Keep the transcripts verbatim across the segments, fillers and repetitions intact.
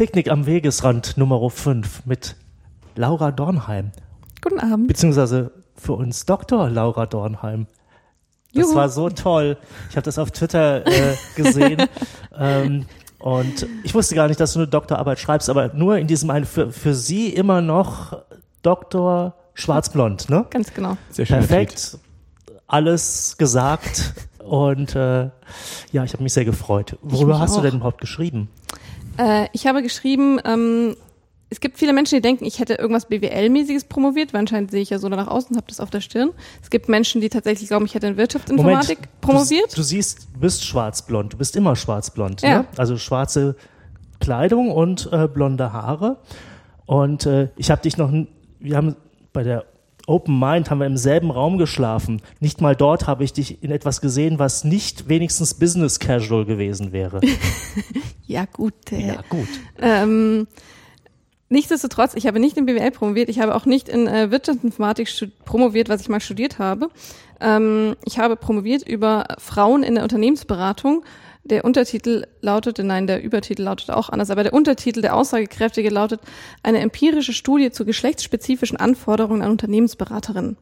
Picknick am Wegesrand Nummer fünf mit Laura Dornheim. Guten Abend. Beziehungsweise für uns Doktor Laura Dornheim. Das Juhu. war so toll. Ich habe das auf Twitter äh, gesehen. ähm, und ich wusste gar nicht, dass du eine Doktorarbeit schreibst, aber nur in diesem einen, für, für sie immer noch Doktor Schwarzblond, ne? Ganz genau. Sehr schön. Perfekt. Alles gesagt. Und äh, ja, ich habe mich sehr gefreut. Worüber hast auch. du denn überhaupt geschrieben? Äh, ich habe geschrieben, ähm, es gibt viele Menschen, die denken, ich hätte irgendwas B W L-mäßiges promoviert, weil anscheinend sehe ich ja so danach aus und habe das auf der Stirn. Es gibt Menschen, die tatsächlich glauben, ich hätte in Wirtschaftsinformatik Moment, promoviert. Du, du siehst, du bist schwarzblond, du bist immer schwarzblond, Ja. ne? Also schwarze Kleidung und äh, blonde Haare. Und äh, ich habe dich noch, n- wir haben bei der Open Mind haben wir im selben Raum geschlafen. Nicht mal dort habe ich dich in etwas gesehen, was nicht wenigstens Business Casual gewesen wäre. Ja, gut. Äh, Ja, gut. Ähm, nichtsdestotrotz, ich habe nicht in B W L promoviert, ich habe auch nicht in äh, Wirtschaftsinformatik stu- promoviert, was ich mal studiert habe. Ähm, ich habe promoviert über Frauen in der Unternehmensberatung. Der Untertitel lautete, nein, der Übertitel lautete auch anders, aber der Untertitel, der aussagekräftige, lautet eine empirische Studie zu geschlechtsspezifischen Anforderungen an Unternehmensberaterinnen.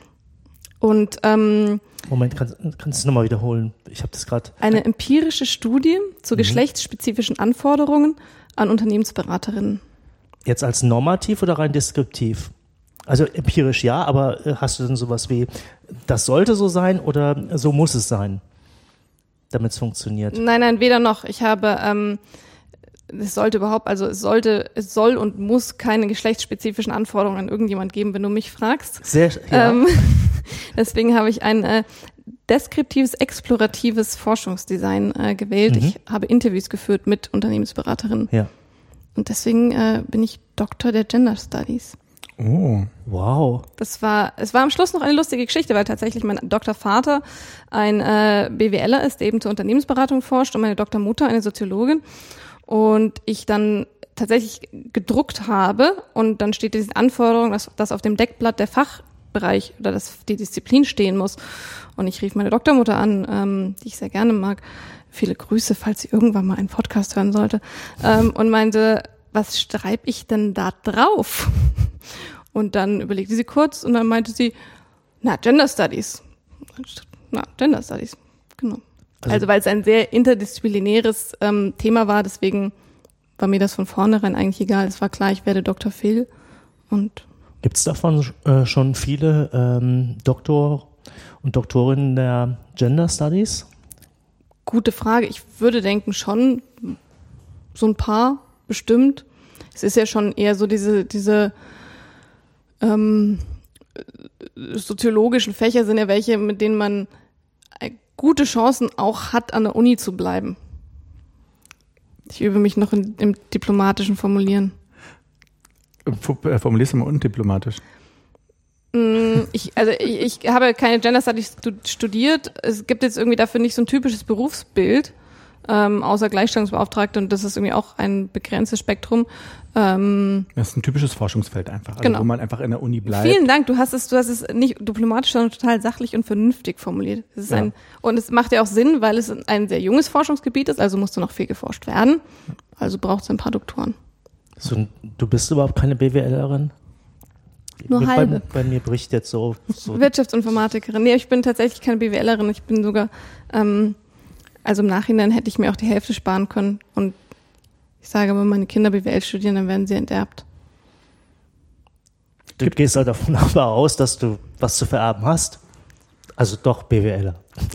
Und ähm, Moment, kannst, kannst du es nochmal wiederholen? Ich habe das gerade. eine empirische Studie zu geschlechtsspezifischen Anforderungen an Unternehmensberaterinnen. Jetzt als normativ oder rein deskriptiv? Also empirisch ja, aber äh, hast du denn sowas wie, das sollte so sein oder so muss es sein, damit es funktioniert? Nein, nein, weder noch. Ich habe, ähm, es sollte überhaupt, also es sollte, es soll und muss keine geschlechtsspezifischen Anforderungen an irgendjemand geben, wenn du mich fragst. Sehr, ja. Ähm, deswegen habe ich ein äh, deskriptives, exploratives Forschungsdesign äh, gewählt. Mhm. Ich habe Interviews geführt mit Unternehmensberaterinnen. ja. Und deswegen äh, bin ich Doktor der Gender Studies. Oh. Wow. Das war, es war am Schluss noch eine lustige Geschichte, weil tatsächlich mein Doktorvater ein äh, BWLer ist, der eben zur Unternehmensberatung forscht, und meine Doktormutter eine Soziologin. Und ich dann tatsächlich gedruckt habe und dann steht diese Anforderung, dass, dass auf dem Deckblatt der Fachbereich oder dass die Disziplin stehen muss. Und ich rief meine Doktormutter an, ähm, die ich sehr gerne mag. Viele Grüße, falls sie irgendwann mal einen Podcast hören sollte. Ähm, und meinte, was schreibe ich denn da drauf? Und dann überlegte sie kurz und dann meinte sie, na, Gender Studies. Na, Gender Studies, genau. Also- Also, weil es ein sehr interdisziplinäres ähm, Thema war, deswegen war mir das von vornherein eigentlich egal. Es war klar, ich werde Doktor Phil. Und Gibt es davon äh, schon viele ähm, Doktor und Doktorinnen der Gender Studies? gute Frage. Ich würde denken schon so ein paar bestimmt. Es ist ja schon eher so diese, diese ähm, soziologischen Fächer sind ja welche, mit denen man gute Chancen auch hat, an der Uni zu bleiben. Ich übe mich noch in, im diplomatischen Formulieren. Formulierst du mal undiplomatisch. Ich, also ich, ich habe keine Gender Studies studiert. Es gibt jetzt irgendwie dafür nicht so ein typisches Berufsbild, ähm, außer Gleichstellungsbeauftragte, und das ist irgendwie auch ein begrenztes Spektrum. Ähm, das ist ein typisches Forschungsfeld einfach, also genau. wo man einfach in der Uni bleibt. Vielen Dank, du hast es, du hast es nicht diplomatisch, sondern total sachlich und vernünftig formuliert. Es ist Ja. ein, und es macht ja auch Sinn, weil es ein sehr junges Forschungsgebiet ist, also musste noch viel geforscht werden. Also braucht es ein paar Doktoren. So, du bist überhaupt keine BWLerin? Nur Bei, halbe. bei mir bricht jetzt so. so Wirtschaftsinformatikerin. Nee, ich bin tatsächlich keine BWLerin. Ich bin sogar, ähm, also im Nachhinein hätte ich mir auch die Hälfte sparen können. Und ich sage, wenn meine Kinder B W L studieren, dann werden sie enterbt. Du gehst halt davon aber aus, dass du was zu vererben hast. Also doch BWLer.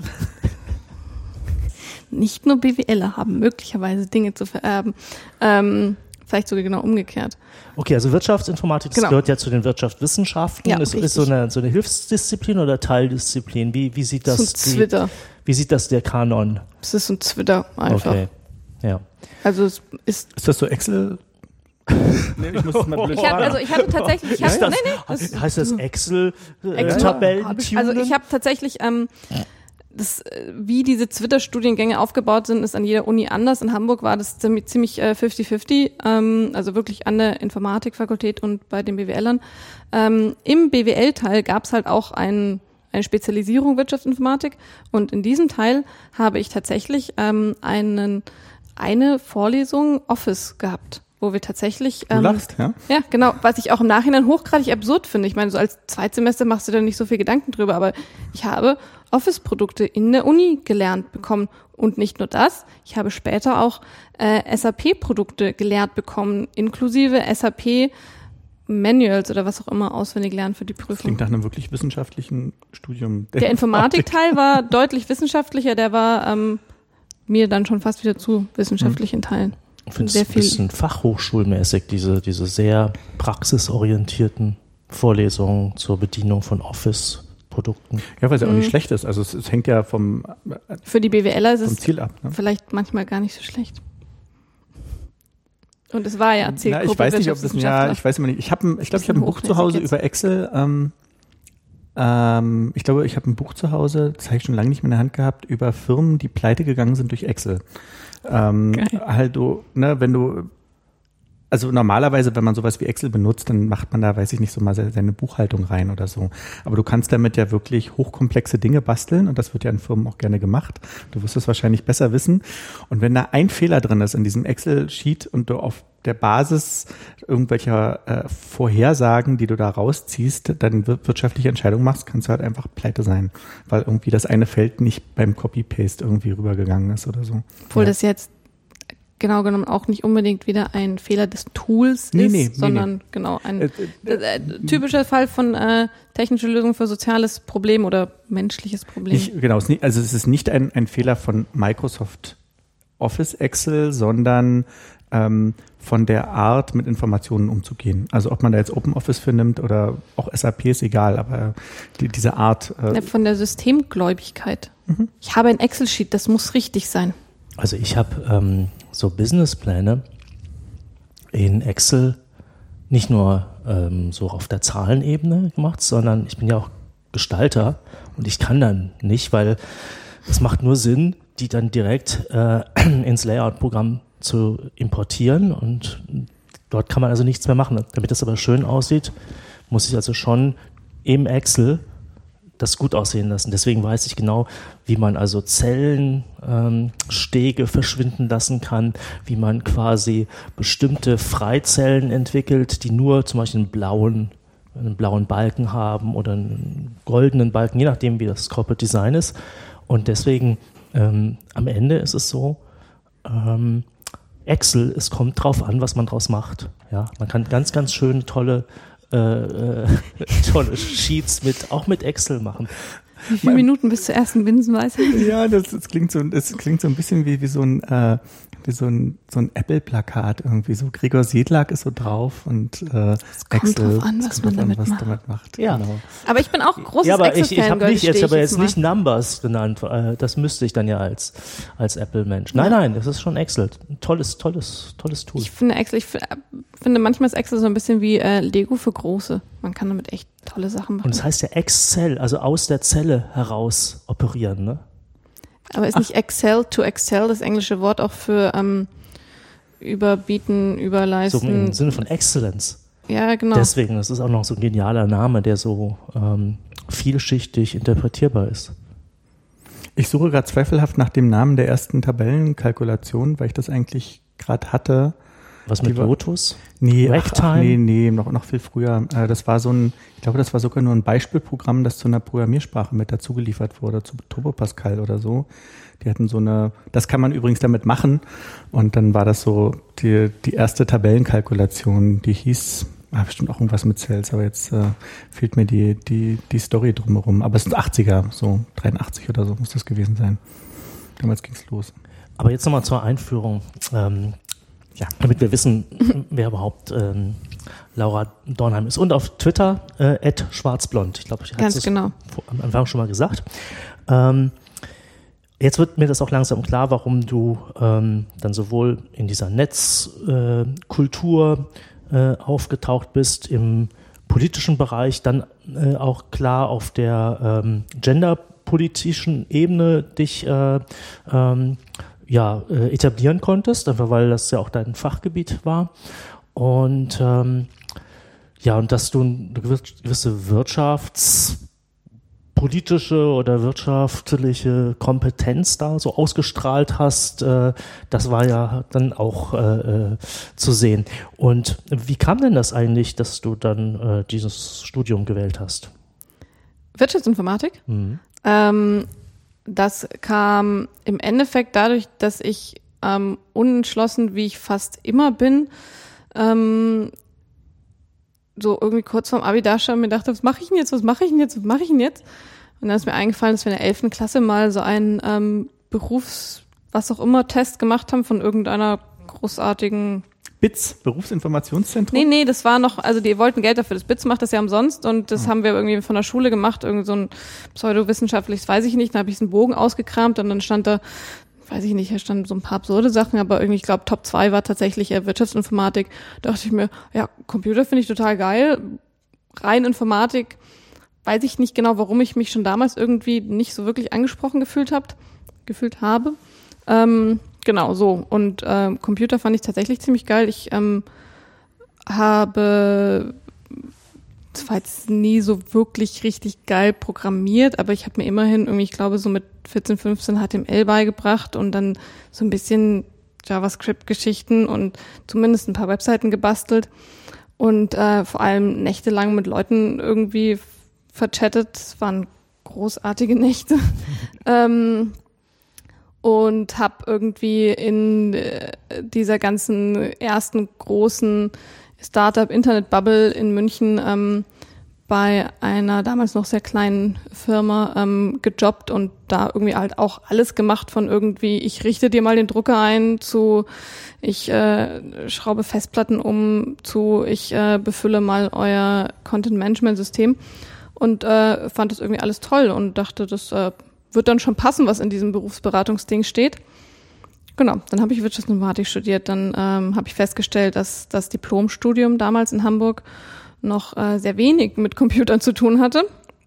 Nicht nur BWLer haben möglicherweise Dinge zu vererben. Ähm, vielleicht sogar genau umgekehrt. Okay, also Wirtschaftsinformatik, das Genau. gehört ja zu den Wirtschaftswissenschaften. Ja, ist, ist so, richtig. eine, so eine Hilfsdisziplin oder Teildisziplin? Wie, wie sieht das So ein Zwitter. Wie, wie sieht das der Kanon? Es ist ein Twitter einfach. Okay, ja. Also es ist. Ist das so Excel? Nee, ich muss das mal blöd Ich hab, fragen. also ich hatte tatsächlich, ich Ist hatte, das, nee, nee, das, heißt das Excel. Excel-Tabellen? Hab ich- Also ich habe tatsächlich, ähm, das, äh, wie diese Twitter-Studiengänge aufgebaut sind, ist an jeder Uni anders. In Hamburg war das ziemlich, ziemlich äh, fifty fifty, ähm, also wirklich an der Informatikfakultät und bei den BWLern. Ähm, Im B W L-Teil gab es halt auch ein, eine Spezialisierung Wirtschaftsinformatik, und in diesem Teil habe ich tatsächlich ähm, einen, eine Vorlesung Office gehabt, wo wir tatsächlich... Du ähm, lachst, ja? Ja, genau, was ich auch im Nachhinein hochgradig absurd finde. Ich meine, so als Zweitsemester machst du da nicht so viel Gedanken drüber, aber ich habe Office-Produkte in der Uni gelernt bekommen. Und nicht nur das, ich habe später auch äh, S A P-Produkte gelernt bekommen, inklusive S A P-Manuals oder was auch immer auswendig lernen für die Das Prüfung. klingt nach einem wirklich wissenschaftlichen Studium. Der Informatikteil war deutlich wissenschaftlicher, der war ähm, mir dann schon fast wieder zu wissenschaftlich in Teilen. Ich finde es Sehr ein viel- bisschen fachhochschulmäßig, diese, diese sehr praxisorientierten Vorlesungen zur Bedienung von Office-Produkten. Ja, weil es ja auch Mhm. nicht schlecht ist. Also es, es hängt ja vom, Für die BWLer ist vom es Ziel ab. Ne? vielleicht manchmal gar nicht so schlecht. Und es war ja Na, Zielgruppe ich weiß nicht, ob das, ja, Wirtschaftswissenschaftler. ich weiß immer nicht. Ich habe, ich glaube, ich habe ein Buch Bisschen zu Hause hochmäßig über Excel. Ähm, ähm, ich glaube, ich habe ein Buch zu Hause, das habe ich schon lange nicht mehr in der Hand gehabt, über Firmen, die pleite gegangen sind durch Excel. Ähm, Geil. halt du, ne, wenn du, also normalerweise, wenn man sowas wie Excel benutzt, dann macht man da, weiß ich nicht, so mal se- seine Buchhaltung rein oder so. Aber du kannst damit ja wirklich hochkomplexe Dinge basteln und das wird ja in Firmen auch gerne gemacht. Du wirst es wahrscheinlich besser wissen. Und wenn da ein Fehler drin ist in diesem Excel-Sheet und du auf der Basis irgendwelcher äh, Vorhersagen, die du da rausziehst, dann wir- wirtschaftliche Entscheidungen machst, kannst du halt einfach pleite sein, weil irgendwie das eine Feld nicht beim Copy-Paste irgendwie rübergegangen ist oder so. Obwohl Ja. das jetzt genau genommen auch nicht unbedingt wieder ein Fehler des Tools Nee, ist, nee, nee, sondern genau ein Äh, äh, äh, typischer Fall von äh, technischer Lösung für soziales Problem oder menschliches Problem. Nicht, genau, es ist nicht, also es ist nicht ein, ein Fehler von Microsoft Office Excel, sondern ähm, von der Art, mit Informationen umzugehen. Also ob man da jetzt OpenOffice für nimmt oder auch S A P ist egal, aber die, diese Art. Äh, Ja, von der Systemgläubigkeit. Mhm. Ich habe ein Excel-Sheet, das muss richtig sein. Also ich habe ähm, so Businesspläne in Excel nicht nur ähm, so auf der Zahlenebene gemacht, sondern ich bin ja auch Gestalter und ich kann dann nicht, weil es macht nur Sinn, die dann direkt äh, ins Layout-Programm zu importieren und dort kann man also nichts mehr machen. Damit das aber schön aussieht, muss ich also schon im Excel das gut aussehen lassen. Deswegen weiß ich genau, wie man also Zellen, ähm, Stege verschwinden lassen kann, wie man quasi bestimmte Freizellen entwickelt, die nur zum Beispiel einen blauen, einen blauen Balken haben oder einen goldenen Balken, je nachdem, wie das Corporate Design ist. Und deswegen ähm, am Ende ist es so, ähm, Excel, es kommt drauf an, was man draus macht. Ja, man kann ganz, ganz schöne, tolle Äh, äh, tolle Sheets mit, auch mit Excel machen. Wie viele Minuten bis zur ersten Binsenweisheit? ja, das, das klingt so, das klingt so ein bisschen wie, wie so ein, äh, wie so ein, so ein Apple-Plakat irgendwie. So Gregor Sedlak ist so drauf und äh, Es kommt Excel, drauf an, es was kommt man drauf damit an, was macht. damit macht. Ja. Genau. Aber ich bin auch großes Ja, aber ich, ich Excel-Fan. habe nicht, jetzt gestehe aber ich jetzt mal. nicht Numbers genannt. Äh, Das müsste ich dann ja als, als Apple-Mensch. Nein, nein, das ist schon Excel. Ein tolles, tolles, tolles Tool. Ich finde Excel, ich f- finde manchmal ist Excel so ein bisschen wie äh, Lego für Große. Man kann damit echt tolle Sachen machen. Und es heißt ja Excel, also aus der Zelle heraus operieren, ne? Aber ist nicht Excel to Excel das englische Wort auch für ähm, überbieten, So überleisten? im Sinne von Excellence. Ja, genau. Deswegen, das ist auch noch so ein genialer Name, der so ähm, vielschichtig interpretierbar ist. Ich suche gerade zweifelhaft nach dem Namen der ersten Tabellenkalkulation, weil ich das eigentlich gerade hatte. Was mit Die war- Lotus? Nee, ach, ach, Ragtime? nee, nee, noch, noch viel früher. Äh, Das war so ein, ich glaube, das war sogar nur ein Beispielprogramm, das zu einer Programmiersprache mit dazugeliefert wurde, zu Turbo Pascal oder so. Die hatten so eine, das kann man übrigens damit machen. Und dann war das so die, die erste Tabellenkalkulation, die hieß, ah, bestimmt auch irgendwas mit Cells, aber jetzt äh, fehlt mir die, die, die Story drumherum. Aber es sind achtziger, so dreiundachtzig oder so muss das gewesen sein. Damals ging's los. Aber jetzt nochmal zur Einführung. Ähm, Ja. Damit wir wissen, wer überhaupt ähm, Laura Dornheim ist. Und auf Twitter äh, at schwarzblond. Ich glaube, ich hatte Ganz es genau. vor- am Anfang schon mal gesagt. Ähm, jetzt wird mir das auch langsam klar, warum du ähm, dann sowohl in dieser Netzkultur äh, Kultur, äh, aufgetaucht bist, im politischen Bereich, dann äh, auch klar auf der ähm, genderpolitischen Ebene dich äh, ähm, ja, äh, etablieren konntest, einfach weil das ja auch dein Fachgebiet war. Und ähm, ja, und dass du eine gewisse Wirtschafts- politische oder wirtschaftliche Kompetenz da so ausgestrahlt hast, äh, das war ja dann auch äh, zu sehen. Und wie kam denn das eigentlich, dass du dann äh, dieses Studium gewählt hast? Wirtschaftsinformatik? Mhm. Ähm, das kam im Endeffekt dadurch, dass ich ähm, unentschlossen, wie ich fast immer bin, ähm, so irgendwie kurz vorm Abi da stand und mir dachte, was mache ich denn jetzt, was mache ich denn jetzt, was mache ich denn jetzt? Und dann ist mir eingefallen, dass wir in der elften Klasse mal so einen ähm, Berufs-, was auch immer, Test gemacht haben von irgendeiner großartigen B I Z, Berufsinformationszentrum? Nee, nee, das war noch, also die wollten Geld dafür. Das B I Z macht das ja umsonst und das oh. haben wir irgendwie von der Schule gemacht, irgend so ein pseudowissenschaftliches, weiß ich nicht. Dann habe ich einen Bogen ausgekramt und dann stand da, weiß ich nicht, da standen so ein paar absurde Sachen, aber irgendwie, ich glaube, Top zwei war tatsächlich äh, Wirtschaftsinformatik. Da dachte ich mir, ja, Computer finde ich total geil. Rein Informatik, weiß ich nicht genau, warum ich mich schon damals irgendwie nicht so wirklich angesprochen gefühlt habt, gefühlt habe. Ähm, genau, so. Und äh, Computer fand ich tatsächlich ziemlich geil. Ich ähm, habe zwar jetzt nie so wirklich richtig geil programmiert, aber ich habe mir immerhin irgendwie, ich glaube, so mit vierzehn, fünfzehn H T M L beigebracht und dann so ein bisschen JavaScript-Geschichten und zumindest ein paar Webseiten gebastelt und äh, vor allem nächtelang mit Leuten irgendwie verchattet. Das waren großartige Nächte. ähm, und habe irgendwie in äh, dieser ganzen ersten großen Startup-Internet-Bubble in München ähm, bei einer damals noch sehr kleinen Firma ähm, gejobbt und da irgendwie halt auch alles gemacht von irgendwie, ich richte dir mal den Drucker ein, zu ich äh, schraube Festplatten um, zu ich äh, befülle mal euer Content-Management-System und äh, fand das irgendwie alles toll und dachte, das äh, wird dann schon passen, was in diesem Berufsberatungsding steht. Genau, dann habe ich Wirtschaftsinformatik studiert. Dann ähm, habe ich festgestellt, dass das Diplomstudium damals in Hamburg noch äh, sehr wenig mit Computern zu tun hatte.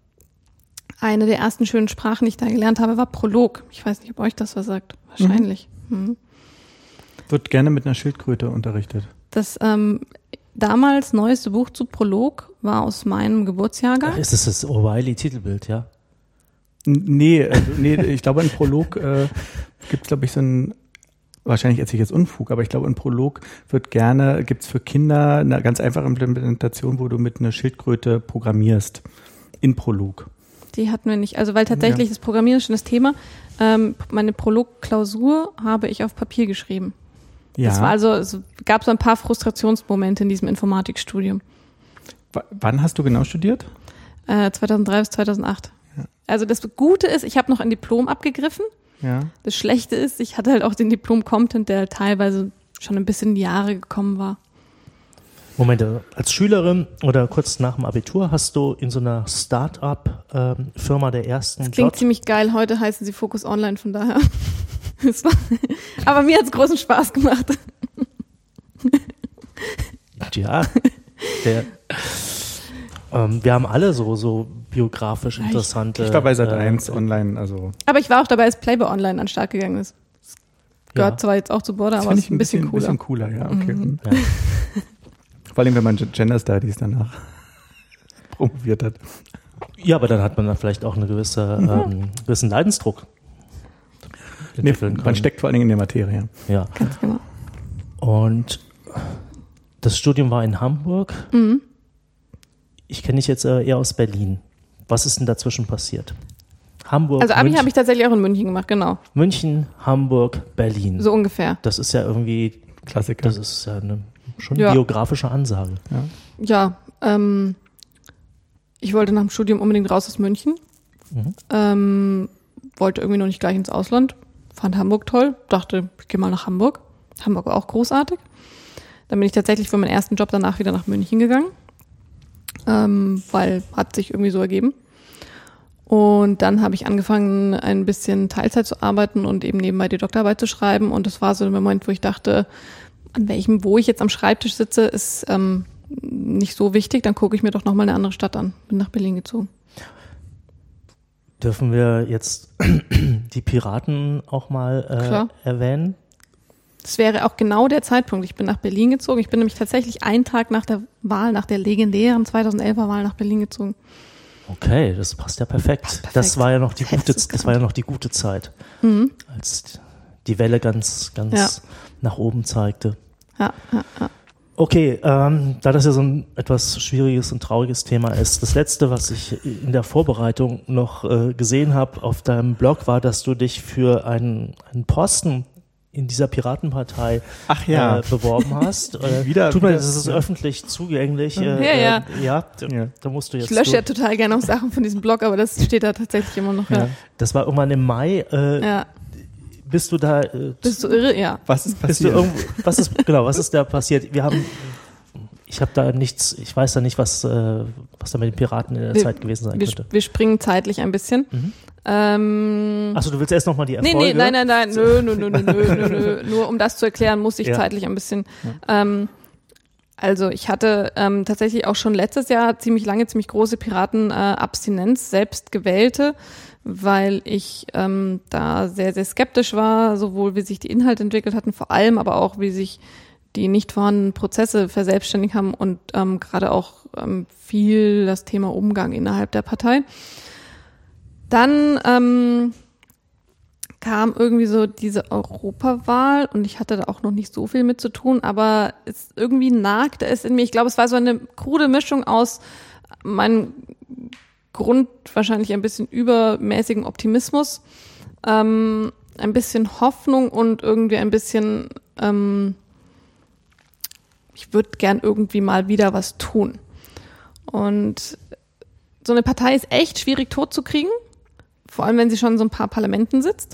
Eine der ersten schönen Sprachen, die ich da gelernt habe, war Prolog. Ich weiß nicht, ob euch das was sagt. Wahrscheinlich. Mhm. Mhm. Wird gerne mit einer Schildkröte unterrichtet. Das ähm, damals neueste Buch zu Prolog war aus meinem Geburtsjahrgang. Ach, ist das das O'Reilly-Titelbild, ja? Nee, äh, nee, ich glaube, in Prolog äh, gibt es, glaube ich, so ein, wahrscheinlich erzähle ich jetzt Unfug, aber ich glaube, in Prolog wird gerne, gibt es für Kinder eine ganz einfache Implementation, wo du mit einer Schildkröte programmierst. In Prolog. Die hatten wir nicht. Also, weil tatsächlich ja. das Programmieren ist schon das Thema. Ähm, meine Prolog-Klausur habe ich auf Papier geschrieben. Ja. Das war also, es gab so ein paar Frustrationsmomente in diesem Informatikstudium. W- wann hast du genau studiert? Äh, zweitausenddrei bis zweitausendacht. Ja. Also das Gute ist, ich habe noch ein Diplom abgegriffen. Ja. Das Schlechte ist, ich hatte halt auch den Diplom-Content, der teilweise schon ein bisschen in die Jahre gekommen war. Moment, als Schülerin oder kurz nach dem Abitur hast du in so einer Start-up-Firma ähm, der ersten Das klingt Job. ziemlich geil. Heute heißen sie Focus Online, von daher. Das war, aber mir hat es großen Spaß gemacht. Ja, der, ähm, wir haben alle so, so biografisch interessante. Ich war bei Sat eins äh, online, also. Aber ich war auch dabei, als Playboy Online an den Start gegangen ist. Das gehört ja. zwar jetzt auch zu Border, das aber es ist ein ein bisschen, bisschen cooler. Ein bisschen cooler, ja, okay. Mhm. Ja. Vor allem, wenn man Gender Studies danach promoviert hat. Ja, aber dann hat man dann vielleicht auch eine gewisse, mhm. ähm, gewissen Leidensdruck. Nee, man steckt vor allen Dingen in der Materie. Ja. Ganz genau. Und das Studium war in Hamburg. Mhm. Ich kenne dich jetzt eher aus Berlin. Was ist denn dazwischen passiert? Hamburg, Also Abi München, habe ich tatsächlich auch in München gemacht, genau. München, Hamburg, Berlin. So ungefähr. Das ist ja irgendwie Klassiker. Das ist ja eine schon ja. biografische Ansage. Ja, ja ähm, ich wollte nach dem Studium unbedingt raus aus München. Mhm. Ähm, wollte irgendwie noch nicht gleich ins Ausland. Fand Hamburg toll. Dachte, ich gehe mal nach Hamburg. Hamburg war auch großartig. Dann bin ich tatsächlich für meinen ersten Job danach wieder nach München gegangen. Ähm, weil hat sich irgendwie so ergeben. Und dann habe ich angefangen, ein bisschen Teilzeit zu arbeiten und eben nebenbei die Doktorarbeit zu schreiben. Und das war so der Moment, wo ich dachte, an welchem, wo ich jetzt am Schreibtisch sitze, ist ähm, nicht so wichtig. Dann gucke ich mir doch nochmal eine andere Stadt an. Bin nach Berlin gezogen. Dürfen wir jetzt die Piraten auch mal äh, erwähnen? Das wäre auch genau der Zeitpunkt. Ich bin nach Berlin gezogen. Ich bin nämlich tatsächlich einen Tag nach der Wahl, nach der legendären zweitausendelfer Wahl nach Berlin gezogen. Okay, das passt ja perfekt. Passt perfekt. Das war ja noch die gute, Hättest du's das war ja noch die gute Zeit, Mhm. als die Welle ganz, ganz Ja. nach oben zeigte. Ja, ja, ja. Okay, ähm, da das ja so ein etwas schwieriges und trauriges Thema ist, das Letzte, was ich in der Vorbereitung noch äh, gesehen habe auf deinem Blog, war, dass du dich für einen, einen Posten in dieser Piratenpartei Ach ja. äh, beworben hast. Äh, Wieder- Tut mir, wieder- das ist ja. öffentlich zugänglich. Äh, Ja, ja. Äh, ja, da, Ja. da musst du jetzt Ich lösche ja durch. total gerne auch Sachen von diesem Blog, aber das steht da tatsächlich immer noch. Ja. Das war irgendwann im Mai. Äh, ja. Bist du da? Äh, Bist du irre? Ja. Was ist Bist du passiert? irgendwo, was ist genau? Was ist da passiert? Wir haben, ich habe da nichts, ich weiß da nicht, was äh, was da mit den Piraten in der Wir- Zeit gewesen sein Wir, könnte. wir springen zeitlich ein bisschen. Mhm. Ähm, Achso, du willst erst nochmal die nee, Erfolge? nee, nein, nein, nein, nö, nö, nö, nö, nö, nö, nö. Nur um das zu erklären, muss ich Ja. zeitlich ein bisschen. Ähm, also ich hatte ähm, tatsächlich auch schon letztes Jahr ziemlich lange, ziemlich große Piraten-Abstinenz, äh, selbst gewählte, weil ich ähm, da sehr, sehr skeptisch war, sowohl wie sich die Inhalte entwickelt hatten, vor allem aber auch, wie sich die nicht vorhandenen Prozesse verselbstständigt haben und ähm, gerade auch ähm, viel das Thema Umgang innerhalb der Partei. Dann ähm, kam irgendwie so diese Europawahl und ich hatte da auch noch nicht so viel mit zu tun, aber es irgendwie nagte es in mir. Ich glaube, es war so eine krude Mischung aus meinem Grund wahrscheinlich ein bisschen übermäßigen Optimismus, ähm, ein bisschen Hoffnung und irgendwie ein bisschen, ähm, ich würde gern irgendwie mal wieder was tun. Und so eine Partei ist echt schwierig totzukriegen, vor allem wenn sie schon in so ein paar Parlamenten sitzt.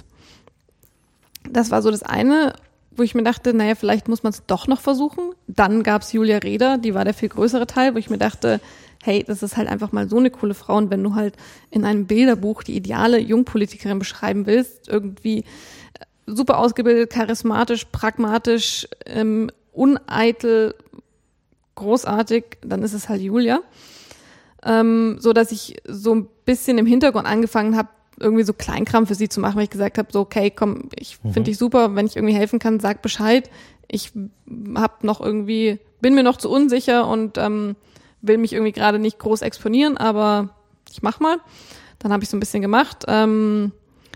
Das war so das eine, wo ich mir dachte, naja, vielleicht muss man es doch noch versuchen. Dann gab es Julia Reda, die war der viel größere Teil, wo ich mir dachte, hey, das ist halt einfach mal so eine coole Frau. Und wenn du halt in einem Bilderbuch die ideale Jungpolitikerin beschreiben willst, irgendwie super ausgebildet, charismatisch, pragmatisch, ähm, uneitel, großartig, dann ist es halt Julia. Ähm, so dass ich so ein bisschen im Hintergrund angefangen habe, irgendwie so Kleinkram für sie zu machen, weil ich gesagt habe, so okay, komm, ich Mhm. finde dich super, wenn ich irgendwie helfen kann, sag Bescheid. Ich hab noch irgendwie, bin mir noch zu unsicher und ähm, will mich irgendwie gerade nicht groß exponieren, aber ich mach mal. Dann habe ich so ein bisschen gemacht. Ähm,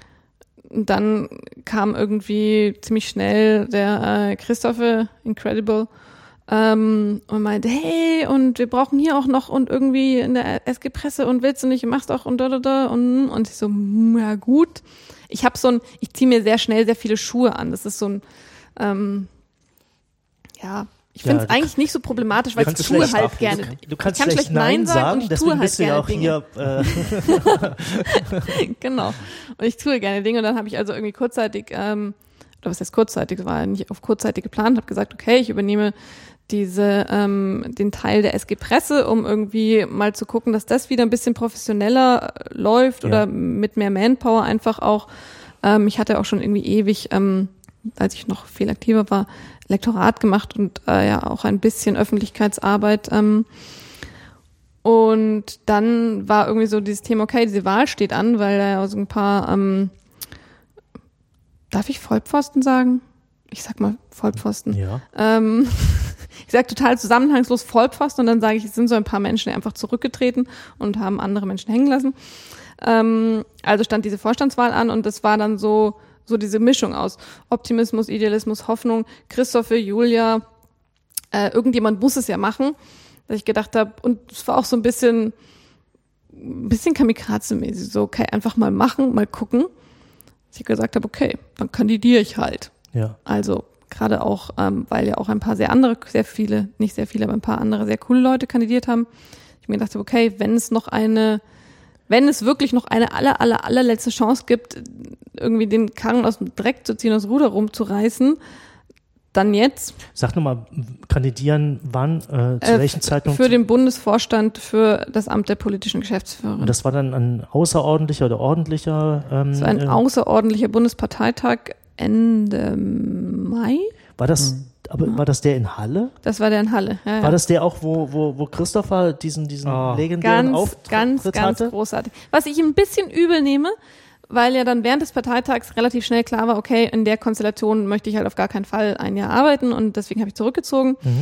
dann kam irgendwie ziemlich schnell der äh, Christophe Incredible ähm, und meinte, hey, und wir brauchen hier auch noch und irgendwie in der S G-Presse und willst du nicht, machst auch und da, da, da und, und ich so, ja gut. Ich habe so ein, ich ziehe mir sehr schnell sehr viele Schuhe an. Das ist so ein, ähm, ja, ich finde es Ja, du eigentlich nicht so problematisch, weil ich kannst tue schlecht- halt du- gerne. Du kannst ich kann schlecht Nein sagen, und ich deswegen tue halt bist du ja gerne auch Dinge. hier. Äh, Genau. Und ich tue gerne Dinge und dann habe ich also irgendwie kurzzeitig, ähm, oder was heißt kurzzeitig, das war ja nicht auf kurzzeitig geplant, habe gesagt, okay, ich übernehme diese ähm, den Teil der S G-Presse, um irgendwie mal zu gucken, dass das wieder ein bisschen professioneller läuft Ja. oder mit mehr Manpower einfach auch. Ähm, ich hatte auch schon irgendwie ewig, ähm, als ich noch viel aktiver war, Lektorat gemacht und äh, ja auch ein bisschen Öffentlichkeitsarbeit. Ähm, und dann war irgendwie so dieses Thema, okay, diese Wahl steht an, weil da ja so ein paar, ähm, darf ich Vollpfosten sagen? Ich sag mal Vollpfosten. ja. Ähm, ich sag total zusammenhangslos Vollpfosten und dann sage ich, es sind so ein paar Menschen einfach zurückgetreten und haben andere Menschen hängen lassen. Ähm, also stand diese Vorstandswahl an und das war dann so so diese Mischung aus Optimismus, Idealismus, Hoffnung, Christophe, Julia, äh, irgendjemand muss es ja machen, dass ich gedacht habe, und es war auch so ein bisschen ein bisschen Kamikaze-mäßig, so okay, einfach mal machen, mal gucken. Dass ich gesagt habe, okay, dann kandidiere ich halt. Ja. Also gerade auch, ähm, weil ja auch ein paar sehr andere, sehr viele, nicht sehr viele, aber ein paar andere sehr coole Leute kandidiert haben. Ich mir gedacht habe, okay, wenn es noch eine, wenn es wirklich noch eine aller, aller, allerletzte Chance gibt, irgendwie den Karren aus dem Dreck zu ziehen, das Ruder rumzureißen, dann jetzt. Sag nochmal, kandidieren wann, äh, zu äh, welchem Zeitpunkt? Für den Bundesvorstand für das Amt der politischen Geschäftsführerin. Und das war dann ein außerordentlicher oder ordentlicher? Ähm, das war ein äh, außerordentlicher Bundesparteitag Ende Mai. War das, aber war das der in Halle? Das war der in Halle. Ja, ja. War das der auch, wo, wo, wo Christopher diesen, diesen Oh. legendären Ganz, Auftritt ganz, ganz hatte? großartig. Was ich ein bisschen übel nehme, weil ja dann während des Parteitags relativ schnell klar war, okay, in der Konstellation möchte ich halt auf gar keinen Fall ein Jahr arbeiten und deswegen habe ich zurückgezogen. Mhm.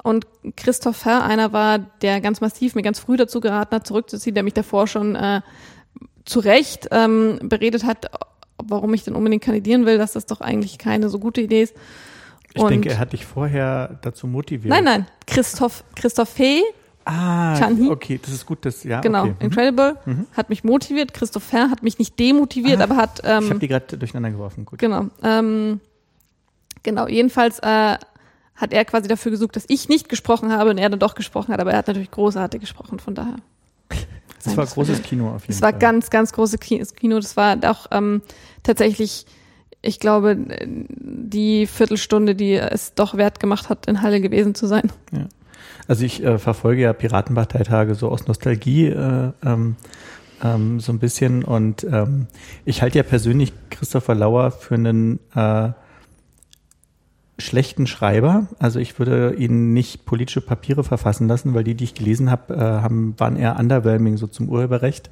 und Christopher einer war, der ganz massiv mir ganz früh dazu geraten hat, zurückzuziehen, der mich davor schon äh, zu Recht ähm, beredet hat, warum ich denn unbedingt kandidieren will, dass das doch eigentlich keine so gute Idee ist. Ich und denke, er hat dich vorher dazu motiviert. Nein, nein, Christoph, Christophe Ah, Chanhi. okay, das ist gut, das, ja, Genau, okay. Incredible, mhm. hat mich motiviert. Christopher hat mich nicht demotiviert, ah, aber hat... Ähm, ich habe die gerade durcheinander geworfen, gut. Genau, ähm, genau, jedenfalls äh, hat er quasi dafür gesucht, dass ich nicht gesprochen habe und er dann doch gesprochen hat, aber er hat natürlich großartig gesprochen, von daher. Das war großes Kino auf jeden Fall. Das war ganz, ganz großes Kino, das war auch ähm, tatsächlich, ich glaube, die Viertelstunde, die es doch wert gemacht hat, in Halle gewesen zu sein. Ja. Also ich äh, verfolge ja Piratenparteitage so aus Nostalgie äh, ähm, ähm, so ein bisschen und ähm, ich halte ja persönlich Christopher Lauer für einen äh, schlechten Schreiber. Also ich würde ihn nicht politische Papiere verfassen lassen, weil die, die ich gelesen habe, äh, haben, waren eher underwhelming so zum Urheberrecht.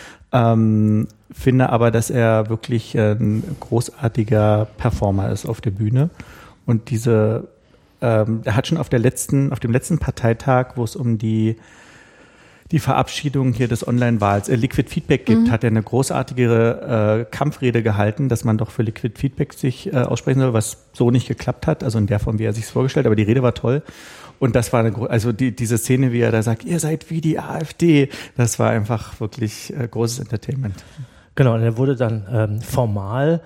Ähm, finde aber, dass er wirklich äh, ein großartiger Performer ist auf der Bühne und diese Ähm, er hat schon auf der letzten, auf dem letzten Parteitag, wo es um die, die Verabschiedung hier des Online-Wahls, äh, Liquid Feedback gibt, mhm. hat er eine großartige äh, Kampfrede gehalten, dass man doch für Liquid Feedback sich äh, aussprechen soll, was so nicht geklappt hat, also in der Form, wie er sich es vorgestellt hat, aber die Rede war toll. Und das war eine, also die, diese Szene, wie er da sagt, ihr seid wie die AfD, das war einfach wirklich äh, großes Entertainment. Genau, und er wurde dann ähm, formal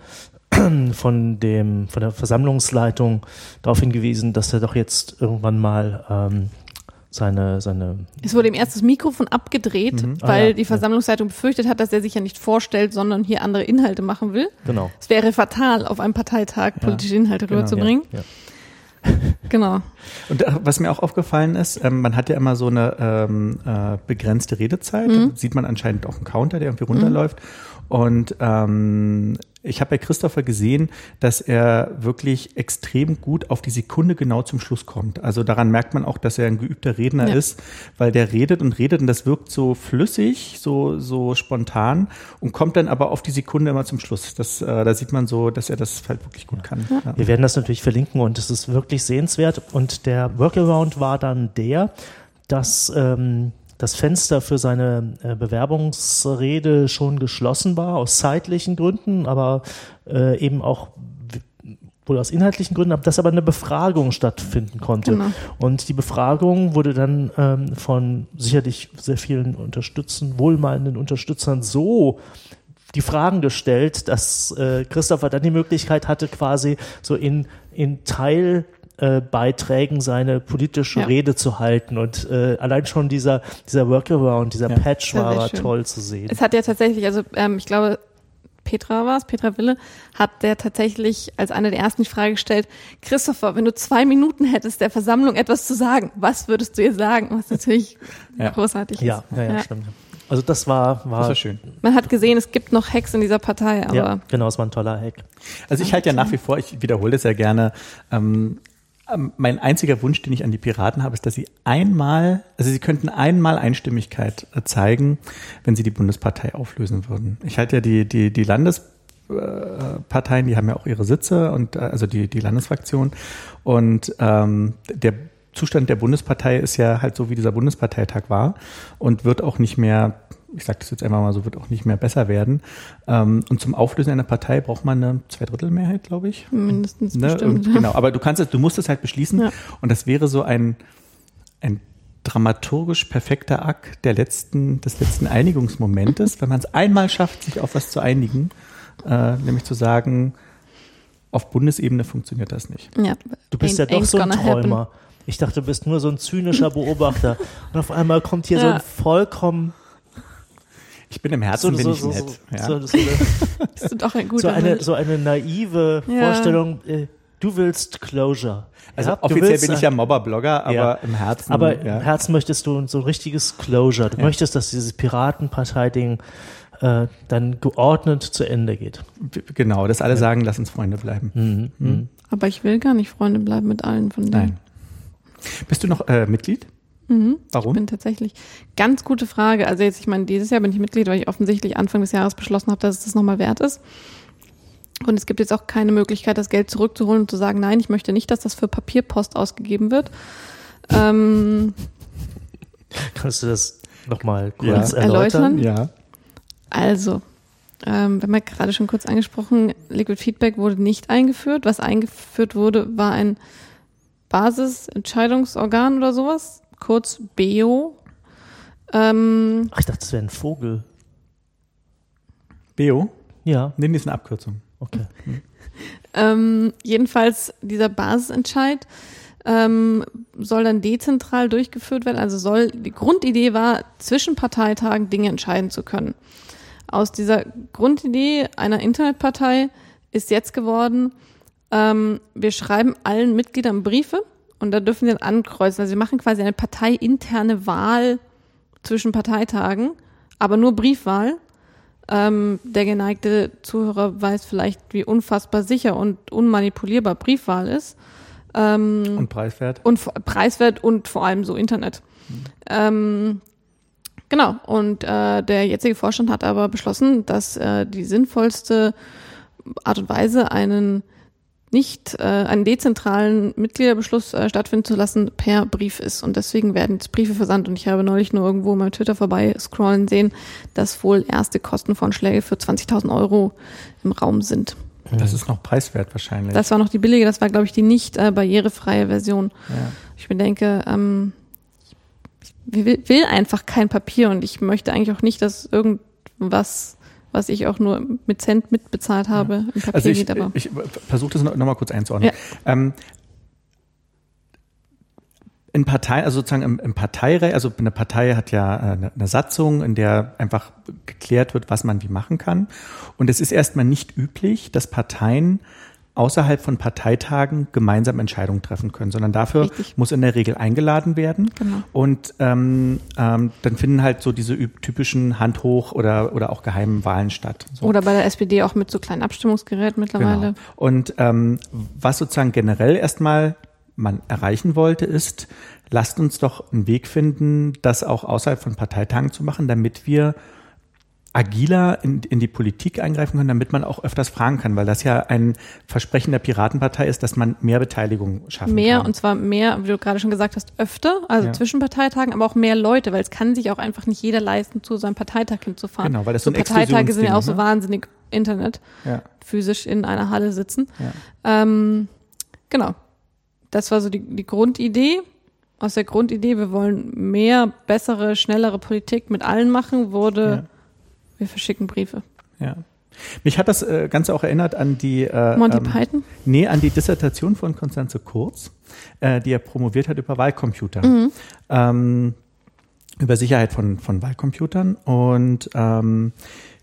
von dem von der Versammlungsleitung darauf hingewiesen, dass er doch jetzt irgendwann mal ähm, seine seine es wurde ihm erst das Mikrofon abgedreht, mhm. weil ah, ja, die Versammlungsleitung ja. befürchtet hat, dass er sich ja nicht vorstellt, sondern hier andere Inhalte machen will. Genau. Es wäre fatal, auf einem Parteitag ja, politische Inhalte genau, rüberzubringen. Ja, ja. Genau. Und äh, was mir auch aufgefallen ist, ähm, man hat ja immer so eine ähm, äh, begrenzte Redezeit. Mhm. Sieht man anscheinend auch einen Counter, der irgendwie runterläuft. Mhm. Und ähm, ich habe bei Christopher gesehen, dass er wirklich extrem gut auf die Sekunde genau zum Schluss kommt. Also daran merkt man auch, dass er ein geübter Redner ja. ist, weil der redet und redet und das wirkt so flüssig, so so spontan und kommt dann aber auf die Sekunde immer zum Schluss. Das, äh, da sieht man so, dass er das halt wirklich gut kann. Ja. Ja. Wir werden das natürlich verlinken und es ist wirklich sehenswert. Und der Workaround war dann der, dass ähm, das Fenster für seine äh, Bewerbungsrede schon geschlossen war, aus zeitlichen Gründen, aber äh, eben auch w- wohl aus inhaltlichen Gründen, dass aber eine Befragung stattfinden konnte. Genau. Und die Befragung wurde dann ähm, von sicherlich sehr vielen Unterstützern, wohlmeinenden Unterstützern so die Fragen gestellt, dass äh, Christopher dann die Möglichkeit hatte, quasi so in, in Teil Beiträgen seine politische ja. Rede zu halten und äh, allein schon dieser dieser Workaround, dieser ja. Patch war, war toll zu sehen. Es hat ja tatsächlich, also ähm, ich glaube Petra war es, Petra Wille, hat der tatsächlich als eine der ersten die Frage gestellt, Christopher, wenn du zwei Minuten hättest, der Versammlung etwas zu sagen, was würdest du ihr sagen? Was natürlich ja. großartig ja, ist. Ja, ja, ja, stimmt. Also das war, war, das war schön. Man hat gesehen, es gibt noch Hacks in dieser Partei, aber ja, genau, es war ein toller Hack. Also ich halte ja nach wie vor, ich wiederhole das ja gerne, ähm, mein einziger Wunsch, den ich an die Piraten habe, ist, dass sie einmal, also sie könnten einmal Einstimmigkeit zeigen, wenn sie die Bundespartei auflösen würden. Ich halte ja die, die, die Landesparteien, die haben ja auch ihre Sitze und also die, die Landesfraktion und ähm, der Zustand der Bundespartei ist ja halt so, wie dieser Bundesparteitag war und wird auch nicht mehr, ich sage das jetzt einfach mal so, wird auch nicht mehr besser werden. Und zum Auflösen einer Partei braucht man eine Zweidrittelmehrheit, glaube ich. Mindestens ne? bestimmt. Und, genau, aber du kannst es, du musst es halt beschließen ja. und das wäre so ein, ein dramaturgisch perfekter Akt der letzten, des letzten Einigungsmomentes, wenn man es einmal schafft, sich auf was zu einigen, äh, nämlich zu sagen, auf Bundesebene funktioniert das nicht. Ja, du bist ja doch so ein Träumer. Happen. Ich dachte, du bist nur so ein zynischer Beobachter. Und auf einmal kommt hier ja. so ein vollkommen... Ich bin im Herzen, so, bin so, ich so, nett. So, ja. so, so, eine, bist du doch ein guter so, eine, Mensch. so eine naive ja. Vorstellung, äh, du willst Closure. Also ja, offiziell bin ich ja Mobber-Blogger, aber ja. im Herzen... Aber ja. im Herzen möchtest du so ein richtiges Closure. Du ja. möchtest, dass dieses Piratenpartei-Ding äh, dann geordnet zu Ende geht. Genau, dass alle ja. sagen, lass uns Freunde bleiben. Mhm. Mhm. Aber ich will gar nicht Freunde bleiben mit allen von denen. Nein. Bist du noch äh, Mitglied? Mhm. Warum? Ich bin tatsächlich, ganz gute Frage. Also jetzt, ich meine, dieses Jahr bin ich Mitglied, weil ich offensichtlich Anfang des Jahres beschlossen habe, dass es das nochmal wert ist. Und es gibt jetzt auch keine Möglichkeit, das Geld zurückzuholen und zu sagen, nein, ich möchte nicht, dass das für Papierpost ausgegeben wird. Ähm, Kannst du das nochmal kurz Ja. erläutern? Erläutern? Ja. Also, ähm, wir haben ja gerade schon kurz angesprochen, Liquid Feedback wurde nicht eingeführt. Was eingeführt wurde, war ein Basisentscheidungsorgan oder sowas, kurz B E O. Ähm, Ach, ich dachte, das wäre ein Vogel. B E O? Ja, Nee, das ist eine Abkürzung. okay. ähm, jedenfalls dieser Basisentscheid ähm, soll dann dezentral durchgeführt werden. Also soll, die Grundidee war, zwischen Parteitagen Dinge entscheiden zu können. Aus dieser Grundidee einer Internetpartei ist jetzt geworden, ähm, wir schreiben allen Mitgliedern Briefe und da dürfen sie dann ankreuzen. Also wir machen quasi eine parteiinterne Wahl zwischen Parteitagen, aber nur Briefwahl. Ähm, der geneigte Zuhörer weiß vielleicht, wie unfassbar sicher und unmanipulierbar Briefwahl ist. Ähm, Und preiswert? und v- preiswert und vor allem so Internet. Mhm. Ähm, genau, und äh, der jetzige Vorstand hat aber beschlossen, dass äh, die sinnvollste Art und Weise, einen nicht äh, einen dezentralen Mitgliederbeschluss äh, stattfinden zu lassen, per Brief ist. Und deswegen werden jetzt Briefe versandt. Und ich habe neulich nur irgendwo mal Twitter vorbei scrollen sehen, dass wohl erste Kostenvoranschläge für zwanzigtausend Euro im Raum sind. Das ist noch preiswert wahrscheinlich. Das war noch die billige, das war, glaube ich, die nicht äh, barrierefreie Version. Ja. Ich mir denke, ähm, ich will, will einfach kein Papier und ich möchte eigentlich auch nicht, dass irgendwas, was ich auch nur mit Cent mitbezahlt habe, Ja. im Papier Also ich, geht. Aber ich versuche das noch, noch mal kurz einzuordnen. Ja. Ähm, in Partei, also sozusagen im, im Parteirecht, also eine Partei hat ja eine, eine Satzung, in der einfach geklärt wird, was man wie machen kann. Und es ist erstmal nicht üblich, dass Parteien außerhalb von Parteitagen gemeinsam Entscheidungen treffen können, sondern dafür Richtig. muss in der Regel eingeladen werden. Genau. Und ähm, ähm, dann finden halt so diese üb- typischen Hand hoch oder oder auch geheimen Wahlen statt. So. oder bei der S P D auch mit so kleinen Abstimmungsgeräten mittlerweile. Genau. Und ähm, was sozusagen generell erstmal man erreichen wollte, ist, lasst uns doch einen Weg finden, das auch außerhalb von Parteitagen zu machen, damit wir agiler in, in die Politik eingreifen können, damit man auch öfters fragen kann, weil das ja ein Versprechen der Piratenpartei ist, dass man mehr Beteiligung schaffen Mehr, kann. und zwar mehr, wie du gerade schon gesagt hast, öfter, also Ja. zwischen Parteitagen, aber auch mehr Leute, weil es kann sich auch einfach nicht jeder leisten, zu seinem Parteitag hinzufahren. Genau, weil das so ein Parteitage sind ja auch so Exklusionsding, wahnsinnig Internet, Ja. physisch in einer Halle sitzen. Ja. Ähm, genau. Das war so die, die Grundidee. Aus der Grundidee, wir wollen mehr, bessere, schnellere Politik mit allen machen, wurde, Ja. wir verschicken Briefe. Ja. Mich hat das äh, Ganze auch erinnert an die äh, Monty ähm, Python? Nee, an die Dissertation von Constanze Kurz, äh, die er promoviert hat über Wahlcomputer. Mhm. Ähm, über Sicherheit von, von Wahlcomputern. Und ähm,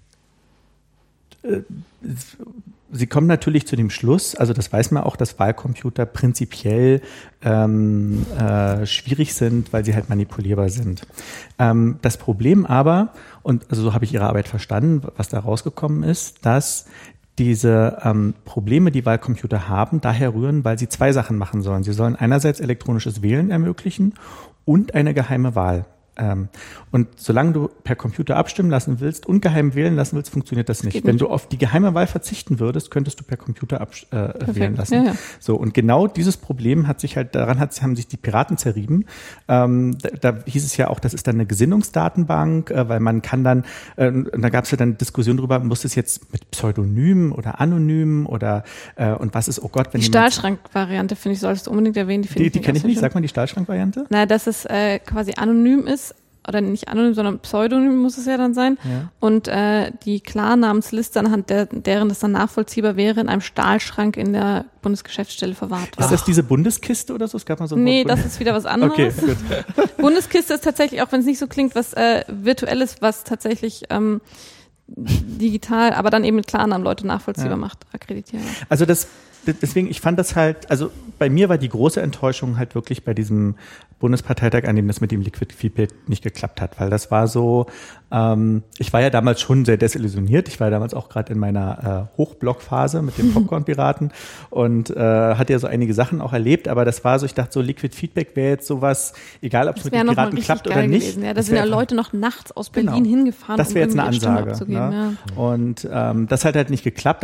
äh, sie kommen natürlich zu dem Schluss, also das weiß man auch, dass Wahlcomputer prinzipiell ähm, äh, schwierig sind, weil sie halt manipulierbar sind. Ähm, das Problem aber, und also so habe ich ihre Arbeit verstanden, was da rausgekommen ist, dass diese ähm, Probleme, die Wahlcomputer haben, daher rühren, weil sie zwei Sachen machen sollen. Sie sollen einerseits elektronisches Wählen ermöglichen und eine geheime Wahl. Ähm, und solange du per Computer abstimmen lassen willst und geheim wählen lassen willst, funktioniert das nicht. geht Wenn nicht. du auf die geheime Wahl verzichten würdest, könntest du per Computer abs- äh, wählen lassen. Ja, ja. So, und genau dieses Problem hat sich halt, daran hat, haben sich die Piraten zerrieben. Ähm, da, da hieß es ja auch, das ist dann eine Gesinnungsdatenbank, äh, weil man kann dann, äh, und da gab es ja dann Diskussionen drüber, muss es jetzt mit Pseudonym oder anonym oder äh, und was ist, oh Gott, wenn Die jemand... Stahlschrank-Variante, finde ich, solltest du unbedingt erwähnen. Die, finde Die, die kenne ich nicht, so sag schön. mal die Stahlschrank-Variante. Na, dass es äh, quasi anonym ist, oder nicht anonym, sondern pseudonym muss es ja dann sein. Ja. Und äh, die Klarnamensliste, anhand der, deren das dann nachvollziehbar wäre, in einem Stahlschrank in der Bundesgeschäftsstelle verwahrt war. Ist das diese Bundeskiste oder so? Es gab mal so ein Nee, Wort- das ist wieder was anderes. Okay, gut. Bundeskiste ist tatsächlich, auch wenn es nicht so klingt, was äh, virtuelles, was tatsächlich ähm, digital, aber dann eben mit Klarnamen Leute nachvollziehbar Ja. macht, akkreditieren. Also das, deswegen, ich fand das halt, also bei mir war die große Enttäuschung halt wirklich bei diesem Bundesparteitag, an dem das mit dem Liquid Feedback nicht geklappt hat, weil das war so, ähm, ich war ja damals schon sehr desillusioniert, ich war ja damals auch gerade in meiner äh, Hochblock-Phase mit den Popcorn-Piraten und äh, hatte ja so einige Sachen auch erlebt, aber das war so, ich dachte so, Liquid Feedback wäre jetzt sowas, egal ob es Das mit wäre den noch mal Piraten richtig klappt geil oder nicht. gewesen. Ja, da Das sind ja wär einfach- Leute noch nachts aus Berlin Genau. hingefahren, Das wäre jetzt um eine irgendwie ihre Stimme Ansage. abzugeben. Ne? Ja. Und ähm, das hat halt nicht geklappt. Dann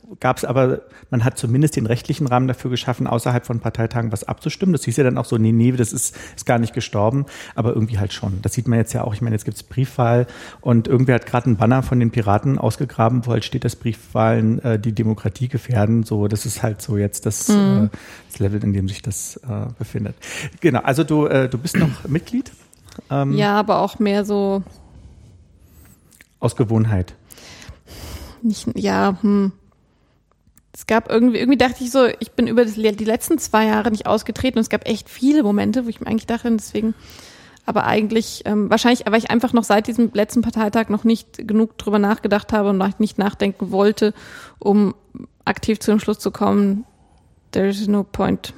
gab es aber, man hat zumindest den rechtlichen Rahmen dafür geschaffen, außerhalb von Parteitagen was abzustimmen. Das hieß ja dann auch so, nee, nee, das ist, ist gar nicht gestorben, aber irgendwie halt schon. Das sieht man jetzt ja auch, ich meine, jetzt gibt's Briefwahl und irgendwer hat gerade einen Banner von den Piraten ausgegraben, wo halt steht, dass Briefwahlen äh, die Demokratie gefährden. So, das ist halt so jetzt das, mhm. äh, das Level, in dem sich das äh, befindet. Genau, also du, äh, du bist noch Mitglied? Ähm, ja, aber auch mehr so aus Gewohnheit. Nicht, ja, hm. Es gab irgendwie, irgendwie dachte ich so, ich bin über das, die letzten zwei Jahre nicht ausgetreten und es gab echt viele Momente, wo ich mir eigentlich dachte, deswegen, aber eigentlich, ähm, wahrscheinlich, weil ich einfach noch seit diesem letzten Parteitag noch nicht genug drüber nachgedacht habe und nicht nachdenken wollte, um aktiv zu dem Schluss zu kommen, there is no point.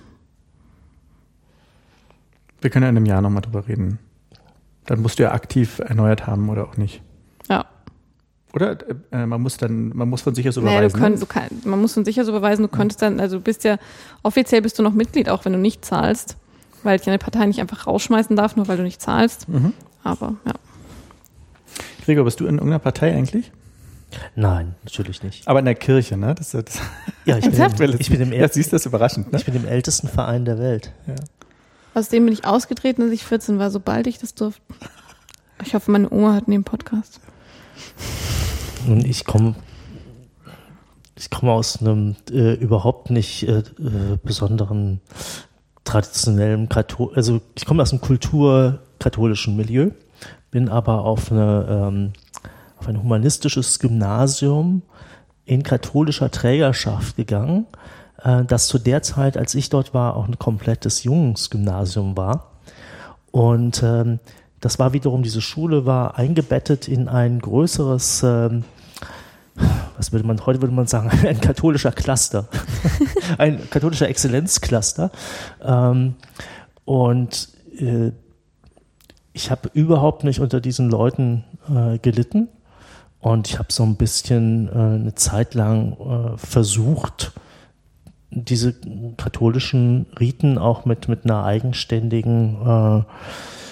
Wir können ja in einem Jahr nochmal drüber reden. Dann musst du ja aktiv erneuert haben oder auch nicht. Ja. Oder äh, man muss dann, man muss von sich aus naja, überweisen. Du könnt, du kann, man muss von sich aus überweisen. Du könntest dann, also du bist ja offiziell bist du noch Mitglied, auch wenn du nicht zahlst, weil dich eine Partei nicht einfach rausschmeißen darf, nur weil du nicht zahlst. Mhm. Aber ja. Gregor, bist du in irgendeiner Partei eigentlich? Nein, natürlich nicht. Aber in der Kirche, ne? Das, das ja, ich bin, im, ich bin im ja, siehst du, das überraschend, ne? Ich bin im ältesten Verein der Welt. Ja. Aus dem bin ich ausgetreten, als ich vierzehn war, sobald ich das durfte. Ich hoffe, meine Oma hat neben Podcast. Nun, ich komme ich komme aus einem äh, überhaupt nicht äh, äh, besonderen traditionellen Kathol also ich komme aus einem kulturkatholischen Milieu, bin aber auf eine ähm, auf ein humanistisches Gymnasium in katholischer Trägerschaft gegangen, äh, das zu der Zeit, als ich dort war, auch ein komplettes Jungsgymnasium war. Und ähm, das war wiederum, diese Schule war eingebettet in ein größeres, ähm, was würde man, heute würde man sagen, ein katholischer Cluster, ein katholischer Exzellenzcluster. Ähm, und äh, ich habe überhaupt nicht unter diesen Leuten äh, gelitten und ich habe so ein bisschen äh, eine Zeit lang äh, versucht, diese katholischen Riten auch mit, mit einer eigenständigen äh,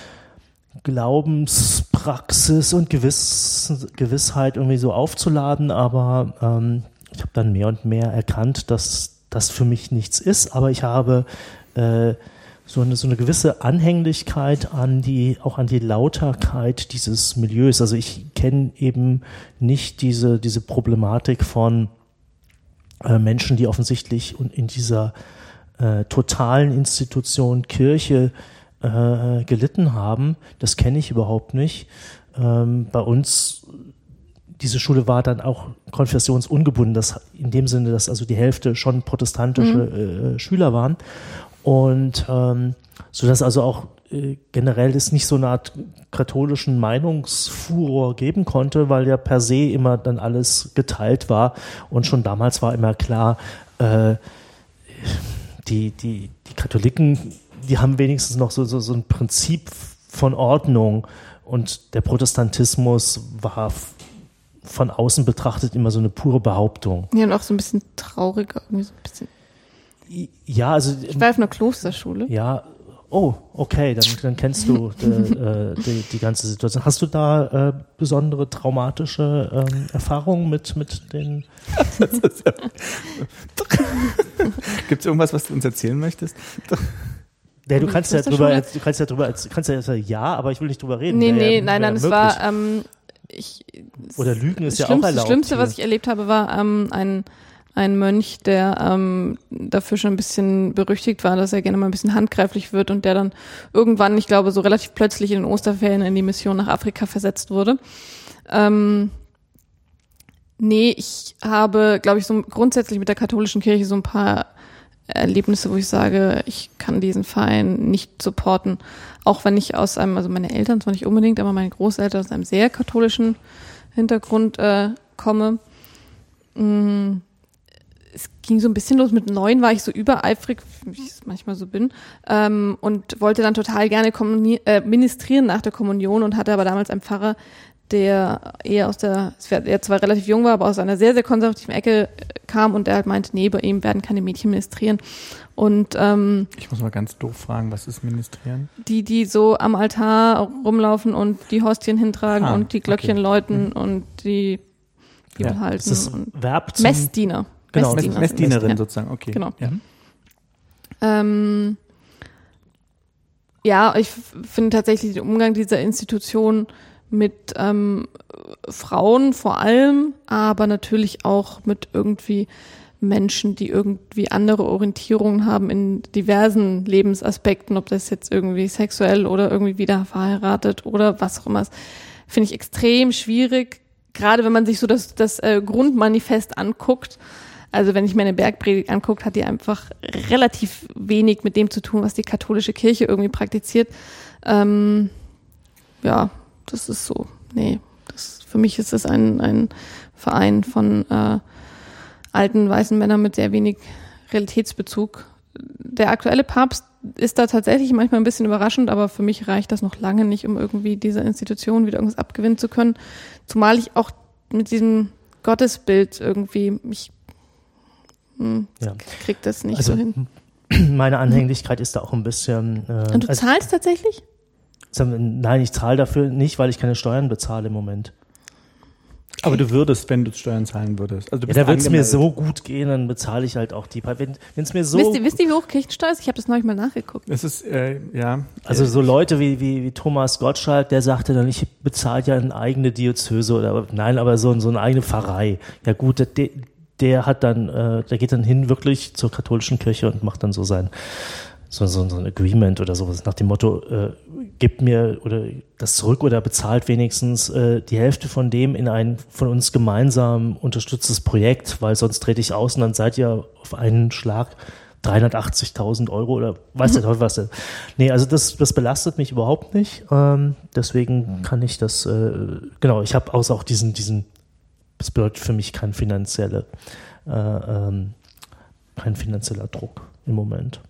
Glaubenspraxis und Gewiss, Gewissheit irgendwie so aufzuladen, aber ähm, ich habe dann mehr und mehr erkannt, dass das für mich nichts ist, aber ich habe äh, so eine, so eine gewisse Anhänglichkeit an die, auch an die Lauterkeit dieses Milieus. Also ich kenne eben nicht diese, diese Problematik von äh, Menschen, die offensichtlich in dieser äh, totalen Institution Kirche Äh, gelitten haben. Das kenne ich überhaupt nicht. Ähm, bei uns, diese Schule war dann auch konfessionsungebunden, das, in dem Sinne, dass also die Hälfte schon protestantische mhm. äh, Schüler waren. Und ähm, so dass also auch äh, generell es nicht so eine Art katholischen Meinungsfuror geben konnte, weil ja per se immer dann alles geteilt war. Und schon damals war immer klar, äh, die, die, die Katholiken, die haben wenigstens noch so, so, so ein Prinzip von Ordnung und der Protestantismus war f- von außen betrachtet immer so eine pure Behauptung. Ja, und auch so ein bisschen trauriger, irgendwie so ein bisschen. Ja, also. Ich war auf einer Klosterschule. Ja, oh, okay, dann, dann kennst du die, äh, die, die ganze Situation. Hast du da äh, besondere traumatische ähm, Erfahrungen mit, mit den... Gibt es irgendwas, was du uns erzählen möchtest? Ja, du kannst ja drüber, du kannst ja drüber, kannst ja sagen, ja, aber ich will nicht drüber reden. Nee, nee, ja, nein, nein, es war, ähm, ich, oder Lügen ist ja auch erlaubt. Das Schlimmste, hier. was ich erlebt habe, war ähm, ein, ein Mönch, der ähm, dafür schon ein bisschen berüchtigt war, dass er gerne mal ein bisschen handgreiflich wird und der dann irgendwann, ich glaube, so relativ plötzlich in den Osterferien in die Mission nach Afrika versetzt wurde. Ähm, nee, ich habe, glaube ich, so grundsätzlich mit der katholischen Kirche so ein paar Erlebnisse, wo ich sage, ich kann diesen Verein nicht supporten, auch wenn ich aus einem, also meine Eltern zwar nicht unbedingt, aber meine Großeltern aus einem sehr katholischen Hintergrund äh, komme. Mm, es ging so ein bisschen los, mit neun war ich so übereifrig, wie ich es manchmal so bin, ähm, und wollte dann total gerne kommuni- äh, ministrieren nach der Kommunion und hatte aber damals einen Pfarrer, der eher aus der, der zwar relativ jung war, aber aus einer sehr, sehr konservativen Ecke kam und der halt meinte, nee, bei ihm werden keine Mädchen ministrieren. Und ähm, ich muss mal ganz doof fragen, was ist ministrieren? Die, die so am Altar rumlaufen und die Hostien hintragen ah, und die Glöckchen okay. läuten mhm. und die Bibel ja, halten. Ist das und Verb zum Messdiener. Genau, Messdiener. Messdienerin Ja. sozusagen, okay. Genau. Ja. Ähm, ja, ich f- finde tatsächlich den Umgang dieser Institution mit ähm, Frauen vor allem, aber natürlich auch mit irgendwie Menschen, die irgendwie andere Orientierungen haben in diversen Lebensaspekten, ob das jetzt irgendwie sexuell oder irgendwie wieder verheiratet oder was auch immer ist, finde ich extrem schwierig, gerade wenn man sich so das, das äh, Grundmanifest anguckt. Also wenn ich mir eine Bergpredigt anguckt, hat die einfach relativ wenig mit dem zu tun, was die katholische Kirche irgendwie praktiziert. Ähm, ja, das ist so. Nee, das, für mich ist das ein, ein Verein von äh, alten weißen Männern mit sehr wenig Realitätsbezug. Der aktuelle Papst ist da tatsächlich manchmal ein bisschen überraschend, aber für mich reicht das noch lange nicht, um irgendwie dieser Institution wieder irgendwas abgewinnen zu können. Zumal ich auch mit diesem Gottesbild irgendwie mich hm, Ja. krieg das nicht Also so hin. meine Anhänglichkeit ist da auch ein bisschen. Äh, Und du also, zahlst tatsächlich? nein, ich zahle dafür nicht, weil ich keine Steuern bezahle im Moment. Aber du würdest, wenn du Steuern zahlen würdest. Also du Ja, bist da wird es mir angemeldet. so gut gehen, dann bezahle ich halt auch die. Wenn es mir so. wisst, ihr, wisst ihr, wie hoch Kirchensteuer ist? Ich habe das neulich mal nachgeguckt. Es ist, äh, ja. Also so Leute wie, wie, wie Thomas Gottschalk, der sagte dann, ich bezahle ja eine eigene Diözese oder nein, aber so, so eine eigene Pfarrei. Ja gut, der, der hat dann, äh, der geht dann hin wirklich zur katholischen Kirche und macht dann so sein so, so, so ein Agreement oder sowas nach dem Motto, äh, gibt mir oder das zurück oder bezahlt wenigstens äh, die Hälfte von dem in ein von uns gemeinsam unterstütztes Projekt, weil sonst trete ich aus und dann seid ihr auf einen Schlag dreihundertachtzigtausend Euro oder weiß der Teufel was. Denn. Nee, also das, das belastet mich überhaupt nicht. Ähm, deswegen kann ich das, äh, genau, ich habe außer auch diesen, diesen, das bedeutet für mich kein finanzielle, äh, ähm, kein finanzieller Druck im Moment.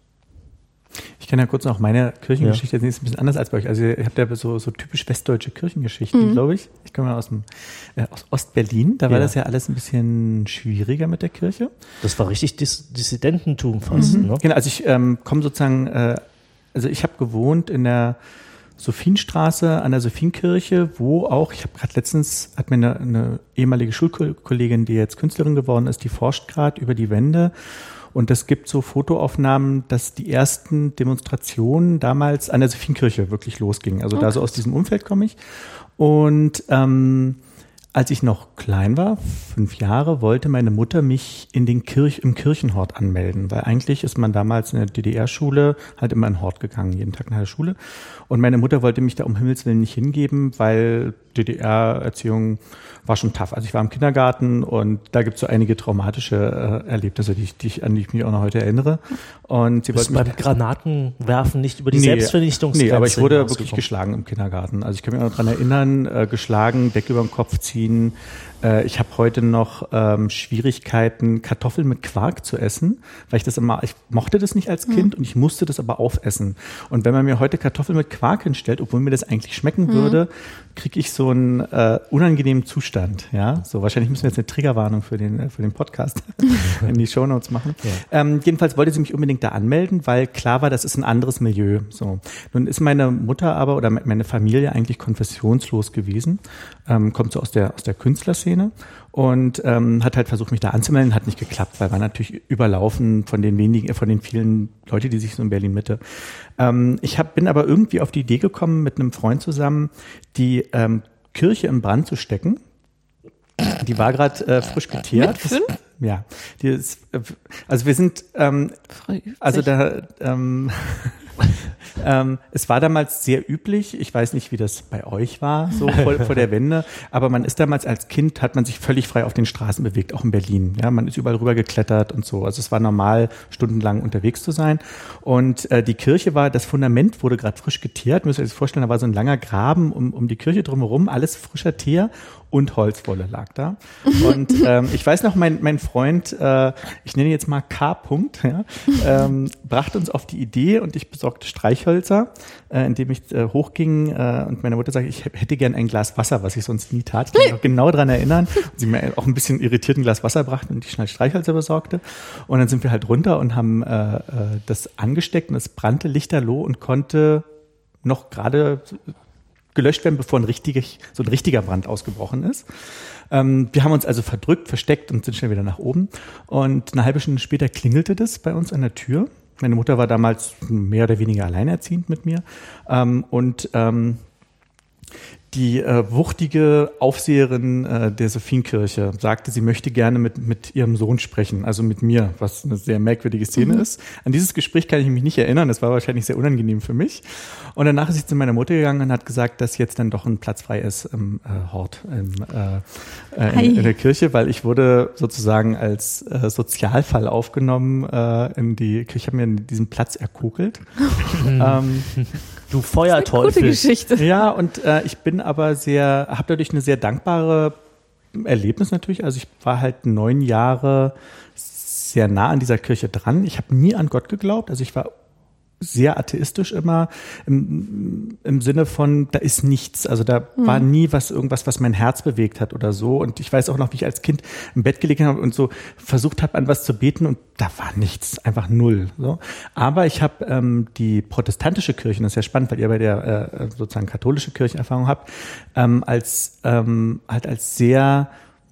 Ich kann ja kurz noch meine Kirchengeschichte, ja. Die ist ein bisschen anders als bei euch. Also ihr habt ja so, so typisch westdeutsche Kirchengeschichten, mhm. glaube ich. Ich komme aus, dem, äh, aus Ostberlin, da war ja. das ja alles ein bisschen schwieriger mit der Kirche. Das war richtig Dis- Dissidententum fast. Mhm. Ne? Genau, also ich ähm, komme sozusagen, äh, also ich habe gewohnt in der Sophienstraße an der Sophienkirche, wo auch, ich habe gerade letztens, hat mir eine, eine ehemalige Schulkollegin, die jetzt Künstlerin geworden ist, die forscht gerade über die Wende. Und es gibt so Fotoaufnahmen, dass die ersten Demonstrationen damals an der Sophienkirche wirklich losgingen. Also okay. Da so aus diesem Umfeld komme ich. Und ähm, als ich noch klein war, fünf Jahre, wollte meine Mutter mich in den Kirch, im Kirchenhort anmelden, weil eigentlich ist man damals in der D D R-Schule halt immer in den Hort gegangen, jeden Tag nach der Schule. Und meine Mutter wollte mich da um Himmels Willen nicht hingeben, weil D D R-Erziehung war schon tough. Also ich war im Kindergarten und da gibt es so einige traumatische äh, Erlebnisse, die ich, die ich, an die ich mich auch noch heute erinnere. Und sie bist wollte beim Granatenwerfen nicht über die nee, Selbstvernichtungsgrenze Nee, aber ich wurde hinausgekommen. wirklich geschlagen im Kindergarten. Also ich kann mich auch noch dran erinnern, äh, geschlagen, Decke über den Kopf ziehen. Äh, ich habe heute noch ähm, Schwierigkeiten, Kartoffeln mit Quark zu essen, weil ich das immer, ich mochte das nicht als Kind mhm. und ich musste das aber aufessen. Und wenn man mir heute Kartoffeln mit Quark hinstellt, obwohl mir das eigentlich schmecken mhm. würde, kriege ich so einen äh, unangenehmen Zustand. Ja, so wahrscheinlich müssen wir jetzt eine Triggerwarnung für den für den Podcast in die Shownotes machen. Ja. Ähm, jedenfalls wollte sie mich unbedingt da anmelden, weil klar war, das ist ein anderes Milieu. So, nun ist meine Mutter aber oder meine Familie eigentlich konfessionslos gewesen, ähm, kommt so aus der aus der Künstlerszene und ähm, hat halt versucht, mich da anzumelden, hat nicht geklappt, weil war natürlich überlaufen von den wenigen, von den vielen Leute, die sich so in Berlin Mitte. Ähm, ich hab, bin aber irgendwie auf die Idee gekommen, mit einem Freund zusammen die ähm, Kirche im Brand zu stecken. Die war gerade äh, frisch geteert. Mit fünf? Ja, die ist, äh, also wir sind, ähm, also da, ähm, ähm, es war damals sehr üblich, ich weiß nicht, wie das bei euch war, so vor, vor der Wende, aber man ist damals als Kind, hat man sich völlig frei auf den Straßen bewegt, auch in Berlin. Ja, man ist überall rüber geklettert und so. Also es war normal, stundenlang unterwegs zu sein. Und äh, die Kirche war, das Fundament wurde gerade frisch geteert. Müsst ihr euch das vorstellen, da war so ein langer Graben um, um die Kirche drumherum, alles frischer Teer und Holzwolle lag da. Und ähm, ich weiß noch, mein, mein Freund, äh, ich nenne ihn jetzt mal K. -Punkt, ja, ähm, brachte uns auf die Idee und ich besorgte Streichhölzer, äh, indem ich äh, hochging äh, und meine Mutter sagte, ich hätte gern ein Glas Wasser, was ich sonst nie tat. Ich kann mich noch genau dran erinnern. Und sie mir auch ein bisschen irritiert ein Glas Wasser brachte und ich schnell Streichhölzer besorgte. Und dann sind wir halt runter und haben äh, äh, das angesteckt und es brannte lichterloh und konnte noch gerade gelöscht werden, bevor ein, richtig, so ein richtiger Brand ausgebrochen ist. Ähm, wir haben uns also verdrückt, versteckt und sind schnell wieder nach oben. Und eine halbe Stunde später klingelte das bei uns an der Tür. Meine Mutter war damals mehr oder weniger alleinerziehend mit mir. Ähm, und ähm, die äh, wuchtige Aufseherin äh, der Sophienkirche sagte, sie möchte gerne mit mit ihrem Sohn sprechen, also mit mir, was eine sehr merkwürdige Szene mhm. ist. An dieses Gespräch kann ich mich nicht erinnern, das war wahrscheinlich sehr unangenehm für mich. Und danach ist sie zu meiner Mutter gegangen und hat gesagt, dass jetzt dann doch ein Platz frei ist im äh, Hort, im, äh, äh, in, in der Kirche, weil ich wurde sozusagen als äh, Sozialfall aufgenommen äh, in die Kirche. Ich habe mir diesen Platz erkokelt. ähm, Du Feuerteufel. Das ist eine gute Geschichte. Ja, und äh, ich bin aber sehr, habe dadurch eine sehr dankbare Erlebnis natürlich. Also ich war halt neun Jahre sehr nah an dieser Kirche dran. Ich habe nie an Gott geglaubt. Also ich war sehr atheistisch immer im, im Sinne von, da ist nichts. Also da mhm. war nie was, irgendwas, was mein Herz bewegt hat oder so. Und ich weiß auch noch, wie ich als Kind im Bett gelegen habe und so versucht habe, an was zu beten und da war nichts, einfach null. So. Aber ich habe ähm, die protestantische Kirche, das ist ja spannend, weil ihr bei der äh, sozusagen katholische Kirchenerfahrung habt, ähm, als ähm, halt als sehr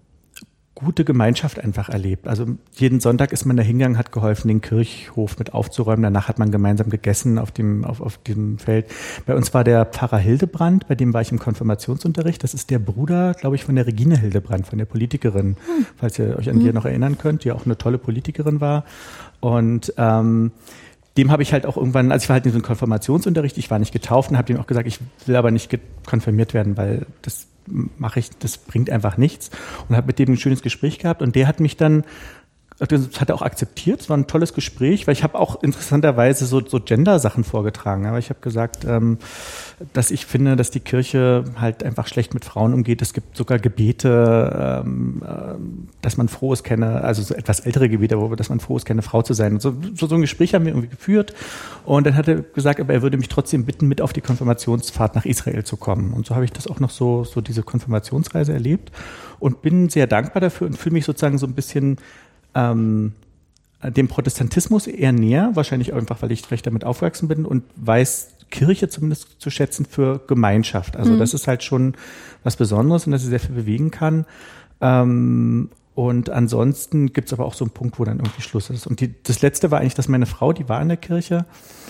gute Gemeinschaft einfach erlebt. Also jeden Sonntag ist man da hingegangen, hat geholfen, den Kirchhof mit aufzuräumen. Danach hat man gemeinsam gegessen auf dem, auf, auf dem Feld. Bei uns war der Pfarrer Hildebrand, bei dem war ich im Konfirmationsunterricht. Das ist der Bruder, glaube ich, von der Regine Hildebrand, von der Politikerin, hm. falls ihr euch an die noch erinnern könnt, die auch eine tolle Politikerin war. Und ähm, dem habe ich halt auch irgendwann, also ich war halt in so einem Konfirmationsunterricht, ich war nicht getauft und habe dem auch gesagt, ich will aber nicht konfirmiert werden, weil das mache ich, das bringt einfach nichts. Und habe mit dem ein schönes Gespräch gehabt und der hat mich dann, das hat er auch akzeptiert, es war ein tolles Gespräch, weil ich habe auch interessanterweise so, so Gender-Sachen vorgetragen, aber ich habe gesagt, ähm, dass ich finde, dass die Kirche halt einfach schlecht mit Frauen umgeht. Es gibt sogar Gebete, ähm, äh, dass man froh ist, keine, also so etwas ältere Gebete, wo, dass man froh ist, keine Frau zu sein. Und so, so, so ein Gespräch haben wir irgendwie geführt und dann hat er gesagt, aber er würde mich trotzdem bitten, mit auf die Konfirmationsfahrt nach Israel zu kommen. Und so habe ich das auch noch so, so diese Konfirmationsreise erlebt und bin sehr dankbar dafür und fühle mich sozusagen so ein bisschen Ähm, dem Protestantismus eher näher, wahrscheinlich einfach, weil ich recht damit aufgewachsen bin und weiß Kirche zumindest zu schätzen für Gemeinschaft. Also mhm. das ist halt schon was Besonderes und dass sie sehr viel bewegen kann. Ähm, und ansonsten gibt es aber auch so einen Punkt, wo dann irgendwie Schluss ist. Und die, das Letzte war eigentlich, dass meine Frau, die war in der Kirche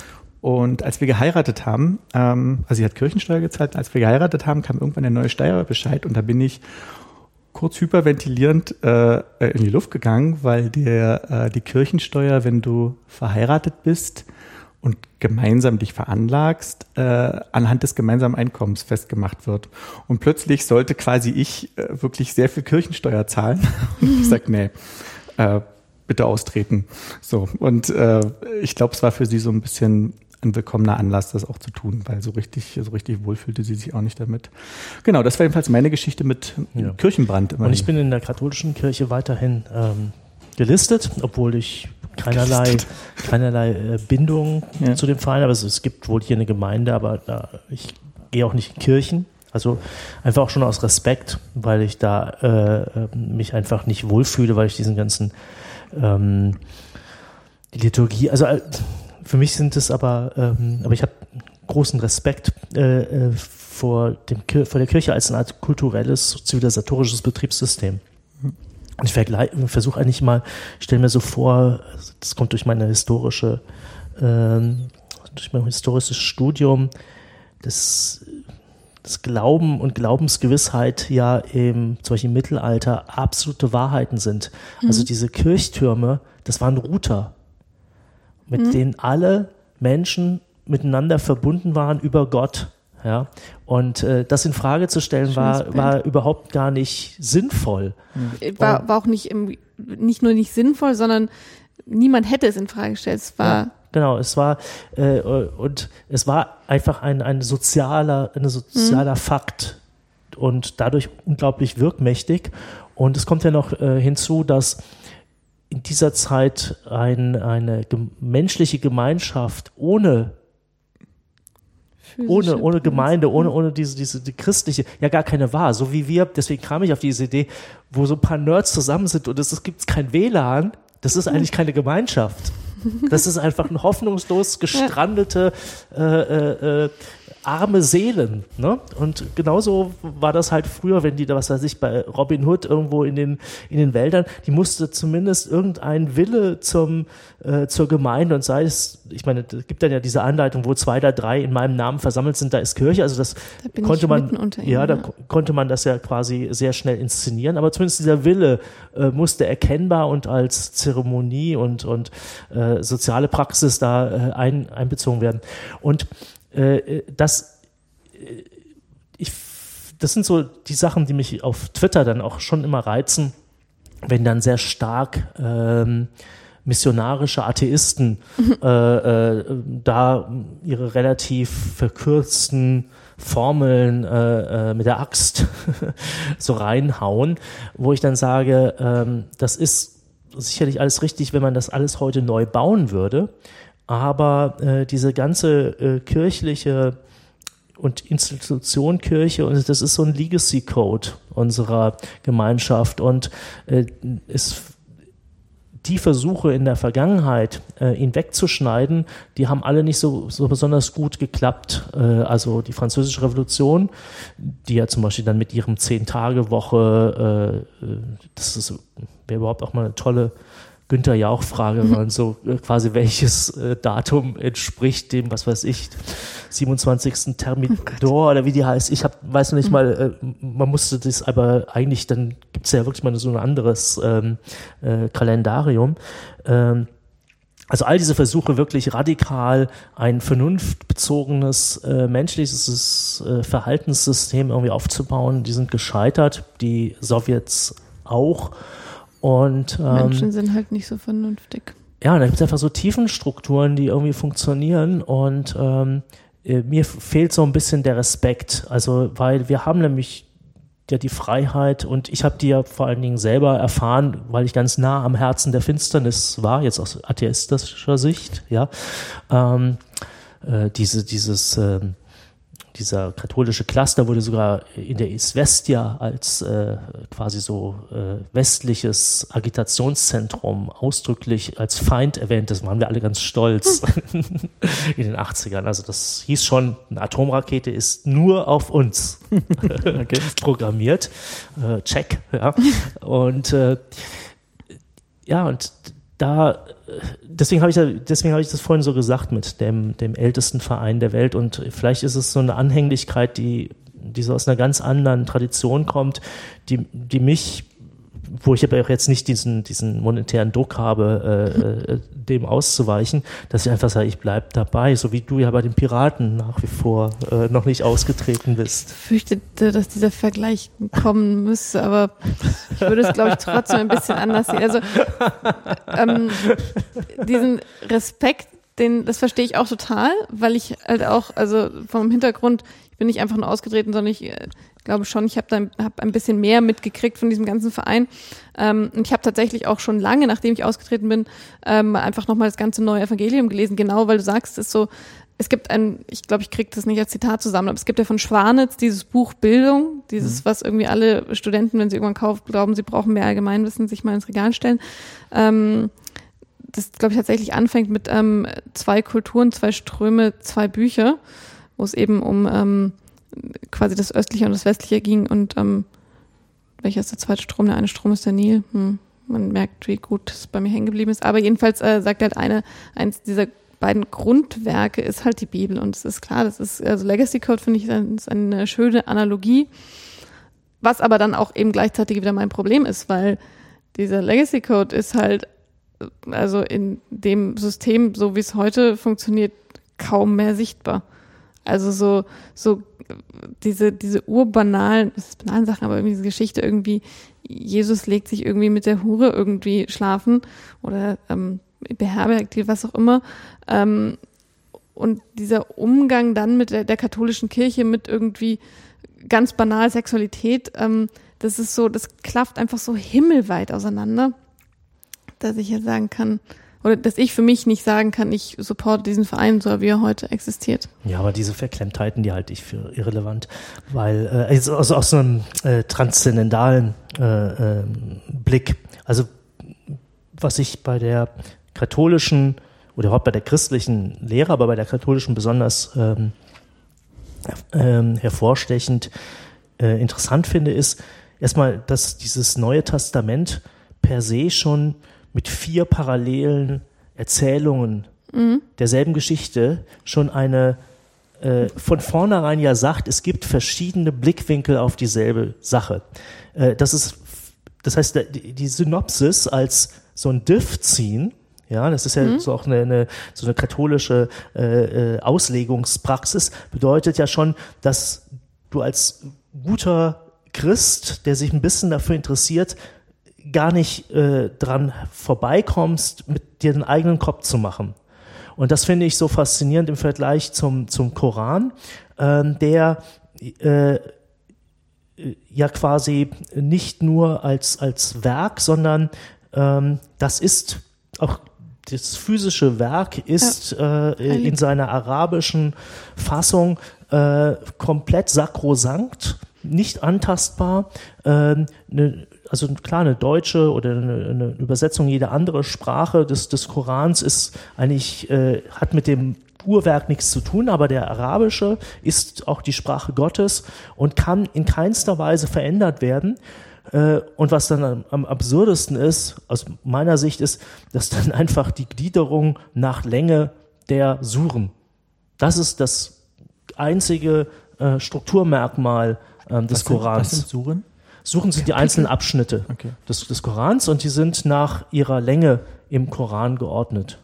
und als wir geheiratet haben, ähm, also sie hat Kirchensteuer gezahlt, als wir geheiratet haben, kam irgendwann der neue Steuerbescheid und da bin ich kurz hyperventilierend äh, in die Luft gegangen, weil der, äh, die Kirchensteuer, wenn du verheiratet bist und gemeinsam dich veranlagst, äh, anhand des gemeinsamen Einkommens festgemacht wird. Und plötzlich sollte quasi ich äh, wirklich sehr viel Kirchensteuer zahlen. Und ich sag, nee, äh, bitte austreten. So. Und äh, ich glaube, es war für sie so ein bisschen ein willkommener Anlass, das auch zu tun, weil so richtig, so richtig wohl fühlte sie sich auch nicht damit. Genau, das war jedenfalls meine Geschichte mit ja. Kirchenbrand. Immerhin. Und ich bin in der katholischen Kirche weiterhin ähm, gelistet, obwohl ich keinerlei, gelistet. keinerlei äh, Bindung ja. zu dem Verein habe. Also es gibt wohl hier eine Gemeinde, aber da, ich gehe auch nicht in Kirchen. Also einfach auch schon aus Respekt, weil ich da äh, mich einfach nicht wohlfühle, weil ich diesen ganzen ähm, die Liturgie, also äh, für mich sind es aber, ähm, aber ich habe großen Respekt äh, vor, dem, vor der Kirche als eine Art kulturelles, zivilisatorisches Betriebssystem. Und ich versuche eigentlich mal, ich stelle mir so vor, das kommt durch meine historische, ähm, durch mein historisches Studium, das, das Glauben und Glaubensgewissheit ja im, zum Beispiel im Mittelalter absolute Wahrheiten sind. Mhm. Also diese Kirchtürme, das waren Router, mit mhm. denen alle Menschen miteinander verbunden waren über Gott. Ja? Und äh, das in Frage zu stellen, war, war überhaupt gar nicht sinnvoll. Mhm. War, war auch nicht, im, nicht nur nicht sinnvoll, sondern niemand hätte es in Frage gestellt. Es war ja, genau, es war äh, und es war einfach ein, ein sozialer, ein sozialer mhm. Fakt und dadurch unglaublich wirkmächtig. Und es kommt ja noch äh, hinzu, dass in dieser Zeit ein, eine ge- menschliche Gemeinschaft ohne, ohne, ohne Gemeinde, ohne, ohne diese, diese die christliche, ja gar keine war. So wie wir, deswegen kam ich auf diese Idee, wo so ein paar Nerds zusammen sind und es gibt kein W L A N, das ist eigentlich keine Gemeinschaft. Das ist einfach eine hoffnungslos gestrandete, äh, äh, arme Seelen, ne? Und genauso war das halt früher, wenn die da, was weiß ich, bei Robin Hood irgendwo in den in den Wäldern, die musste zumindest irgendein Wille zum äh, zur Gemeinde und sei es, ich meine, es gibt dann ja diese Anleitung, wo zwei oder drei in meinem Namen versammelt sind, da ist Kirche, also das da konnte man, ihnen, ja, da ja. konnte man das ja quasi sehr schnell inszenieren, aber zumindest dieser Wille äh, musste erkennbar und als Zeremonie und und äh, soziale Praxis da äh, ein, einbezogen werden. Und äh, das äh, ich das sind so die Sachen, die mich auf Twitter dann auch schon immer reizen, wenn dann sehr stark ähm, missionarische Atheisten äh, äh, da ihre relativ verkürzten Formeln äh, äh, mit der Axt so reinhauen, wo ich dann sage, ähm, das ist sicherlich alles richtig, wenn man das alles heute neu bauen würde, aber äh, diese ganze äh, kirchliche und Institution Kirche, und das ist so ein Legacy-Code unserer Gemeinschaft und äh, ist die Versuche in der Vergangenheit, äh, ihn wegzuschneiden, die haben alle nicht so, so besonders gut geklappt. Äh, also die Französische Revolution, die ja zum Beispiel dann mit ihrem Zehn-Tage-Woche, äh, das ist wäre überhaupt auch mal eine tolle Günther Jauch-Frage, weil so äh, quasi welches äh, Datum entspricht dem, was weiß ich, siebenundzwanzigsten Thermidor oh oder wie die heißt. Ich hab, weiß noch nicht mhm. mal, äh, man musste das aber eigentlich, dann gibt's ja wirklich mal so ein anderes ähm, äh, Kalendarium. Ähm, also all diese Versuche wirklich radikal ein vernunftbezogenes äh, menschliches äh, Verhaltenssystem irgendwie aufzubauen, die sind gescheitert, die Sowjets auch. Und, ähm, Menschen sind halt nicht so vernünftig. Ja, und da gibt es einfach so Tiefenstrukturen, die irgendwie funktionieren und ähm, mir fehlt so ein bisschen der Respekt, also weil wir haben nämlich ja die Freiheit und ich habe die ja vor allen Dingen selber erfahren, weil ich ganz nah am Herzen der Finsternis war, jetzt aus atheistischer Sicht, ja, ähm, äh, diese, dieses ähm, dieser katholische Cluster wurde sogar in der Izvestia als äh, quasi so äh, westliches Agitationszentrum ausdrücklich als Feind erwähnt. Das waren wir alle ganz stolz in den achtzigern. Also das hieß schon, eine Atomrakete ist nur auf uns okay. programmiert. Äh, check. Ja. Und äh, ja, und da, deswegen habe ich, deswegen habe ich das vorhin so gesagt mit dem, dem ältesten Verein der Welt und vielleicht ist es so eine Anhänglichkeit, die, die so aus einer ganz anderen Tradition kommt, die, die mich, wo ich aber auch jetzt nicht diesen, diesen monetären Druck habe, äh, dem auszuweichen, dass ich einfach sage, ich bleibe dabei, so wie du ja bei den Piraten nach wie vor äh, noch nicht ausgetreten bist. Ich fürchtete, dass dieser Vergleich kommen müsste, aber ich würde es, glaube ich, trotzdem ein bisschen anders sehen. Also ähm, diesen Respekt, den, das verstehe ich auch total, weil ich halt auch, also vom Hintergrund, ich bin nicht einfach nur ausgetreten, sondern ich äh, glaube schon, ich habe da hab ein bisschen mehr mitgekriegt von diesem ganzen Verein. Ähm, und ich habe tatsächlich auch schon lange, nachdem ich ausgetreten bin, ähm, einfach nochmal das ganze neue Evangelium gelesen. Genau, weil du sagst, es ist so, es gibt ein, ich glaube, ich kriege das nicht als Zitat zusammen, aber es gibt ja von Schwanitz dieses Buch Bildung, dieses, mhm. was irgendwie alle Studenten, wenn sie irgendwann kaufen, glauben, sie brauchen mehr Allgemeinwissen, sich mal ins Regal stellen. Ähm, das, glaube ich, tatsächlich anfängt mit ähm, zwei Kulturen, zwei Ströme, zwei Bücher, wo es eben um ähm, quasi das Östliche und das Westliche ging und ähm, welcher ist der zweite Strom? Der eine Strom ist der Nil. Hm, man merkt, wie gut es bei mir hängen geblieben ist. Aber jedenfalls äh, sagt halt eine, eins dieser beiden Grundwerke ist halt die Bibel. Und es ist klar, das ist, also Legacy Code finde ich ist eine schöne Analogie, was aber dann auch eben gleichzeitig wieder mein Problem ist, weil dieser Legacy Code ist halt, also in dem System, so wie es heute funktioniert, kaum mehr sichtbar. Also so, so diese, diese urbanalen, das ist banalen Sachen, aber irgendwie diese Geschichte irgendwie, Jesus legt sich irgendwie mit der Hure irgendwie schlafen oder ähm, beherbergt die, was auch immer. Ähm, und dieser Umgang dann mit der, der katholischen Kirche, mit irgendwie ganz banal Sexualität, ähm, das ist so, das klafft einfach so himmelweit auseinander, dass ich jetzt sagen kann, oder dass ich für mich nicht sagen kann, ich supporte diesen Verein, so wie er heute existiert. Ja, aber diese Verklemmtheiten, die halte ich für irrelevant, weil äh, also aus, aus so einem äh, transzendentalen äh, äh, Blick, also was ich bei der katholischen oder überhaupt bei der christlichen Lehre, aber bei der katholischen besonders ähm, ähm, hervorstechend äh, interessant finde, ist erstmal, dass dieses Neue Testament per se schon mit vier parallelen Erzählungen mhm. derselben Geschichte schon eine äh, von vornherein ja sagt, es gibt verschiedene Blickwinkel auf dieselbe Sache. Äh, das ist, das heißt, die, die Synopsis als so ein Diff ziehen, ja, das ist ja mhm. so auch eine, eine so eine katholische äh, äh, Auslegungspraxis, bedeutet ja schon, dass du als guter Christ, der sich ein bisschen dafür interessiert, gar nicht äh, dran vorbeikommst, mit dir den eigenen Kopf zu machen. Und das finde ich so faszinierend im Vergleich zum zum Koran, ähm, der äh, ja quasi nicht nur als als Werk, sondern ähm, das ist auch das physische Werk ist ja. äh, in seiner arabischen Fassung äh, komplett sakrosankt, nicht antastbar. Äh, ne, also klar, eine deutsche oder eine, eine Übersetzung jeder andere Sprache des, des Korans ist eigentlich, äh, hat mit dem Urwerk nichts zu tun, aber der arabische ist auch die Sprache Gottes und kann in keinster Weise verändert werden. Und was dann am, am absurdesten ist, aus meiner Sicht, ist, dass dann einfach die Gliederung nach Länge der Suren, das ist das einzige äh, Strukturmerkmal äh, des was Korans. Sind, was sind Suren? Suren sind die einzelnen Abschnitte okay. des, des Korans und die sind nach ihrer Länge im Koran geordnet.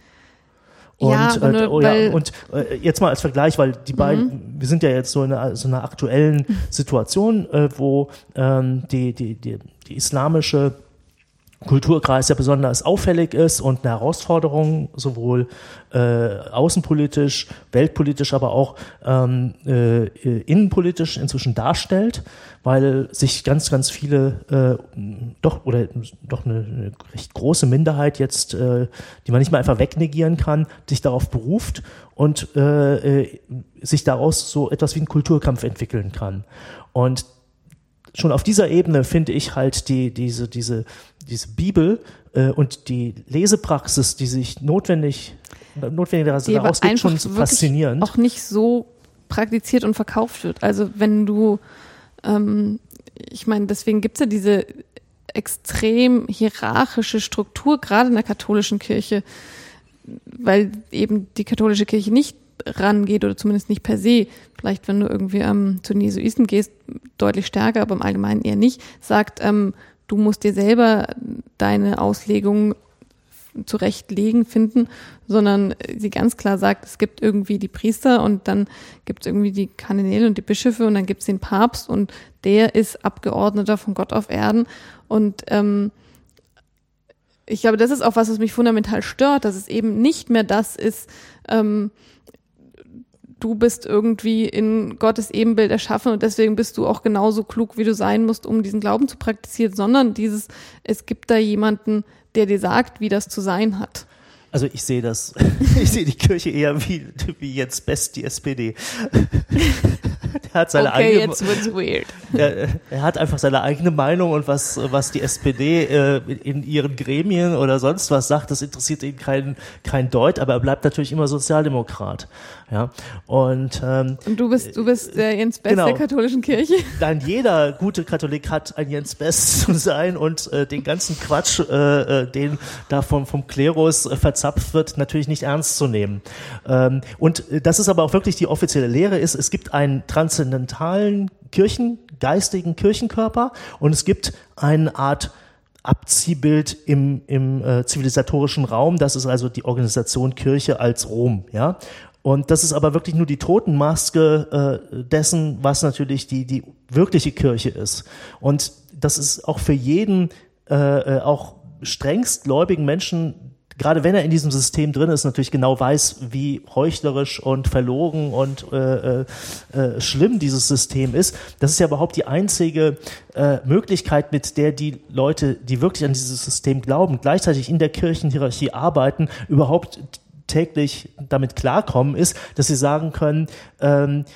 Und, ja, äh, nur, oh, ja, und äh, jetzt mal als Vergleich, weil die beiden, mhm. wir sind ja jetzt so in einer, so einer aktuellen Situation, äh, wo ähm, die, die, die, die islamische Kulturkreis ja besonders auffällig ist und eine Herausforderung sowohl äh, außenpolitisch, weltpolitisch, aber auch ähm, äh, innenpolitisch inzwischen darstellt, weil sich ganz, ganz viele äh, doch oder doch eine, eine recht große Minderheit jetzt, äh, die man nicht mehr einfach wegnegieren kann, sich darauf beruft und äh, äh, sich daraus so etwas wie ein Kulturkampf entwickeln kann. Und schon auf dieser Ebene finde ich halt die, diese, diese, diese Bibel äh, und die Lesepraxis, die sich notwendig, notwendigerweise daraus gibt, schon faszinierend. Auch nicht so praktiziert und verkauft wird. Also wenn du, ähm, ich meine, deswegen gibt's ja diese extrem hierarchische Struktur, gerade in der katholischen Kirche, weil eben die katholische Kirche nicht rangeht oder zumindest nicht per se, vielleicht wenn du irgendwie ähm, zu den Jesuiten gehst, deutlich stärker, aber im Allgemeinen eher nicht, sagt, ähm, du musst dir selber deine Auslegung zurechtlegen, finden, sondern sie ganz klar sagt, es gibt irgendwie die Priester und dann gibt es irgendwie die Kardinäle und die Bischöfe und dann gibt es den Papst und der ist Abgeordneter von Gott auf Erden und ähm, ich glaube, das ist auch was, was mich fundamental stört, dass es eben nicht mehr das ist, ähm, du bist irgendwie in Gottes Ebenbild erschaffen und deswegen bist du auch genauso klug, wie du sein musst, um diesen Glauben zu praktizieren, sondern dieses, es gibt da jemanden, der dir sagt, wie das zu sein hat. Also ich sehe das, ich sehe die Kirche eher wie, wie Jens Best, die S P D. Der hat seine okay, eigene, jetzt wird's weird. Er, er hat einfach seine eigene Meinung und was, was die S P D äh, in ihren Gremien oder sonst was sagt, das interessiert ihn kein, kein Deut, aber er bleibt natürlich immer Sozialdemokrat. Ja, und, ähm, und du bist, du bist der Jens Best genau. der katholischen Kirche? Nein, jeder gute Katholik hat ein Jens Best zu sein und äh, den ganzen Quatsch, äh, äh, den da vom, vom Klerus äh, verzapft wird, natürlich nicht ernst zu nehmen. Ähm, und äh, das ist aber auch wirklich die offizielle Lehre ist, es gibt einen transzendentalen Kirchen, geistigen Kirchenkörper und es gibt eine Art Abziehbild im, im äh, zivilisatorischen Raum, das ist also die Organisation Kirche als Rom, ja. Und das ist aber wirklich nur die Totenmaske äh, dessen, was natürlich die, die wirkliche Kirche ist. Und das ist auch für jeden, äh, auch strengst gläubigen Menschen, gerade wenn er in diesem System drin ist, natürlich genau weiß, wie heuchlerisch und verlogen und äh, äh, schlimm dieses System ist. Das ist ja überhaupt die einzige äh, Möglichkeit, mit der die Leute, die wirklich an dieses System glauben, gleichzeitig in der Kirchenhierarchie arbeiten, überhaupt täglich damit klarkommen, ist, dass sie sagen können, ähm,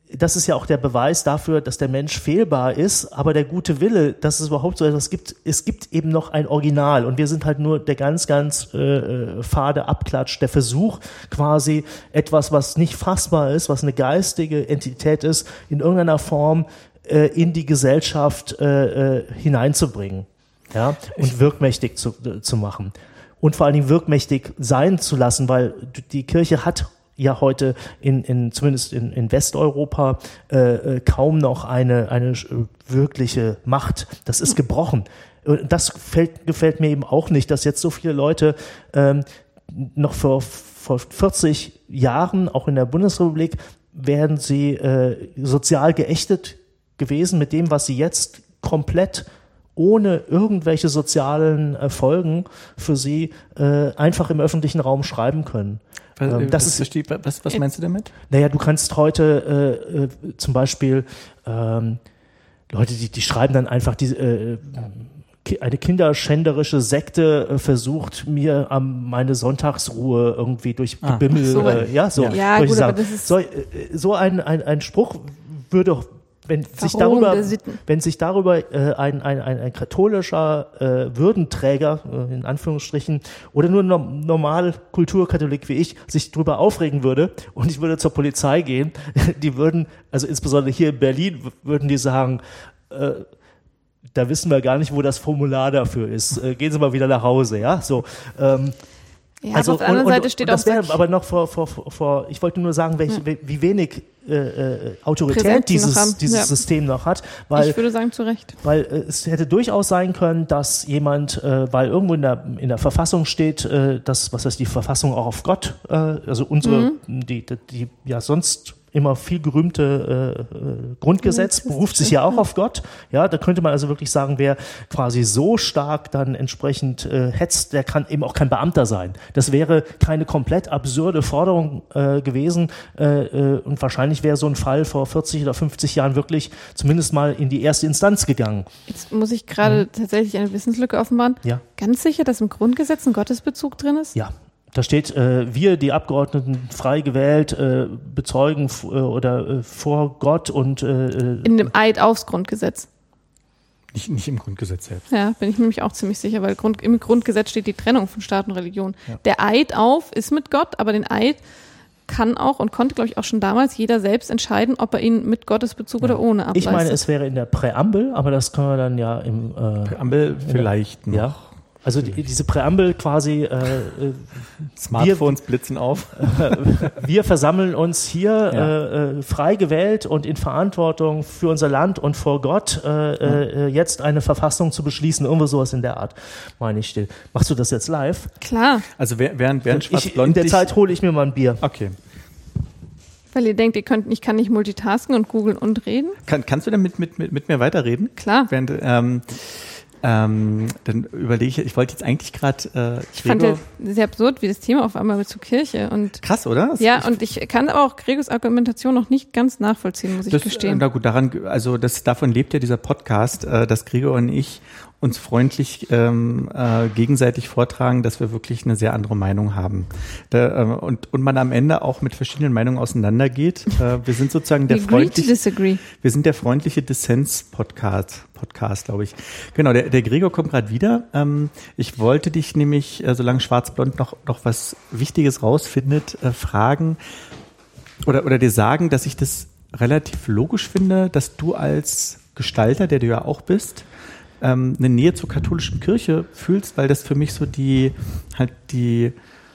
das ist ja auch der Beweis dafür, dass der Mensch fehlbar ist, aber der gute Wille, dass es überhaupt so etwas gibt, es gibt eben noch ein Original und wir sind halt nur der ganz, ganz äh, fade Abklatsch, der Versuch quasi etwas, was nicht fassbar ist, was eine geistige Entität ist, in irgendeiner Form äh, in die Gesellschaft äh, äh, hineinzubringen, ja, und wirkmächtig zu, äh, zu machen und vor allen Dingen wirkmächtig sein zu lassen, weil die Kirche hat ja heute in, in zumindest in, in Westeuropa äh, kaum noch eine eine wirkliche Macht. Das ist gebrochen. Das fällt, gefällt mir eben auch nicht, dass jetzt so viele Leute ähm, noch vor, vor vierzig Jahren, auch in der Bundesrepublik, werden sie äh, sozial geächtet gewesen mit dem, was sie jetzt komplett ohne irgendwelche sozialen äh, Folgen für sie äh, einfach im öffentlichen Raum schreiben können. Ähm, das ist, verstehe, was, was meinst du damit? Naja, du kannst heute äh, äh, zum Beispiel ähm, Leute, die, die schreiben dann einfach diese äh, eine kinderschänderische Sekte äh, versucht, mir ähm, meine Sonntagsruhe irgendwie durch ah, Gebimmel, so. Äh, ja, so. Ja, gut, aber das ist so, äh, so ein, ein, ein Spruch würde wenn sich darüber, wenn sich darüber äh, ein, ein, ein, ein katholischer äh, Würdenträger, äh, in Anführungsstrichen, oder nur ein no- normal Kulturkatholik wie ich, sich darüber aufregen würde und ich würde zur Polizei gehen, die würden, also insbesondere hier in Berlin, würden die sagen, äh, da wissen wir gar nicht, wo das Formular dafür ist. Äh, gehen Sie mal wieder nach Hause, ja, so. Ähm, Ja, also, aber auf der anderen und, Seite und, steht und das auch... wäre aber noch vor, vor, vor, ich wollte nur sagen, welche, ja. wie wenig äh, äh, Autorität Präsenz dieses, noch haben. dieses Ja. System noch hat, weil, ich würde sagen, zu Recht. weil äh, es hätte durchaus sein können, dass jemand, äh, weil irgendwo in der, in der Verfassung steht, äh, dass, was heißt die Verfassung auch auf Gott, äh, also unsere, Mhm. die, die, die ja sonst immer viel gerühmte äh, äh, Grundgesetz Mhm, beruft sich ja auch auf Gott. Ja, da könnte man also wirklich sagen, wer quasi so stark dann entsprechend äh, hetzt, der kann eben auch kein Beamter sein. Das wäre keine komplett absurde Forderung äh, gewesen äh, äh, und wahrscheinlich wäre so ein Fall vor vierzig oder fünfzig Jahren wirklich zumindest mal in die erste Instanz gegangen. Jetzt muss ich gerade Mhm. tatsächlich eine Wissenslücke offenbaren. Ja. Ganz sicher, dass im Grundgesetz ein Gottesbezug drin ist? Ja. Da steht, äh, wir, die Abgeordneten, frei gewählt, äh, bezeugen f- äh, oder äh, vor Gott und äh, In dem Eid aufs Grundgesetz. Nicht, nicht im Grundgesetz selbst. Ja, bin ich mir nämlich auch ziemlich sicher, weil Grund, im Grundgesetz steht die Trennung von Staat und Religion. Ja. Der Eid auf ist mit Gott, aber den Eid kann auch und konnte, glaube ich, auch schon damals jeder selbst entscheiden, ob er ihn mit Gottesbezug oder ohne ableistet. ich meine, es wäre in der Präambel, aber das können wir dann ja im äh, Präambel vielleicht noch. ja. Also die, diese Präambel quasi, äh, äh, Smartphones blitzen auf. wir versammeln uns hier Ja. äh, äh, frei gewählt und in Verantwortung für unser Land und vor Gott äh, äh, jetzt eine Verfassung zu beschließen, irgendwo sowas in der Art, meine ich still. Machst du das jetzt live? Klar, Also während, während Ich, in Schwarz-Blond der dich- Zeit hole ich mir mal ein Bier. Okay. weil ihr denkt, ihr könnt, ich kann nicht multitasken und googeln und reden. Kann, kannst du denn mit, mit, mit, mit mir weiterreden? Klar. Während, ähm, ähm, dann überlege ich, ich wollte jetzt eigentlich gerade äh, Ich fand ja sehr absurd, wie das Thema auf einmal zur Kirche und krass, oder? Das- ja, ich, und ich kann aber auch Gregors Argumentation noch nicht ganz nachvollziehen, muss ich das, gestehen. Na gut, daran, also das, davon lebt ja dieser Podcast, äh, dass Gregor und ich uns freundlich ähm, äh, gegenseitig vortragen, dass wir wirklich eine sehr andere Meinung haben. Da, äh, und, und man am Ende auch mit verschiedenen Meinungen auseinandergeht. Äh, wir sind sozusagen der We agree to freundliche, disagree. wir sind der freundliche Dissens-Podcast, Podcast, glaube ich. Genau, der, der Gregor kommt gerade wieder. Ähm, ich wollte dich nämlich, äh, solange Schwarz-Blond noch, noch was Wichtiges rausfindet, äh, fragen oder, oder dir sagen, dass ich das relativ logisch finde, dass du als Gestalter, der du ja auch bist, ähm, eine Nähe zur katholischen Kirche fühlst, weil das für mich so die halt die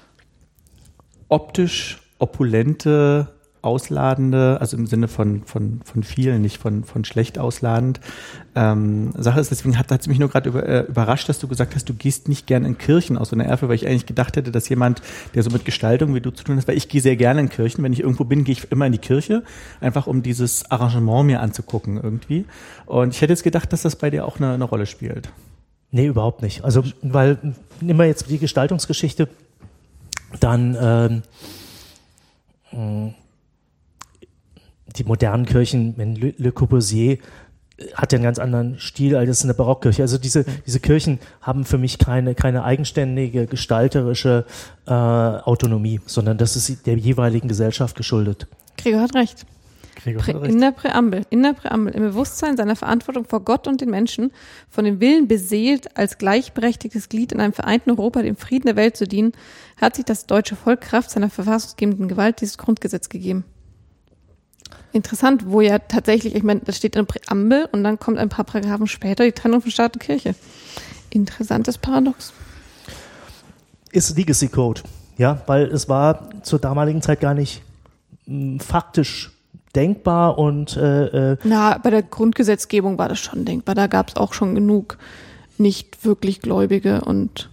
optisch opulente, ausladende, also im Sinne von von von vielen, nicht von von schlecht ausladend ähm, Sache ist. Deswegen hat es mich nur gerade über, äh, überrascht, dass du gesagt hast, du gehst nicht gerne in Kirchen aus so einer Erfe, weil ich eigentlich gedacht hätte, dass jemand, der so mit Gestaltung wie du zu tun hast, weil ich gehe sehr gerne in Kirchen. Wenn ich irgendwo bin, gehe ich immer in die Kirche, einfach um dieses Arrangement mir anzugucken irgendwie. Und ich hätte jetzt gedacht, dass das bei dir auch eine, eine Rolle spielt. Nee, überhaupt nicht. Also, weil, nehmen wir jetzt die Gestaltungsgeschichte, dann ähm, mh, die modernen Kirchen, wenn Le, Le Corbusier hat ja einen ganz anderen Stil als eine Barockkirche. Also diese, diese Kirchen haben für mich keine, keine eigenständige gestalterische äh, Autonomie, sondern das ist der jeweiligen Gesellschaft geschuldet. Gregor hat recht. Prä, in der Präambel, in der Präambel, im Bewusstsein seiner Verantwortung vor Gott und den Menschen, von dem Willen beseelt, als gleichberechtigtes Glied in einem vereinten Europa dem Frieden der Welt zu dienen, hat sich das deutsche Volk Kraft seiner verfassungsgebenden Gewalt dieses Grundgesetz gegeben. Interessant, wo ja tatsächlich, ich meine, das steht in der Präambel und dann kommt ein paar Paragraphen später die Trennung von Staat und Kirche. Interessantes Paradox. Ist Legacy Code, ja, weil es war zur damaligen Zeit gar nicht mh, faktisch denkbar und äh, äh Na, bei der Grundgesetzgebung war das schon denkbar. Da gab es auch schon genug nicht wirklich Gläubige und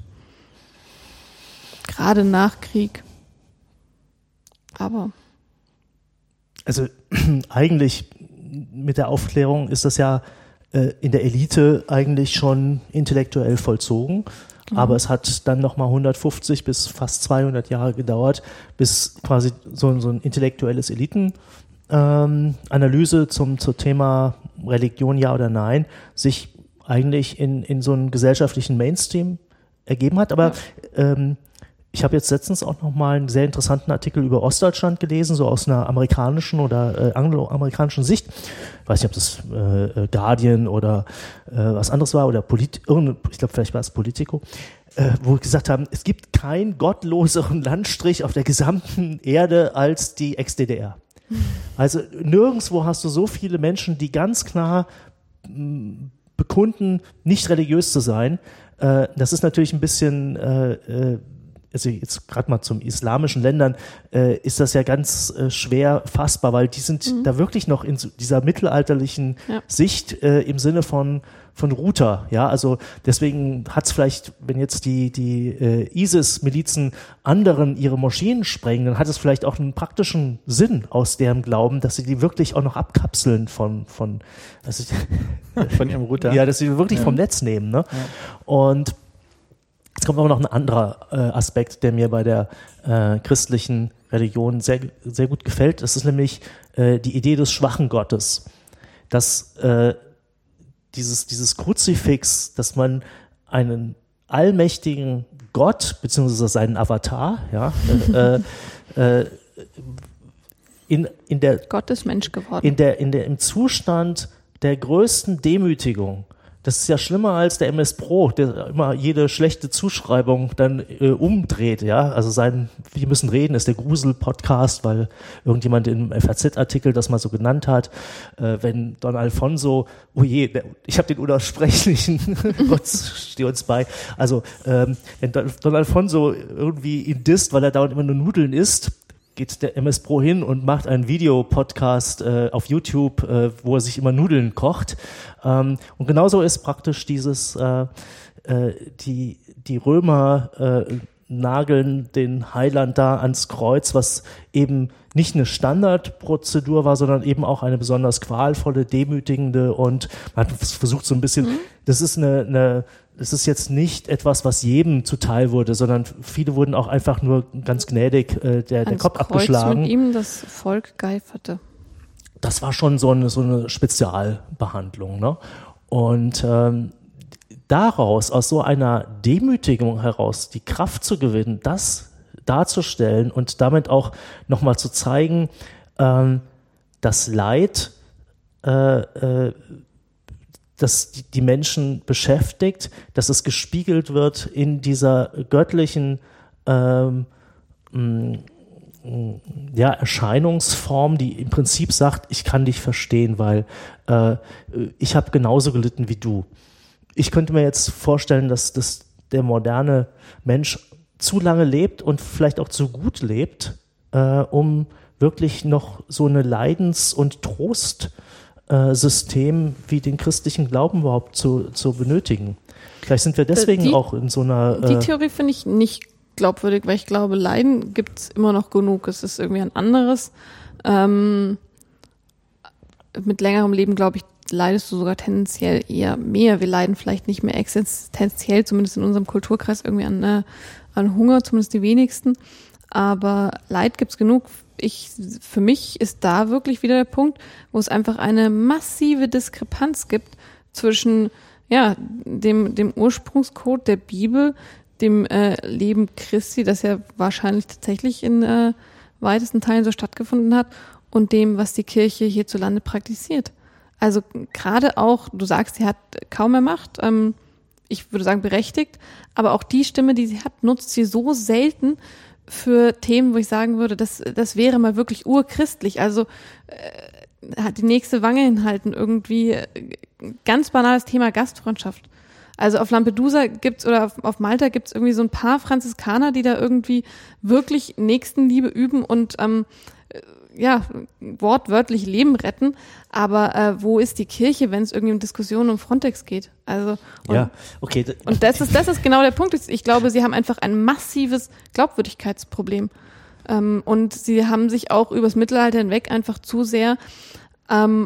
gerade nach Krieg. Aber also eigentlich mit der Aufklärung ist das ja äh, in der Elite eigentlich schon intellektuell vollzogen. Genau. Aber es hat dann nochmal hundertfünfzig bis fast zweihundert Jahre gedauert, bis quasi so, so ein intellektuelles Eliten Ähm, Analyse zum, zum Thema Religion, ja oder nein, sich eigentlich in, in so einen gesellschaftlichen Mainstream ergeben hat. Aber ja. ähm, ich habe jetzt letztens auch nochmal einen sehr interessanten Artikel über Ostdeutschland gelesen, so aus einer amerikanischen oder äh, angloamerikanischen Sicht. Ich weiß nicht, ob das äh, Guardian oder äh, was anderes war oder Polit- ich glaube, vielleicht war es Politico. Äh, wo wir gesagt haben, es gibt keinen gottloseren Landstrich auf der gesamten Erde als die Ex-D D R. Also nirgendwo hast du so viele Menschen, die ganz klar mh, bekunden, nicht religiös zu sein. Äh, das ist natürlich ein bisschen, äh, also jetzt gerade mal zum islamischen Ländern, äh, ist das ja ganz äh, schwer fassbar, weil die sind mhm. da wirklich noch in so dieser mittelalterlichen ja. Sicht äh, im Sinne von von Router, ja, also deswegen hat es vielleicht, wenn jetzt die die äh, ISIS-Milizen anderen ihre Moscheen sprengen, dann hat es vielleicht auch einen praktischen Sinn aus deren Glauben, dass sie die wirklich auch noch abkapseln von von also von ihrem Router, ja, dass sie wirklich ja. vom Netz nehmen, ne? Ja. Und jetzt kommt aber noch ein anderer äh, Aspekt, der mir bei der äh, christlichen Religion sehr sehr gut gefällt. Das ist nämlich äh, die Idee des schwachen Gottes, dass äh, Dieses, dieses Kruzifix, dass man einen allmächtigen Gott, beziehungsweise seinen Avatar, ja, äh, äh, in, in der, Gott ist Mensch geworden. In der, in der, im Zustand der größten Demütigung. Das ist ja schlimmer als der M S Pro, der immer jede schlechte Zuschreibung dann äh, umdreht, ja. Also sein Wir müssen reden ist der Grusel-Podcast, weil irgendjemand im F A Z-Artikel das mal so genannt hat. Äh, wenn Don Alfonso, oh je, der, ich habe den unaussprechlichen, Gott steh uns bei. Also ähm, wenn Don Alfonso irgendwie ihn disst, weil er dauernd immer nur Nudeln isst, geht der M S Pro hin und macht einen Videopodcast äh, auf YouTube, äh, wo er sich immer Nudeln kocht. Ähm, und genauso ist praktisch dieses, äh, äh, die, die Römer äh, nageln den Heiland da ans Kreuz, was eben nicht eine Standardprozedur war, sondern eben auch eine besonders qualvolle, demütigende und man hat versucht so ein bisschen, mhm. das ist eine, eine es ist jetzt nicht etwas, was jedem zuteil wurde, sondern viele wurden auch einfach nur ganz gnädig äh, der, der Kopf Kreuz abgeschlagen. Mit ihm das Volk geiferte. Das war schon so eine, so eine Spezialbehandlung, ne? Und ähm, daraus, aus so einer Demütigung heraus, die Kraft zu gewinnen, das darzustellen und damit auch nochmal zu zeigen, ähm, das Leid, äh, äh, das die Menschen beschäftigt, dass es gespiegelt wird in dieser göttlichen ähm, ja, Erscheinungsform, die im Prinzip sagt, ich kann dich verstehen, weil äh, ich habe genauso gelitten wie du. Ich könnte mir jetzt vorstellen, dass, dass der moderne Mensch zu lange lebt und vielleicht auch zu gut lebt, äh, um wirklich noch so eine Leidens- und Trost System wie den christlichen Glauben überhaupt zu, zu benötigen. Vielleicht sind wir deswegen die, auch in so einer... Die äh, Theorie finde ich nicht glaubwürdig, weil ich glaube, Leiden gibt es immer noch genug. Es ist irgendwie ein anderes. Ähm, mit längerem Leben, glaube ich, leidest du sogar tendenziell eher mehr. Wir leiden vielleicht nicht mehr existenziell, zumindest in unserem Kulturkreis, irgendwie an, äh, an Hunger, zumindest die wenigsten. Aber Leid gibt es genug. Ich, für mich ist da wirklich wieder der Punkt, wo es einfach eine massive Diskrepanz gibt zwischen ja dem dem Ursprungscode der Bibel, dem äh, Leben Christi, das ja wahrscheinlich tatsächlich in äh, weitesten Teilen so stattgefunden hat, und dem, was die Kirche hierzulande praktiziert. Also gerade auch, du sagst, sie hat kaum mehr Macht, ähm, ich würde sagen berechtigt, aber auch die Stimme, die sie hat, nutzt sie so selten für Themen, wo ich sagen würde, das, das wäre mal wirklich urchristlich. Also äh, hat die nächste Wange hinhalten, irgendwie äh, ganz banales Thema Gastfreundschaft. Also auf Lampedusa gibt's oder auf, auf Malta gibt's irgendwie so ein paar Franziskaner, die da irgendwie wirklich Nächstenliebe üben und ähm, ja, wortwörtlich Leben retten, aber äh, wo ist die Kirche, wenn es irgendwie um Diskussionen um Frontex geht? Also und, ja, okay. Und das ist das ist genau der Punkt. Ich glaube, sie haben einfach ein massives Glaubwürdigkeitsproblem ähm, und sie haben sich auch übers Mittelalter hinweg einfach zu sehr ähm,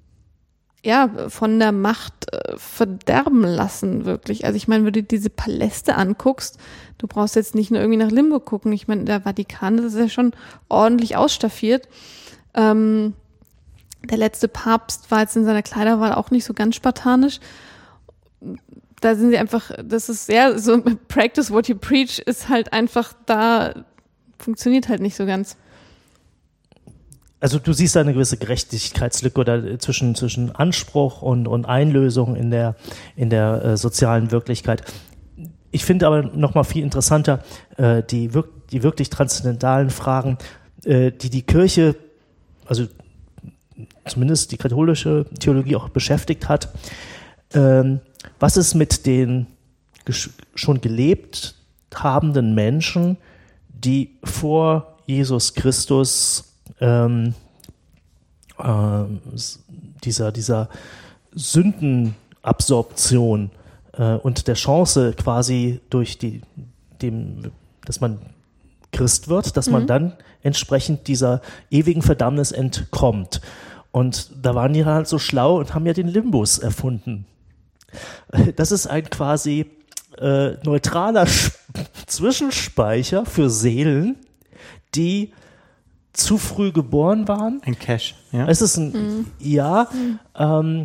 ja von der Macht äh, verderben lassen, wirklich. Also ich meine, wenn du diese Paläste anguckst, du brauchst jetzt nicht nur irgendwie nach Limburg gucken. Ich meine, der Vatikan, das ist ja schon ordentlich ausstaffiert. Ähm, der letzte Papst war jetzt in seiner Kleiderwahl auch nicht so ganz spartanisch. Da sind sie einfach, das ist sehr, so practice what you preach ist halt einfach da, funktioniert halt nicht so ganz. Also du siehst da eine gewisse Gerechtigkeitslücke oder zwischen, zwischen Anspruch und, und Einlösung in der, in der äh, sozialen Wirklichkeit. Ich finde aber noch mal viel interessanter äh, die, wirk- die wirklich transzendentalen Fragen, äh, die die Kirche, also zumindest die katholische Theologie auch beschäftigt hat. Ähm, was ist mit den gesch- schon gelebt habenden Menschen, die vor Jesus Christus ähm, ähm, dieser, dieser Sündenabsorption äh, und der Chance quasi durch die, dem, dass man Christ wird, dass man Mhm. dann entsprechend dieser ewigen Verdammnis entkommt. Und da waren die halt so schlau und haben ja den Limbus erfunden. Das ist ein quasi äh, neutraler Sch- Zwischenspeicher für Seelen, die zu früh geboren waren. Ein Cache, ja. Es ist ein, Mhm. ja, ähm,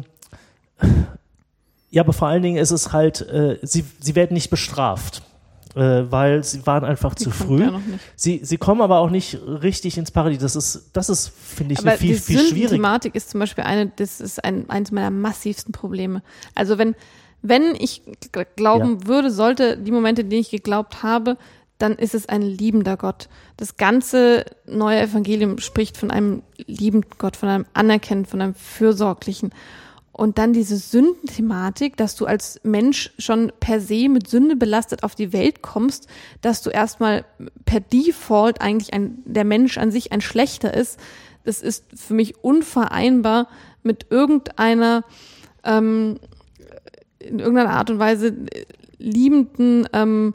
ja, aber vor allen Dingen ist es halt, äh, sie, sie werden nicht bestraft, äh, weil sie waren einfach Die zu kommt früh. ja noch nicht. Sie, sie kommen aber auch nicht richtig ins Paradies. Das ist, das ist, finde ich, Aber eine viel, die viel schwierig. Sündenthematik ist zum Beispiel eine, das ist ein, eines meiner massivsten Probleme. Also wenn, wenn ich g- glauben Ja. würde, sollte die Momente, in denen ich geglaubt habe, dann ist es ein liebender Gott. Das ganze neue Evangelium spricht von einem liebenden Gott, von einem anerkennenden, von einem fürsorglichen. Und dann diese Sündenthematik, dass du als Mensch schon per se mit Sünde belastet auf die Welt kommst, dass du erstmal per Default eigentlich ein, der Mensch an sich ein Schlechter ist, das ist für mich unvereinbar mit irgendeiner, ähm, in irgendeiner Art und Weise liebenden, ähm,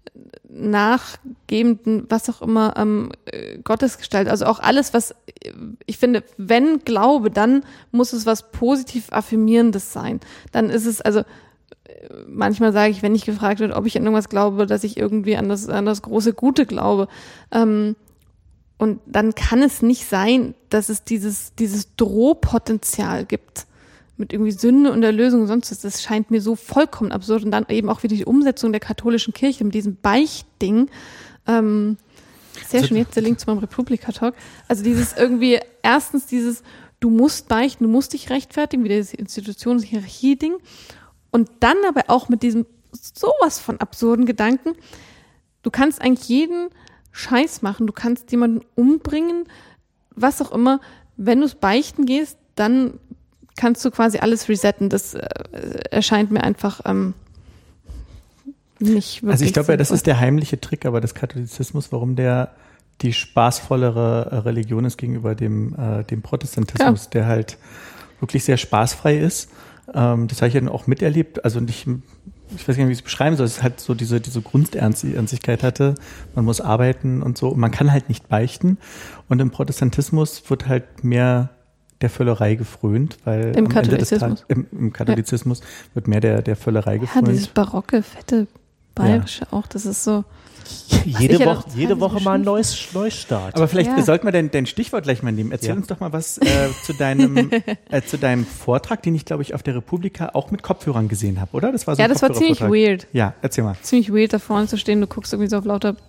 nachgebenden, was auch immer, ähm, Gottesgestalt. Also auch alles, was, ich finde, wenn Glaube, dann muss es was positiv Affirmierendes sein. Dann ist es, also manchmal sage ich, wenn ich gefragt wird, ob ich an irgendwas glaube, dass ich irgendwie an das, an das große Gute glaube. Ähm, und dann kann es nicht sein, dass es dieses, dieses Drohpotenzial gibt mit irgendwie Sünde und Erlösung und sonst was. Das scheint mir so vollkommen absurd. Und dann eben auch wieder die Umsetzung der katholischen Kirche mit diesem Beichtding. Ähm, sehr Also- schön, jetzt der Link zu meinem Republika-Talk. Also dieses irgendwie, erstens dieses, du musst beichten, du musst dich rechtfertigen, wieder dieses Institutions-Hierarchie-Ding. Und dann aber auch mit diesem sowas von absurden Gedanken, du kannst eigentlich jeden Scheiß machen, du kannst jemanden umbringen, was auch immer. Wenn du es beichten gehst, dann kannst du quasi alles resetten. Das äh, erscheint mir einfach ähm, nicht wirklich Also ich glaube ja, das sinnvoll. ist der heimliche Trick aber des Katholizismus, warum der die spaßvollere äh, Religion ist gegenüber dem, äh, dem Protestantismus, Ja. der halt wirklich sehr spaßfrei ist. Ähm, das habe ich ja auch miterlebt. Also nicht, ich weiß gar nicht, wie ich es beschreiben soll. Es ist halt so diese, diese Grundernstigkeit hatte. Man muss arbeiten und so. Und man kann halt nicht beichten. Und im Protestantismus wird halt mehr der Völlerei gefrönt, weil Im am Ende des Katholizismus. Tages, im, im Katholizismus wird mehr der, der Völlerei Ja, gefrönt. dieses barocke, fette Bayerische auch, das ist so. Jede ich ja Woche, noch jede total Woche mal ein beschimpft. neues Neustart. Aber vielleicht Ja. sollten wir dein, dein Stichwort gleich mal nehmen. Erzähl Ja. uns doch mal was äh, zu deinem äh, zu deinem Vortrag, den ich, glaube ich, auf der Republika auch mit Kopfhörern gesehen habe, oder? Das war so Ja, ein das war ziemlich Kopfhörervortrag. weird. Ja, erzähl mal. Ziemlich weird, da vorne zu stehen, du guckst irgendwie so auf lauter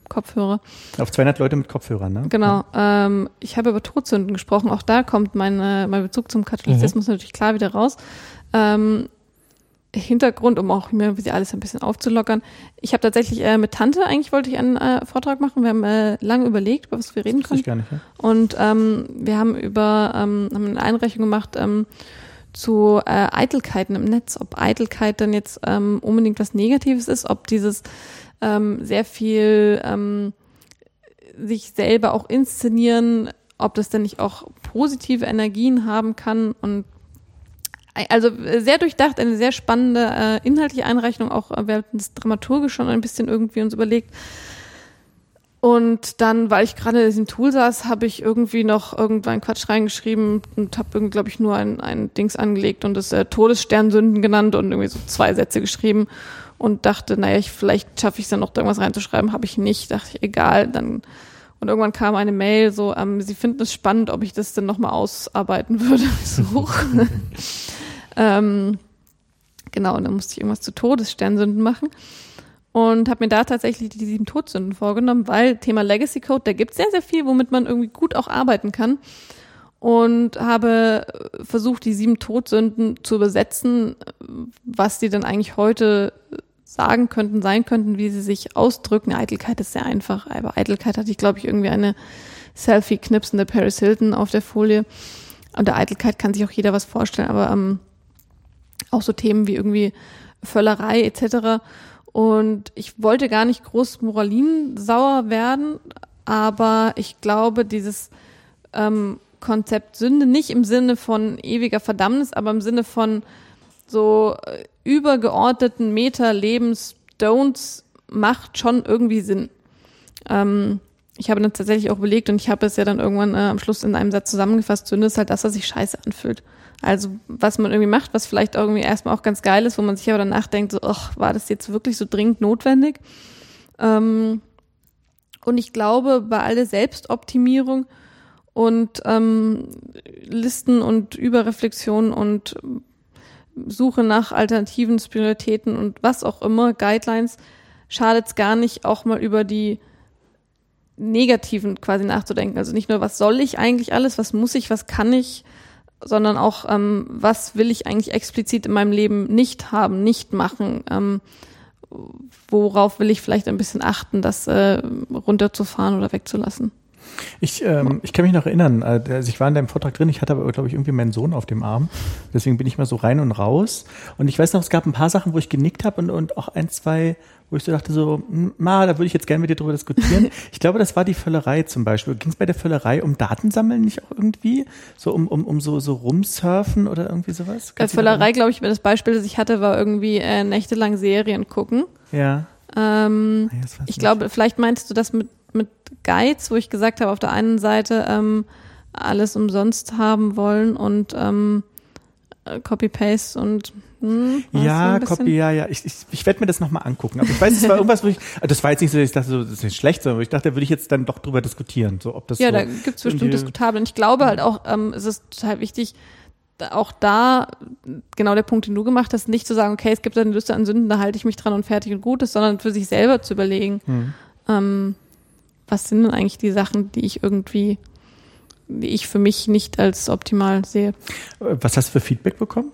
Kopfhörer. Auf zweihundert Leute mit Kopfhörern, ne? Genau. Ja. Ähm, ich habe über Todsünden gesprochen. Auch da kommt mein, äh, mein Bezug zum Katholizismus mhm. natürlich klar wieder raus. Ähm, Hintergrund, um auch mir alles ein bisschen aufzulockern. Ich habe tatsächlich äh, mit Tante, eigentlich wollte ich einen äh, Vortrag machen. Wir haben äh, lange überlegt, über was wir reden können. Ich gar nicht, ja. Und ähm, wir haben über ähm, haben eine Einreichung gemacht ähm, zu äh, Eitelkeiten im Netz. Ob Eitelkeit dann jetzt ähm, unbedingt was Negatives ist, ob dieses ähm, sehr viel ähm, sich selber auch inszenieren, ob das dann nicht auch positive Energien haben kann. Und also sehr durchdacht, eine sehr spannende äh, inhaltliche Einreichung, auch äh, wir hatten das Dramaturgisch schon ein bisschen irgendwie uns überlegt. Und dann, weil ich gerade in diesem Tool saß, habe ich irgendwie noch irgendwann Quatsch reingeschrieben und habe irgendwie, glaube ich, nur ein, ein Dings angelegt und das äh, Todessternsünden genannt und irgendwie so zwei Sätze geschrieben und dachte, naja, ich, vielleicht schaffe ich es dann noch, da irgendwas reinzuschreiben. Habe ich nicht, dachte ich, egal. Dann Und irgendwann kam eine Mail, so, ähm, sie finden es spannend, ob ich das denn nochmal ausarbeiten würde. So hoch. ähm, genau, und dann musste ich irgendwas zu Todessternsünden machen. Und habe mir da tatsächlich die sieben Todsünden vorgenommen, weil Thema Legacy Code, da gibt es sehr, sehr viel, womit man irgendwie gut auch arbeiten kann. Und habe versucht, die sieben Todsünden zu übersetzen, was die dann eigentlich heute sagen könnten, sein könnten, wie sie sich ausdrücken. Eitelkeit ist sehr einfach, aber Eitelkeit hatte ich, glaube ich, irgendwie eine Selfie-knipsende Paris Hilton auf der Folie. Unter Eitelkeit kann sich auch jeder was vorstellen, aber ähm, auch so Themen wie irgendwie Völlerei et cetera. Und ich wollte gar nicht groß moralinsauer werden, aber ich glaube, dieses ähm, Konzept Sünde nicht im Sinne von ewiger Verdammnis, aber im Sinne von so äh, übergeordneten Meta-Lebens-Don'ts macht schon irgendwie Sinn. Ähm, ich habe dann tatsächlich auch überlegt und ich habe es ja dann irgendwann äh, am Schluss in einem Satz zusammengefasst, Sünde ist halt das, was sich scheiße anfühlt. Also was man irgendwie macht, was vielleicht irgendwie erstmal auch ganz geil ist, wo man sich aber danach denkt, so, ach, war das jetzt wirklich so dringend notwendig? Ähm, und ich glaube, bei all der Selbstoptimierung und ähm, Listen und Überreflexion und Suche nach alternativen Spiritualitäten und was auch immer, Guidelines, schadet es gar nicht, auch mal über die Negativen quasi nachzudenken. Also nicht nur, was soll ich eigentlich alles, was muss ich, was kann ich, sondern auch, ähm, was will ich eigentlich explizit in meinem Leben nicht haben, nicht machen, ähm, worauf will ich vielleicht ein bisschen achten, das äh, runterzufahren oder wegzulassen. Ich, ähm, ich kann mich noch erinnern, also ich war in deinem Vortrag drin, ich hatte aber, glaube ich, irgendwie meinen Sohn auf dem Arm, deswegen bin ich mal so rein und raus und ich weiß noch, es gab ein paar Sachen, wo ich genickt habe und, und auch ein, zwei, wo ich so dachte so, ma, da würde ich jetzt gerne mit dir drüber diskutieren. Ich glaube, das war die Völlerei zum Beispiel. Ging es bei der Völlerei um Datensammeln nicht auch irgendwie? So um, um, um so, so rumsurfen oder irgendwie sowas? Bei Völlerei, glaube ich, das Beispiel, das ich hatte, war irgendwie äh, nächtelang Serien gucken. Ja. Ähm, ja, ich nicht. glaube, vielleicht meinst du das mit mit Guides, wo ich gesagt habe, auf der einen Seite ähm, alles umsonst haben wollen und ähm, Copy-Paste und hm, ja, Copy, ja, ja. Ich, ich, ich werde mir das nochmal angucken. Aber ich weiß, es war irgendwas, wo ich, das war jetzt nicht so, ich dachte so, das ist nicht schlecht, sondern ich dachte, da würde ich jetzt dann doch drüber diskutieren. So, ob das ja, so da gibt es bestimmt diskutabel. Und ich glaube halt auch, ähm, es ist total wichtig, auch da, genau der Punkt, den du gemacht hast, nicht zu sagen, okay, es gibt eine Liste an Sünden, da halte ich mich dran und fertig und gut ist, sondern für sich selber zu überlegen, hm. ähm, was sind denn eigentlich die Sachen, die ich irgendwie, die ich für mich nicht als optimal sehe. Was hast du für Feedback bekommen?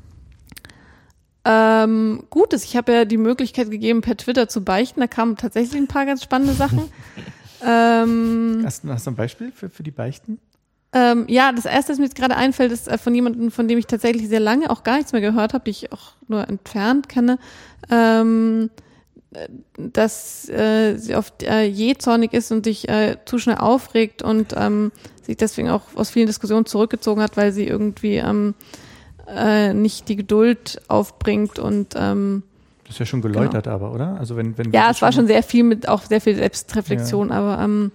Ähm, Gutes. Ich habe ja die Möglichkeit gegeben, per Twitter zu beichten. Da kamen tatsächlich ein paar ganz spannende Sachen. ähm, hast, hast du ein Beispiel für, für die Beichten? Ähm, ja, das erste, das mir jetzt gerade einfällt, ist äh, von jemandem, von dem ich tatsächlich sehr lange auch gar nichts mehr gehört habe, die ich auch nur entfernt kenne. Ähm, dass äh, sie oft äh, jähzornig ist und sich äh, zu schnell aufregt und ähm, sich deswegen auch aus vielen Diskussionen zurückgezogen hat, weil sie irgendwie ähm, äh, nicht die Geduld aufbringt und ähm, das ist ja schon geläutert, genau. aber, oder? Also wenn, wenn ja, es war schon sehr viel mit, auch sehr viel Selbstreflexion, ja. aber ähm,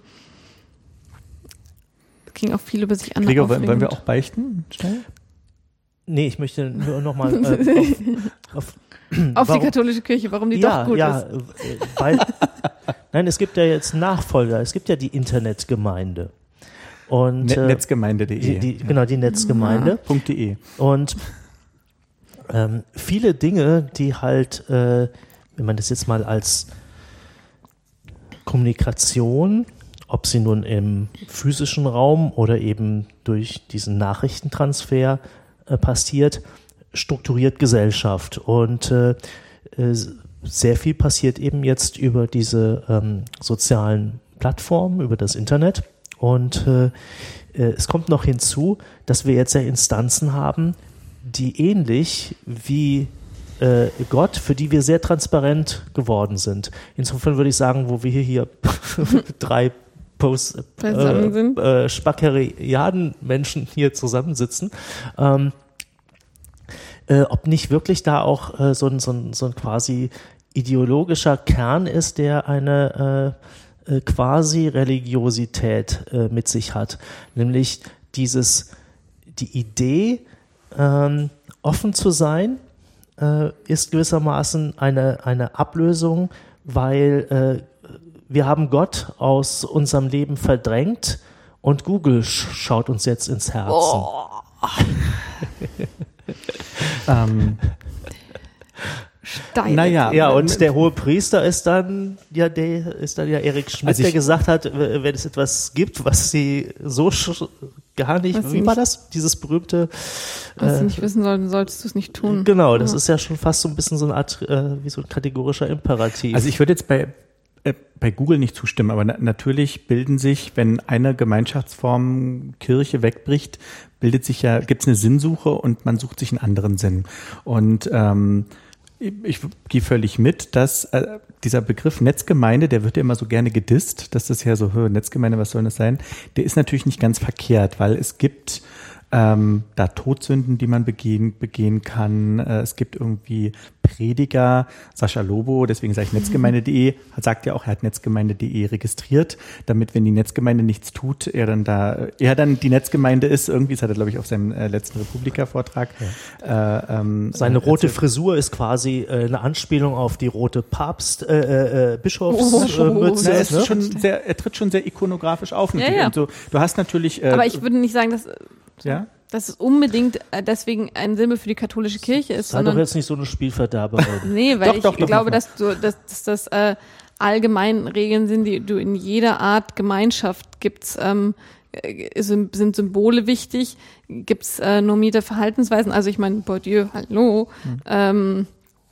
ging auch viel über sich an. Gregor, wollen wir auch beichten? Schnell? Nee, ich möchte nur noch mal äh, auf, auf Auf warum, die katholische Kirche, warum die ja, doch gut ja, ist. Weil, nein, es gibt ja jetzt Nachfolger, es gibt ja die Internetgemeinde. Und, Net- Netzgemeinde punkt de. Die, die, genau, die Netzgemeinde. Ja. .de. Und ähm, viele Dinge, die halt, äh, wenn man das jetzt mal als Kommunikation, ob sie nun im physischen Raum oder eben durch diesen Nachrichtentransfer äh, passiert, strukturiert Gesellschaft. Und äh, äh, sehr viel passiert eben jetzt über diese ähm, sozialen Plattformen, über das Internet. Und äh, äh, es kommt noch hinzu, dass wir jetzt ja Instanzen haben, die ähnlich wie äh, Gott, für die wir sehr transparent geworden sind. Insofern würde ich sagen, wo wir hier, hier drei Post, äh, äh, Spackeriaden-Menschen hier zusammensitzen, ähm, äh, ob nicht wirklich da auch äh, so, ein, so, ein, so ein quasi ideologischer Kern ist, der eine äh, äh, quasi Religiosität äh, mit sich hat. Nämlich dieses, die Idee, ähm, offen zu sein, äh, ist gewissermaßen eine, eine Ablösung, weil äh, wir haben Gott aus unserem Leben verdrängt und Google sch- schaut uns jetzt ins Herzen. Oh. ähm. Steine. Naja, ja, und der hohe Priester ist dann ja der ist dann ja Erik Schmidt, also der gesagt hat, wenn es etwas gibt, was sie so sch- gar nicht, was wie war das? Dieses berühmte was äh, sie nicht wissen sollten, solltest du es nicht tun. Genau, das ja. ist ja schon fast so ein bisschen so eine Art, äh, wie so ein kategorischer Imperativ. Also ich würde jetzt bei äh, bei Google nicht zustimmen, aber na- natürlich bilden sich, wenn eine Gemeinschaftsform Kirche wegbricht, bildet sich ja, gibt es eine Sinnsuche und man sucht sich einen anderen Sinn. Und ähm, ich gehe völlig mit, dass äh, dieser Begriff Netzgemeinde, der wird ja immer so gerne gedisst, dass das ja so, Netzgemeinde, was soll das sein? Der ist natürlich nicht ganz verkehrt, weil es gibt ähm, da Todsünden, die man begehen, begehen kann. Äh, es gibt irgendwie Prediger, Sascha Lobo, deswegen sage ich Netzgemeinde punkt de, sagt ja auch, er hat Netzgemeinde punkt de registriert, damit, wenn die Netzgemeinde nichts tut, er dann da, er dann die Netzgemeinde ist, irgendwie, das hat er, glaube ich, auf seinem äh, letzten Republika-Vortrag. Ja. Äh, ähm, Seine äh, rote Frisur ist quasi äh, eine Anspielung auf die rote Papst, äh, äh, Bischofsmütze. Oh, äh, er, ist ne? schon sehr, er tritt schon sehr ikonografisch auf. Ja, ja. Und so. Du hast natürlich. Äh, Aber ich würde nicht sagen, dass. Ja? dass es unbedingt deswegen ein Symbol für die katholische Kirche ist. Sei doch jetzt nicht so eine Spielverderberin. Nee, weil doch, ich doch, doch, glaube, doch. dass, du, dass, dass das äh, allgemein Regeln sind, die du in jeder Art Gemeinschaft gibt's, ähm, sind Symbole wichtig, gibt's äh, normierte Verhaltensweisen, also ich meine, Bourdieu, hallo, hm. ähm,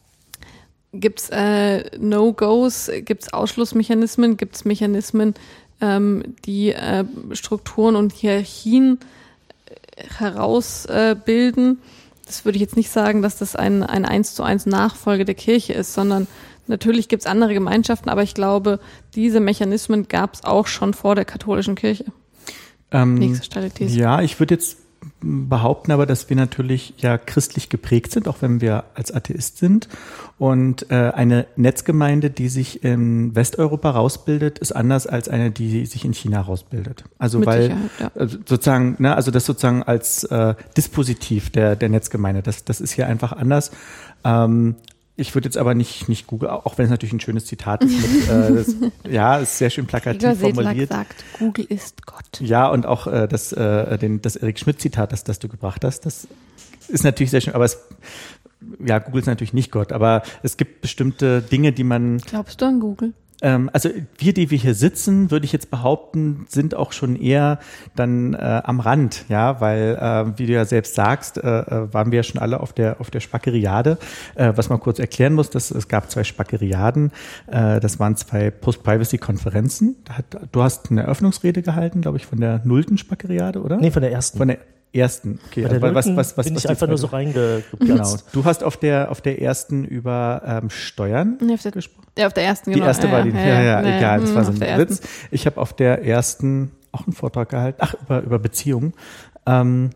gibt's äh, No-Gos, gibt's Ausschlussmechanismen, gibt's Mechanismen, ähm, die äh, Strukturen und Hierarchien herausbilden. Äh, das würde ich jetzt nicht sagen, dass das ein, ein eins zu eins Nachfolge der Kirche ist, sondern natürlich gibt es andere Gemeinschaften, aber ich glaube, diese Mechanismen gab es auch schon vor der katholischen Kirche. Ähm, Nächste steile These. Ja, ich würde jetzt behaupten aber, dass wir natürlich ja christlich geprägt sind, auch wenn wir als Atheist sind. Und äh, eine Netzgemeinde, die sich in Westeuropa rausbildet, ist anders als eine, die sich in China rausbildet. Also Mit weil Sicherheit, ja. also sozusagen, ne, also das sozusagen als äh, Dispositiv der der Netzgemeinde, das das ist hier einfach anders. Ähm, Ich würde jetzt aber nicht, nicht Google, auch wenn es natürlich ein schönes Zitat ist. Mit, äh, das, ja, ist sehr schön plakativ Igor formuliert. Sedlak sagt, Google ist Gott. Ja, und auch äh, das, äh, den, das Erik Schmidt-Zitat, das, das du gebracht hast, das ist natürlich sehr schön. Aber es, ja, Google ist natürlich nicht Gott, aber es gibt bestimmte Dinge, die man. Glaubst du an Google? Ähm, also wir, die wir hier sitzen, würde ich jetzt behaupten, sind auch schon eher dann äh, am Rand, ja, weil äh, wie du ja selbst sagst, äh, waren wir ja schon alle auf der auf der Spackeriade. Äh, was man kurz erklären muss, dass es gab zwei Spackeriaden, äh, das waren zwei Post-Privacy-Konferenzen. Da hat, du hast eine Eröffnungsrede gehalten, glaube ich, von der nullten Spackeriade, oder? Nee, von der ersten. Von der ersten. Okay, Bei der also, was, Nullten was, was, bin was ich einfach nur so reingeplatzt. Genau. Du hast auf der auf der ersten über ähm, Steuern Nee, auf der, gesprochen. Ja, auf der ersten, genau. Die erste ja, war die, ja, ja, ja, ja egal, das war so ein der Witz. ersten. Ich habe auf der ersten auch einen Vortrag gehalten, ach, über, über Beziehungen. Ähm,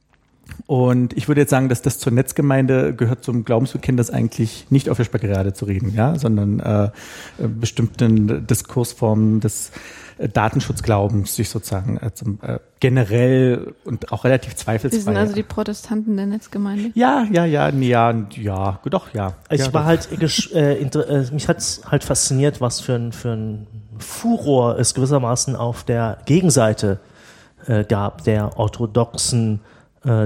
und ich würde jetzt sagen, dass das zur Netzgemeinde gehört, zum Glaubensbekenntnis eigentlich nicht auf der Spackeriade zu reden, ja, sondern äh, bestimmten Diskursformen des Datenschutzglaubens sich sozusagen äh, zum, äh, generell und auch relativ zweifelsfrei. Wir sind also die Protestanten der Netzgemeinde? Ja, ja, ja, nee, ja, ja, doch, ja. Ich ja, war doch. halt, äh, inter, äh, mich hat's halt fasziniert, was für ein, für ein Furor es gewissermaßen auf der Gegenseite äh, gab, der orthodoxen, äh,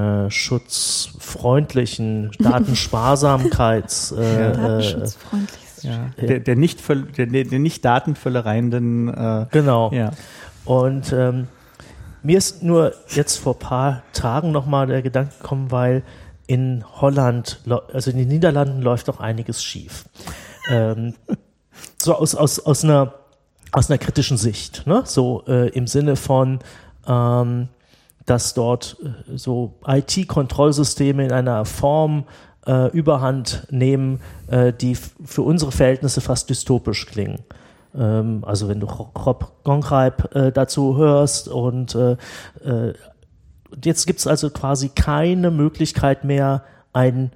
datenschutzfreundlichen, Datensparsamkeits, äh, Datenschutzfreundlich. Ja. Der, der nicht der, der nicht datenvöllereienden äh, Genau. Ja. Und ähm, mir ist nur jetzt vor ein paar Tagen nochmal der Gedanke gekommen, weil in Holland, also in den Niederlanden läuft doch einiges schief. ähm, so aus, aus, aus, einer, aus einer kritischen Sicht, ne? So äh, im Sinne von, ähm, dass dort äh, so I T-Kontrollsysteme in einer Form äh, Überhand nehmen, äh, die f- für unsere Verhältnisse fast dystopisch klingen. Ähm, also wenn du Rob Gonchreib äh, dazu hörst und äh, äh, jetzt gibt es also quasi keine Möglichkeit mehr, ein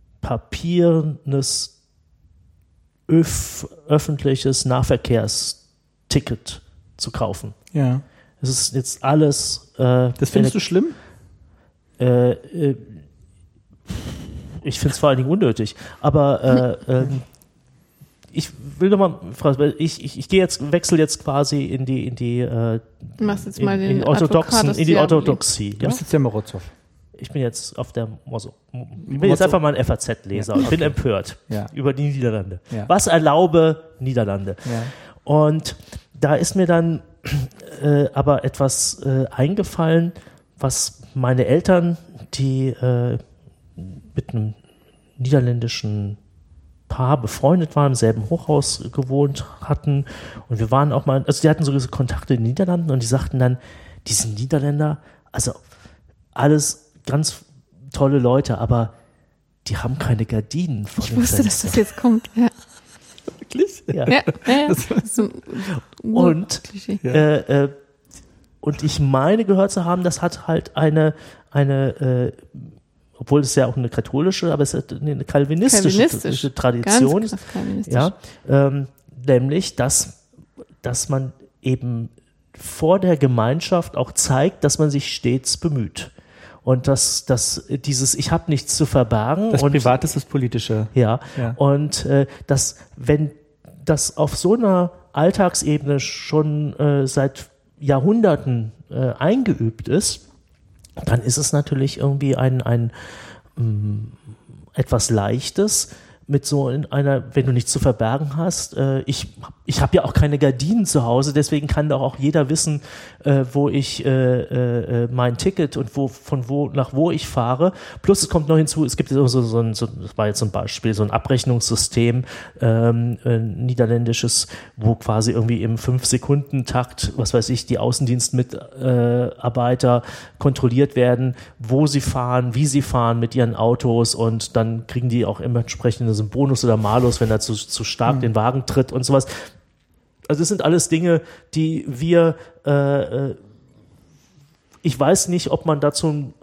papiernes öf- öffentliches Nahverkehrsticket zu kaufen. Ja. Es ist jetzt alles. Äh, Das findest du schlimm? Äh, äh, ich finde es vor allen Dingen unnötig. Aber äh, ähm, ich will nochmal fragen, ich, ich, ich gehe jetzt, wechsle jetzt quasi in die, in die, äh, Du machst jetzt in, mal den in, orthodoxen, Advocatus in die Diaboli. Orthodoxie. Du Ja? bist jetzt der Morozov. Ich bin jetzt auf der Moso. Ich bin Mozo. jetzt einfach mal ein F A Z-Leser Ja, und bin okay. empört Ja. über die Niederlande. Ja. Was erlaube Niederlande? Ja. Und da ist mir dann äh, aber etwas äh, eingefallen, was meine Eltern, die äh, mit einem niederländischen Paar befreundet waren, im selben Hochhaus gewohnt hatten. Und wir waren auch mal, also die hatten so diese Kontakte in den Niederlanden und die sagten dann, diese Niederländer, also alles ganz tolle Leute, aber die haben keine Gardinen vor Ich dem wusste, dass Fenster. das jetzt kommt. Ja, Wirklich? Ja. ja, ja, ja. Das ist so ein Und Klischee. Ja. Äh, äh, und ich meine gehört zu haben, das hat halt eine, eine äh, obwohl es ja auch eine katholische, aber es ist eine kalvinistische Kalvinistisch. Tradition. Ganz krass kalvinistisch. Ja, ähm, nämlich, dass, dass man eben vor der Gemeinschaft auch zeigt, dass man sich stets bemüht. Und dass, dass dieses Ich habe nichts zu verbergen. Das und, Private ist das Politische. Ja, Ja. und äh, dass, wenn das auf so einer Alltagsebene schon äh, seit Jahrhunderten äh, eingeübt ist, dann ist es natürlich irgendwie ein, ein ähm, etwas Leichtes, mit so in einer, wenn du nichts zu verbergen hast. Äh, ich ich habe ja auch keine Gardinen zu Hause, deswegen kann doch auch jeder wissen, äh, wo ich äh, äh, mein Ticket und wo von wo nach wo ich fahre. Plus es kommt noch hinzu, es gibt so, so, so ein, so, das war jetzt so ein Beispiel, so ein Abrechnungssystem, ähm, ein niederländisches, wo quasi irgendwie im fünf-Sekunden-Takt, was weiß ich, die Außendienstmitarbeiter kontrolliert werden, wo sie fahren, wie sie fahren mit ihren Autos und dann kriegen die auch immer entsprechend so einen Bonus oder Malus, wenn er zu, zu stark mhm. den Wagen tritt und sowas. Also das sind alles Dinge, die wir, äh, ich weiß nicht, ob man dazu ein,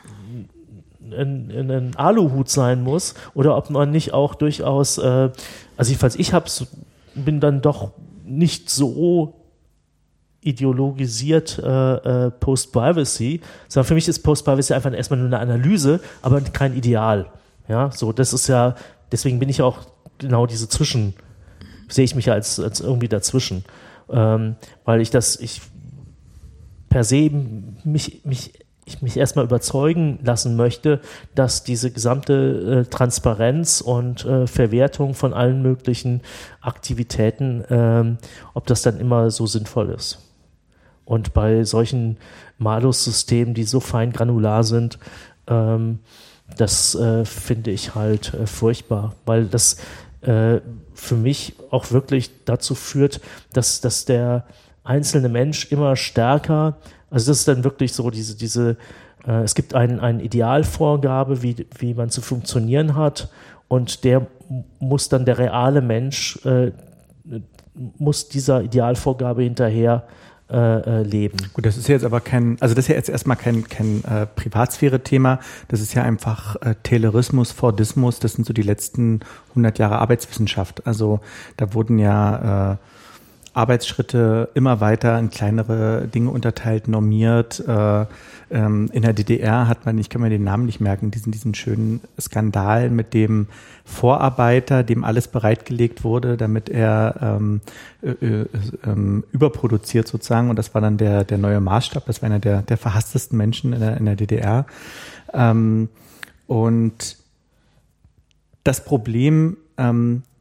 ein, ein Aluhut sein muss oder ob man nicht auch durchaus, äh, also jedenfalls ich hab's, bin dann doch nicht so ideologisiert äh, äh, Post-Privacy, sondern für mich ist Post-Privacy einfach erstmal nur eine Analyse, aber kein Ideal. Ja, so, das ist ja, deswegen bin ich auch genau diese Zwischen, sehe ich mich ja als, als irgendwie dazwischen, ähm, weil ich das, ich per se mich, mich, ich mich erstmal überzeugen lassen möchte, dass diese gesamte äh, Transparenz und äh, Verwertung von allen möglichen Aktivitäten, ähm, ob das dann immer so sinnvoll ist. Und bei solchen Malus-Systemen, die so fein granular sind, ähm, das äh, finde ich halt äh, furchtbar, weil das äh, für mich auch wirklich dazu führt, dass, dass der einzelne Mensch immer stärker, also das ist dann wirklich so diese, diese äh, es gibt ein, eine Idealvorgabe, wie, wie man zu funktionieren hat und der muss dann, der reale Mensch äh, muss dieser Idealvorgabe hinterher Äh, äh, leben. Gut, das ist jetzt aber kein, also das ist ja jetzt erstmal kein, kein äh, Privatsphäre-Thema, das ist ja einfach äh, Taylorismus, Fordismus, das sind so die letzten hundert Jahre Arbeitswissenschaft. Also da wurden ja äh, Arbeitsschritte immer weiter in kleinere Dinge unterteilt, normiert. Äh, ähm, in der D D R hat man, ich kann mir den Namen nicht merken, diesen, diesen schönen Skandal mit dem Vorarbeiter, dem alles bereitgelegt wurde, damit er ähm, äh, äh, äh, überproduziert sozusagen. Und das war dann der, der neue Maßstab. Das war einer der, der verhasstesten Menschen in der, in der D D R. Ähm, und das Problem, ähm,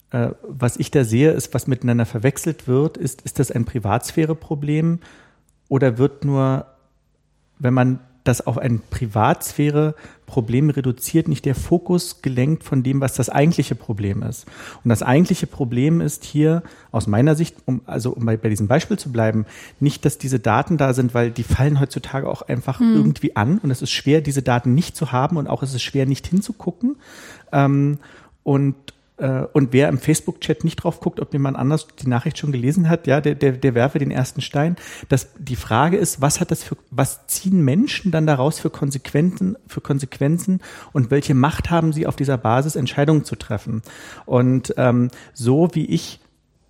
äh, was ich da sehe, ist, was miteinander verwechselt wird, ist, ist das ein Privatsphäre-Problem oder wird nur, wenn man das auf ein Privatsphäre-Problem reduziert, nicht der Fokus gelenkt von dem, was das eigentliche Problem ist. Und das eigentliche Problem ist hier aus meiner Sicht, um, also um bei, bei diesem Beispiel zu bleiben, nicht, dass diese Daten da sind, weil die fallen heutzutage auch einfach hm. irgendwie an und es ist schwer, diese Daten nicht zu haben und auch es ist schwer, nicht hinzugucken. Ähm, und Und wer im Facebook-Chat nicht drauf guckt, ob jemand anders die Nachricht schon gelesen hat, ja, der, der, der werfe den ersten Stein. Das, die Frage ist, was hat das für, was ziehen Menschen dann daraus für Konsequenzen, für Konsequenzen und welche Macht haben sie auf dieser Basis, Entscheidungen zu treffen? Und ähm, so wie ich,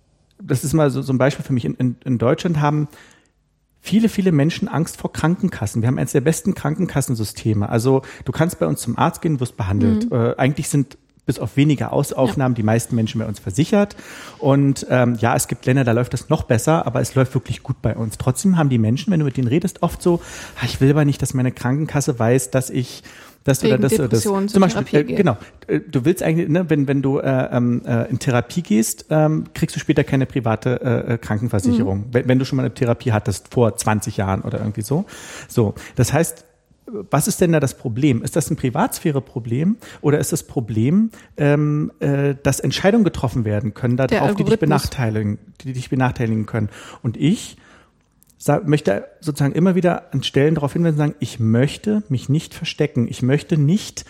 das ist mal so, so ein Beispiel für mich, in, in, in Deutschland haben viele, viele Menschen Angst vor Krankenkassen. Wir haben eines der besten Krankenkassensysteme. Also du kannst bei uns zum Arzt gehen, wirst behandelt. Mhm. Äh, eigentlich sind bis auf wenige Ausnahmen, ja. die meisten Menschen bei uns versichert. Und ähm, ja, es gibt Länder, da läuft das noch besser, aber es läuft wirklich gut bei uns. Trotzdem haben die Menschen, wenn du mit denen redest, oft so, ich will aber nicht, dass meine Krankenkasse weiß, dass ich das Wegen oder das oder das. Zum Beispiel, äh, genau. Du willst eigentlich, ne, wenn wenn du äh, äh, in Therapie gehst, ähm, kriegst du später keine private äh, Krankenversicherung, mhm. wenn, wenn du schon mal eine Therapie hattest vor zwanzig Jahren oder irgendwie so. So, das heißt, was ist denn da das Problem? Ist das ein Privatsphäre-Problem oder ist das Problem, ähm, äh, dass Entscheidungen getroffen werden können darauf, die dich benachteiligen, die dich benachteiligen können? Und ich sag, möchte sozusagen immer wieder an Stellen darauf hinweisen, sagen, ich möchte mich nicht verstecken. Ich möchte nicht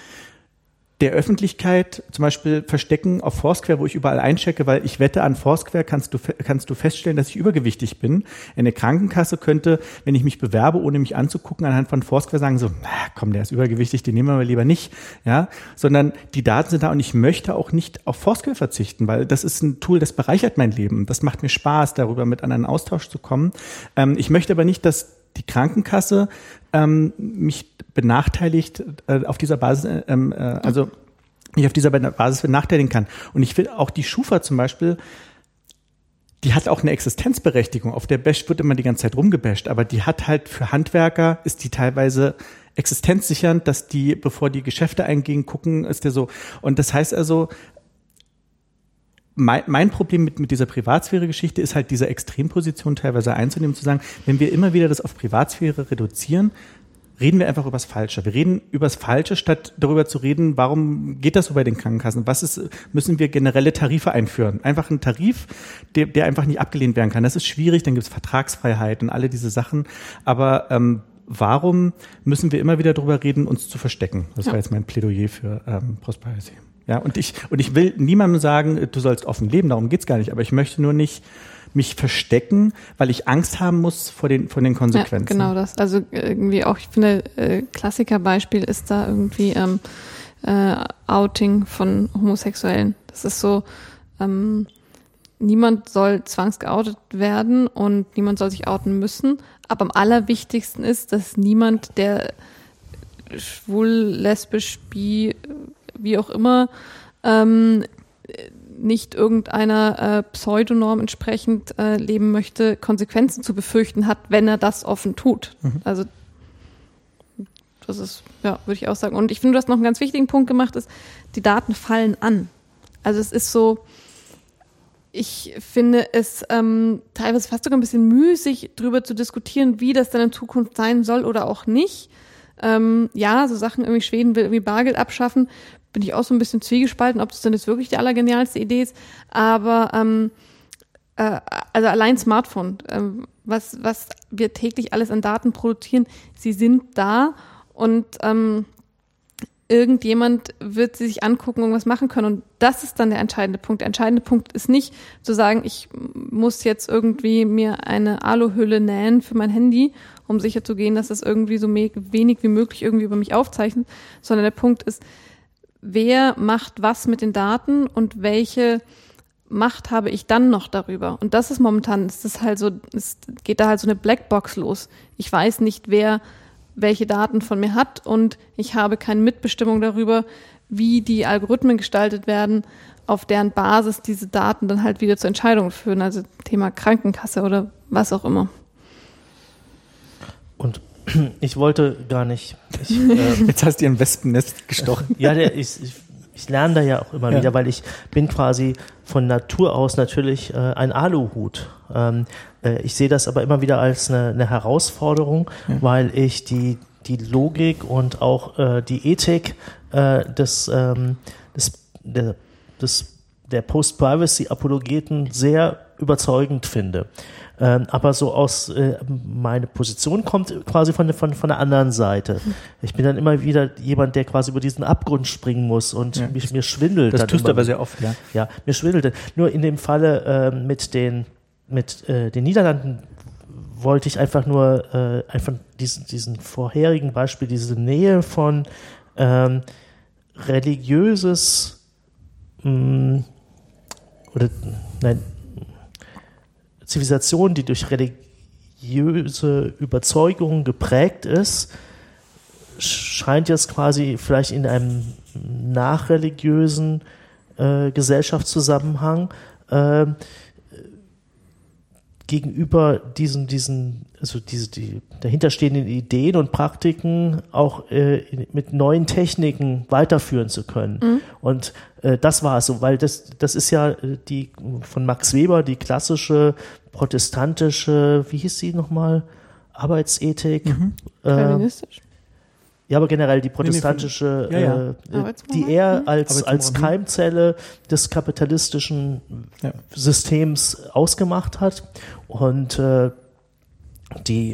der Öffentlichkeit zum Beispiel verstecken auf Foursquare, wo ich überall einchecke, weil ich wette, an Foursquare kannst du, kannst du feststellen, dass ich übergewichtig bin. Eine Krankenkasse könnte, wenn ich mich bewerbe, ohne mich anzugucken, anhand von Foursquare sagen so, na komm, der ist übergewichtig, den nehmen wir lieber nicht, ja, sondern die Daten sind da und ich möchte auch nicht auf Foursquare verzichten, weil das ist ein Tool, das bereichert mein Leben. Das macht mir Spaß, darüber mit anderen in Austausch zu kommen. Ähm, ich möchte aber nicht, dass die Krankenkasse ähm, mich benachteiligt äh, auf dieser Basis, ähm, äh, also mich auf dieser Basis benachteiligen kann. Und ich will auch die Schufa zum Beispiel, die hat auch eine Existenzberechtigung. Auf der Bash wird immer die ganze Zeit rumgebasht, aber die hat halt für Handwerker, ist die teilweise existenzsichernd, dass die, bevor die Geschäfte eingehen, gucken, ist der so. Und das heißt also, Mein, mein Problem mit, mit dieser Privatsphäre-Geschichte ist halt diese Extremposition teilweise einzunehmen, zu sagen, wenn wir immer wieder das auf Privatsphäre reduzieren, reden wir einfach über das Falsche. Wir reden über das Falsche, statt darüber zu reden, warum geht das so bei den Krankenkassen? Was ist, müssen wir generelle Tarife einführen? Einfach ein Tarif, der, der einfach nicht abgelehnt werden kann. Das ist schwierig, dann gibt es Vertragsfreiheit und alle diese Sachen. Aber ähm, warum müssen wir immer wieder darüber reden, uns zu verstecken? Das ja. war jetzt mein Plädoyer für ähm, Prosperity. Ja, und ich, und ich will niemandem sagen, du sollst offen leben, darum geht's gar nicht. Aber ich möchte nur nicht mich verstecken, weil ich Angst haben muss vor den, von den Konsequenzen. Ja, genau das. Also irgendwie auch, ich finde, äh, Klassikerbeispiel ist da irgendwie ähm, äh, Outing von Homosexuellen. Das ist so, ähm, niemand soll zwangsgeoutet werden und niemand soll sich outen müssen. Aber am allerwichtigsten ist, dass niemand, der schwul, lesbisch, bi, wie auch immer, ähm, nicht irgendeiner äh, Pseudonorm entsprechend äh, leben möchte, Konsequenzen zu befürchten hat, wenn er das offen tut. Mhm. Also das ist, ja, würde ich auch sagen. Und ich finde, du hast noch einen ganz wichtigen Punkt gemacht, ist, die Daten fallen an. Also es ist so, ich finde es ähm, teilweise fast sogar ein bisschen müßig, darüber zu diskutieren, wie das dann in Zukunft sein soll oder auch nicht. Ähm, ja, so Sachen, irgendwie Schweden will irgendwie Bargeld abschaffen, bin ich auch so ein bisschen zwiegespalten, ob das dann jetzt wirklich die allergenialste Idee ist. Aber ähm, äh, also allein Smartphone, ähm, was, was wir täglich alles an Daten produzieren, sie sind da und ähm, irgendjemand wird sie sich angucken und was machen können. Und das ist dann der entscheidende Punkt. Der entscheidende Punkt ist nicht zu sagen, ich muss jetzt irgendwie mir eine Aluhülle nähen für mein Handy, um sicherzugehen, dass das irgendwie so wenig wie möglich irgendwie über mich aufzeichnet, sondern der Punkt ist, wer macht was mit den Daten und welche Macht habe ich dann noch darüber? Und das ist momentan, ist das halt so, es geht da halt so eine Blackbox los. Ich weiß nicht, wer welche Daten von mir hat und ich habe keine Mitbestimmung darüber, wie die Algorithmen gestaltet werden, auf deren Basis diese Daten dann halt wieder zu Entscheidungen führen, also Thema Krankenkasse oder was auch immer. Und ich wollte gar nicht. Ich, äh, Jetzt hast du dir ein Wespennest gestochen. Ja, der, ich, ich, ich lerne da ja auch immer ja. wieder, weil ich bin quasi von Natur aus natürlich äh, ein Aluhut. Ähm, äh, ich sehe das aber immer wieder als eine, eine Herausforderung, ja. weil ich die, die Logik und auch äh, die Ethik äh, des, ähm, des, der, des, der Post-Privacy-Apologeten sehr überzeugend finde. Ähm, aber so aus, äh, meine Position kommt quasi von, von, von der anderen Seite. Ich bin dann immer wieder jemand, der quasi über diesen Abgrund springen muss und ja. mich, mir schwindelt. Das dann tust immer du aber sehr oft, ja. Ja, mir schwindelt. Nur in dem Falle äh, mit den, mit äh, den Niederlanden wollte ich einfach nur äh, einfach diesen, diesen vorherigen Beispiel, diese Nähe von ähm, religiöses mh, oder nein, Zivilisation, die durch religiöse Überzeugungen geprägt ist, scheint jetzt quasi vielleicht in einem nachreligiösen äh, Gesellschaftszusammenhang äh, gegenüber diesen, diesen, also diese, die dahinterstehenden Ideen und Praktiken auch äh, mit neuen Techniken weiterführen zu können. Mhm. Und äh, das war es so, weil das, das ist ja die von Max Weber, die klassische protestantische, wie hieß sie nochmal? Arbeitsethik. Mhm. Feministisch. Äh, Ja, aber generell die protestantische, ja, ja. Äh, die er als, als Keimzelle des kapitalistischen ja. Systems ausgemacht hat. Und äh, die,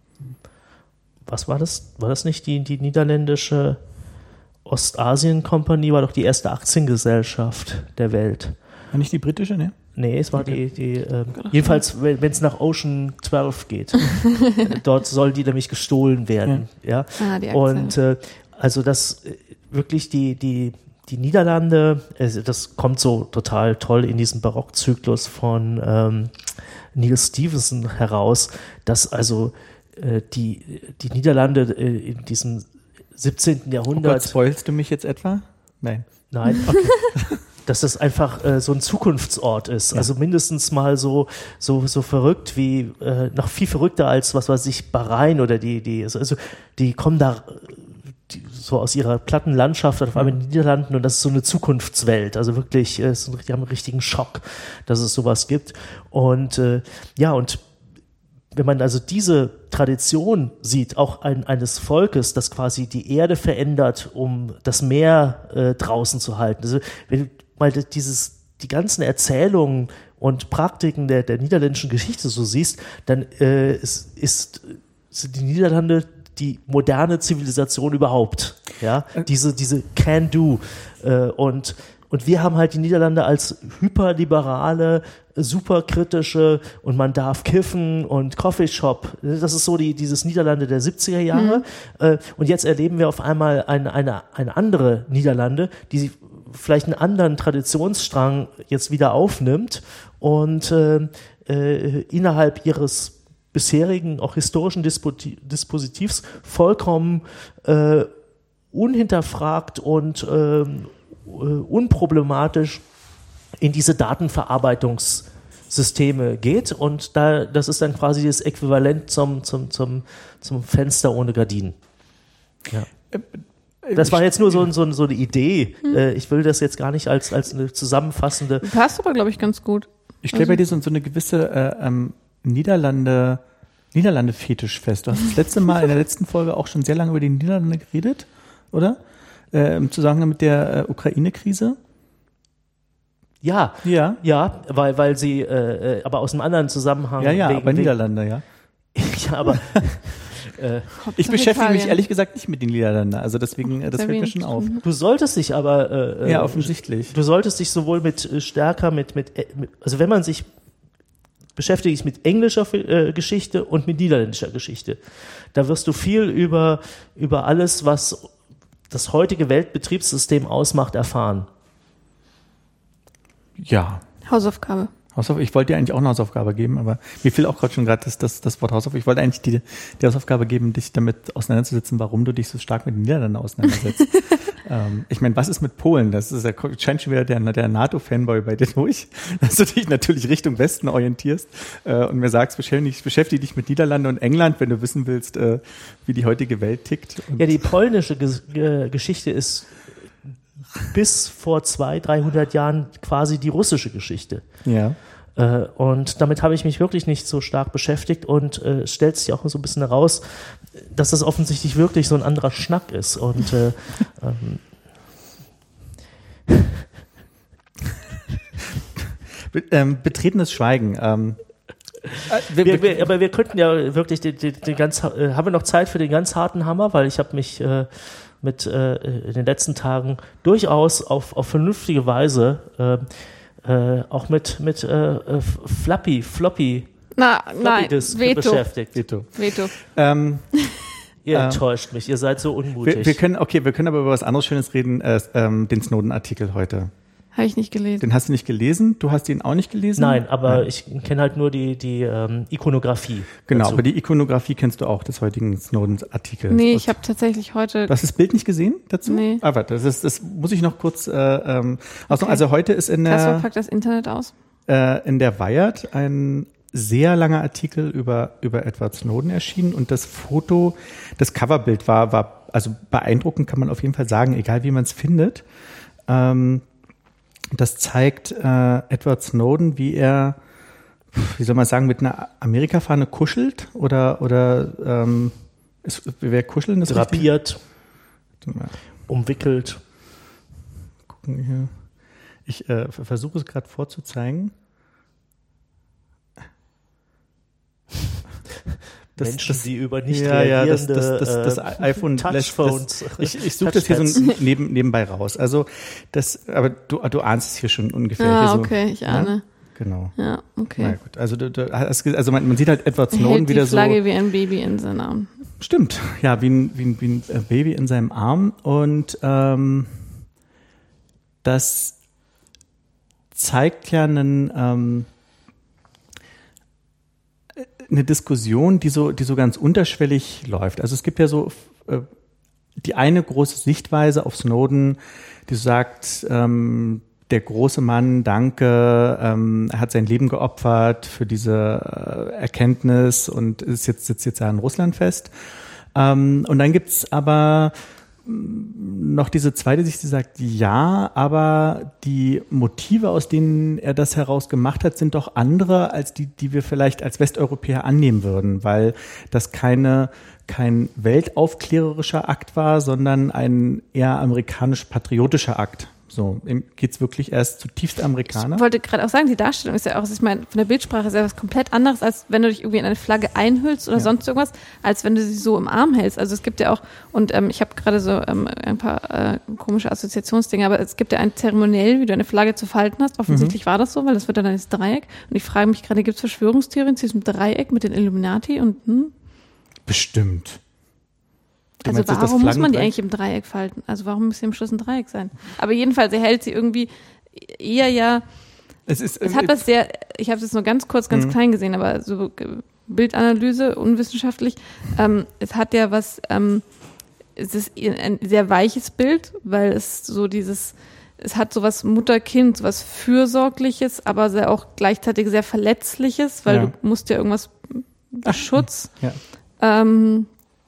was war das? War das nicht die, die niederländische Ostasien-Kompanie? War doch die erste Aktiengesellschaft der Welt. War nicht die britische, ne? Nee, es war okay. die, die äh, jedenfalls, wenn es nach Ocean zwölf geht, dort soll die nämlich gestohlen werden. Ja. ja? Ah, die Aktie. Und äh, also das wirklich die, die, die Niederlande, also das kommt so total toll in diesem Barockzyklus von ähm, Neil Stevenson heraus, dass also äh, die, die Niederlande äh, in diesem siebzehnten Jahrhundert. Oh Gott, spoilst du mich jetzt etwa? Nein. Nein, okay. Dass das einfach äh, so ein Zukunftsort ist. Ja. Also mindestens mal so so so verrückt wie, äh, noch viel verrückter als, was weiß ich, Bahrain oder die, die, also die kommen da die, so aus ihrer platten Landschaft auf einmal in den Niederlanden und das ist so eine Zukunftswelt. Also wirklich, äh, ist ein, die haben einen richtigen Schock, dass es sowas gibt. Und äh, ja, und wenn man also diese Tradition sieht, auch ein, eines Volkes, das quasi die Erde verändert, um das Meer äh, draußen zu halten. Also wenn du mal dieses, die ganzen Erzählungen und Praktiken der, der niederländischen Geschichte so siehst, dann äh, ist, ist, sind die Niederlande die moderne Zivilisation überhaupt. Ja, diese, diese Can-Do. Äh, und Und wir haben halt die Niederlande als hyperliberale, superkritische und man darf kiffen und Coffeeshop. Das ist so die, dieses Niederlande der siebziger Jahre. Mhm. Und jetzt erleben wir auf einmal eine, eine, eine andere Niederlande, die vielleicht einen anderen Traditionsstrang jetzt wieder aufnimmt und äh, äh, innerhalb ihres bisherigen, auch historischen Dispo- Dispositivs vollkommen äh, unhinterfragt und äh, unproblematisch in diese Datenverarbeitungssysteme geht und da, das ist dann quasi das Äquivalent zum, zum, zum, zum Fenster ohne Gardinen. Ja. Das war jetzt nur so, so, so eine Idee. Hm. Ich will das jetzt gar nicht als, als eine zusammenfassende. Passt aber, glaube ich, ganz gut. Ich stelle also. bei dir so, so eine gewisse äh, ähm, Niederlande, Niederlande-Fetisch fest. Du hast das letzte Mal in der letzten Folge auch schon sehr lange über die Niederlande geredet, oder? Äh, im Zusammenhang mit der äh, Ukraine-Krise? Ja, ja, ja, weil, weil sie, äh, aber aus einem anderen Zusammenhang. Ja, ja, wegen, aber Niederlande, ja. ja, aber äh, ich beschäftige mich ehrlich gesagt nicht mit den Niederlanden, also deswegen, das fällt mir schon auf. Du solltest dich aber äh, ja, offensichtlich. Du solltest dich sowohl mit äh, stärker mit, mit, mit, also wenn man sich beschäftigt mit englischer äh, Geschichte und mit niederländischer Geschichte, da wirst du viel über, über alles, was das heutige Weltbetriebssystem ausmacht, erfahren. Ja. Hausaufgabe. Hausaufgabe. Ich wollte dir eigentlich auch eine Hausaufgabe geben, aber mir fiel auch gerade schon gerade das, das, das Wort Hausaufgabe. Ich wollte eigentlich die, die Hausaufgabe geben, dich damit auseinanderzusetzen, warum du dich so stark mit den Niederlanden auseinandersetzt. ähm, ich meine, was ist mit Polen? Das ist, da scheint schon wieder der, der NATO-Fanboy bei dir durch, dass du dich natürlich Richtung Westen orientierst äh, und mir sagst, beschäftige, beschäftige dich mit Niederlande und England, wenn du wissen willst, äh, wie die heutige Welt tickt. Und ja, die polnische Ges- Geschichte ist bis vor zweihundert, dreihundert Jahren quasi die russische Geschichte. Ja. Äh, und damit habe ich mich wirklich nicht so stark beschäftigt und äh, es stellt sich auch so ein bisschen heraus, dass das offensichtlich wirklich so ein anderer Schnack ist. Und äh, ähm, ähm, betretenes Schweigen. Ähm, wir, wir, wir, aber wir könnten ja wirklich den, den, den ganz, äh, haben wir noch Zeit für den ganz harten Hammer, weil ich habe mich äh, mit äh, in den letzten Tagen durchaus auf, auf vernünftige Weise äh, äh, auch mit mit äh, Flappy, Floppy, Na, nein, Disk Veto. beschäftigt. Veto. Veto. Ähm, Ihr ähm, enttäuscht mich, ihr seid so unmutig. wir, wir können, okay, wir können aber über was anderes Schönes reden, äh, ähm, den Snowden-Artikel heute. Habe ich nicht gelesen. Den hast du nicht gelesen? Du hast ihn auch nicht gelesen? Nein, aber Nein. ich kenne halt nur die, die ähm, Ikonografie. Genau, dazu. aber die Ikonografie kennst du auch, des heutigen Snowden-Artikels. Nee, ich habe tatsächlich heute... Du hast das Bild nicht gesehen dazu? Nee. Ah, warte, das, ist, das muss ich noch kurz äh, ähm, ausmachen. Okay. Also heute ist in Kaspar der, packt das Internet aus. äh, in der Wired ein sehr langer Artikel über, über Edward Snowden erschienen und das Foto, das Coverbild war, war also beeindruckend, kann man auf jeden Fall sagen, egal wie man es findet. Ähm, Das zeigt äh, Edward Snowden, wie er, wie soll man sagen, mit einer Amerika-Fahne kuschelt oder oder ähm, ist, wer kuscheln das drapiert, richtig? umwickelt. Gucken hier. Ich äh, versuche es gerade vorzuzeigen. Das, Menschen, das, die über nicht ja, ja, das, reagierende das, das, das äh, iPhone Touchphones. lässt, das, ich ich suche das hier so neben, nebenbei raus. Also das, aber du, du ahnst es hier schon ungefähr. Ah, hier so, okay, ich ahne. Ja? Genau. Ja, okay. Na gut, also, du, du, also man, man sieht halt Edward Er Snowden hält die wieder Flagge so. wie ein Baby in seinen Arm. Stimmt, ja, wie ein, wie ein, wie ein Baby in seinem Arm. Und ähm, das zeigt ja einen, ähm, eine Diskussion, die so, die so ganz unterschwellig läuft. Also es gibt ja so äh, die eine große Sichtweise auf Snowden, die sagt, ähm, der große Mann, danke, ähm, er hat sein Leben geopfert für diese äh, Erkenntnis und ist jetzt, sitzt jetzt in Russland fest. Ähm, und dann gibt's aber noch diese zweite Sicht, die sagt, ja, aber die Motive, aus denen er das heraus gemacht hat, sind doch andere als die, die wir vielleicht als Westeuropäer annehmen würden, weil das keine, kein weltaufklärerischer Akt war, sondern ein eher amerikanisch-patriotischer Akt. So, geht's wirklich erst zutiefst Amerikaner? Ich wollte gerade auch sagen, die Darstellung ist ja auch, also ich meine, von der Bildsprache ist ja was komplett anderes, als wenn du dich irgendwie in eine Flagge einhüllst oder ja. sonst irgendwas, als wenn du sie so im Arm hältst. Also es gibt ja auch, und ähm, ich habe gerade so ähm, ein paar äh, komische Assoziationsdinge, aber es gibt ja ein Zeremoniell, wie du eine Flagge zu falten hast. Offensichtlich mhm. war das so, weil das wird dann als Dreieck. Und ich frage mich gerade, gibt es Verschwörungstheorien zu diesem Dreieck mit den Illuminati und hm? Bestimmt. Du also meinst, warum muss man die eigentlich im Dreieck falten? Also warum muss sie am Schluss ein Dreieck sein? Aber jedenfalls, er hält sie irgendwie eher ja, es, ist, es hat was sehr, ich habe es jetzt nur ganz kurz, ganz mhm. klein gesehen, aber so Bildanalyse, unwissenschaftlich, ähm, es hat ja was, ähm, es ist ein sehr weiches Bild, weil es so dieses, es hat sowas Mutter-Kind, sowas Fürsorgliches, aber sehr auch gleichzeitig sehr Verletzliches, weil ja. du musst ja irgendwas, Schutz, ja. ähm,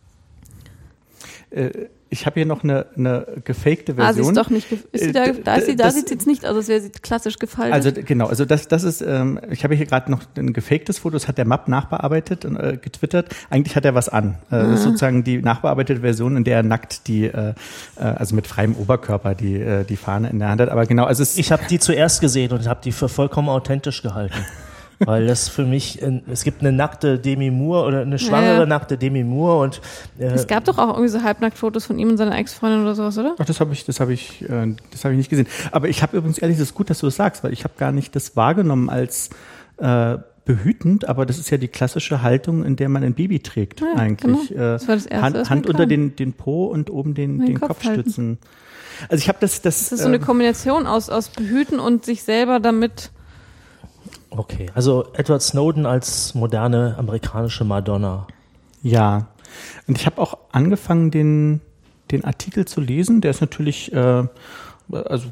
ich habe hier noch eine, eine gefakte Version. Ah, sie ist doch nicht, ist sie da, da, ist sie, da sieht sie jetzt nicht aus, als wäre sie klassisch gefaltet. Also genau, also das, das ist, ähm, ich habe hier gerade noch ein gefaktes Foto, das hat der Map nachbearbeitet und äh, getwittert. Eigentlich hat er was an. Äh, das ist sozusagen die nachbearbeitete Version, in der er nackt die, äh, also mit freiem Oberkörper die, äh, die Fahne in der Hand hat. Aber genau, also es ich habe die zuerst gesehen und habe die für vollkommen authentisch gehalten. Weil das für mich, es gibt eine nackte Demi Moore oder eine schwangere ja. nackte Demi Moore und äh, es gab doch auch irgendwie so Halbnacktfotos von ihm und seiner Ex-Freundin oder sowas, oder? Ach, das habe ich, das habe ich, äh, das habe ich nicht gesehen. Aber ich habe übrigens ehrlich, das ist gut, dass du das sagst, weil ich habe gar nicht das wahrgenommen als äh, behütend, aber das ist ja die klassische Haltung, in der man ein Baby trägt ja, eigentlich. Genau. Das war das Erste, Hand, was Hand man unter den, den Po und oben den, den, den Kopf, Kopf stützen. Also ich habe das, das. Das ist so eine Kombination aus aus behüten und sich selber damit. Okay, also Edward Snowden als moderne amerikanische Madonna. Ja, und ich habe auch angefangen, den, den Artikel zu lesen. Der ist natürlich, äh, also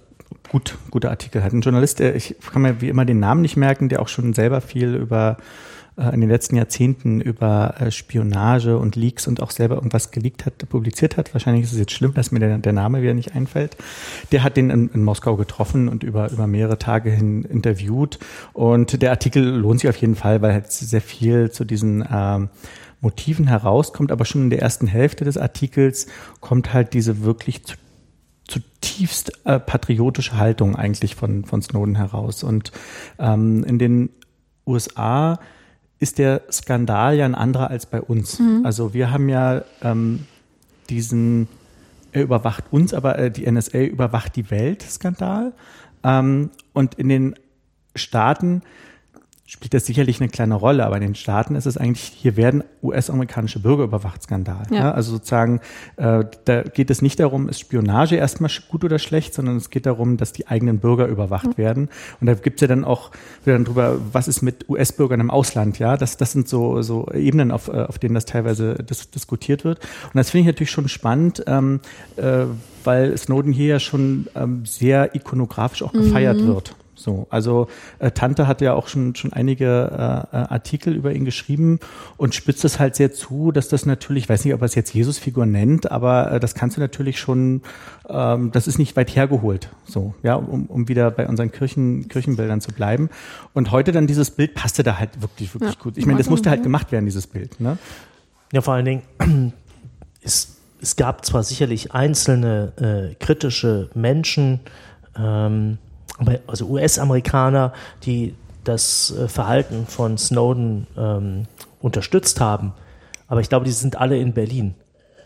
gut, guter Artikel. Hat ein Journalist, der, ich kann mir wie immer den Namen nicht merken, der auch schon selber viel über äh, in den letzten Jahrzehnten über äh, Spionage und Leaks und auch selber irgendwas geleakt hat, publiziert hat. Wahrscheinlich ist es jetzt schlimm, dass mir der, der Name wieder nicht einfällt. Der hat den in, in Moskau getroffen und über, über mehrere Tage hin interviewt. Und der Artikel lohnt sich auf jeden Fall, weil halt sehr viel zu diesen ähm, Motiven herauskommt. Aber schon in der ersten Hälfte des Artikels kommt halt diese wirklich zu zutiefst äh, patriotische Haltung eigentlich von, von Snowden heraus. Und ähm, in den U S A ist der Skandal ja ein anderer als bei uns. Mhm. Also wir haben ja ähm, diesen, er überwacht uns, aber äh, die N S A überwacht die Welt Skandal. Ähm, und in den Staaten spielt das sicherlich eine kleine Rolle, aber in den Staaten ist es eigentlich, hier werden U S-amerikanische Bürger überwacht, Skandal. Ja. Ja, also sozusagen, äh, da geht es nicht darum, ist Spionage erstmal gut oder schlecht, sondern es geht darum, dass die eigenen Bürger überwacht mhm. werden. Und da gibt's ja dann auch wieder dann drüber, was ist mit U S-Bürgern im Ausland, ja, das, das sind so, so Ebenen, auf, auf denen das teilweise dis- diskutiert wird. Und das finde ich natürlich schon spannend, ähm, äh, weil Snowden hier ja schon ähm, sehr ikonografisch auch gefeiert mhm. wird. So, also äh, Tante hat ja auch schon schon einige äh, Artikel über ihn geschrieben und spitzt es halt sehr zu, dass das natürlich, ich weiß nicht, ob er es jetzt Jesusfigur nennt, aber äh, das kannst du natürlich schon, ähm, das ist nicht weit hergeholt, so, ja, um, um wieder bei unseren Kirchen, Kirchenbildern zu bleiben. Und heute dann dieses Bild passte da halt wirklich, wirklich ja. gut. Ich meine, das musste halt gemacht werden, dieses Bild, ne? Ja, vor allen Dingen, es, es gab zwar sicherlich einzelne äh, kritische Menschen, ähm, also U S-Amerikaner, die das äh, Verhalten von Snowden ähm, unterstützt haben. Aber ich glaube, die sind alle in Berlin.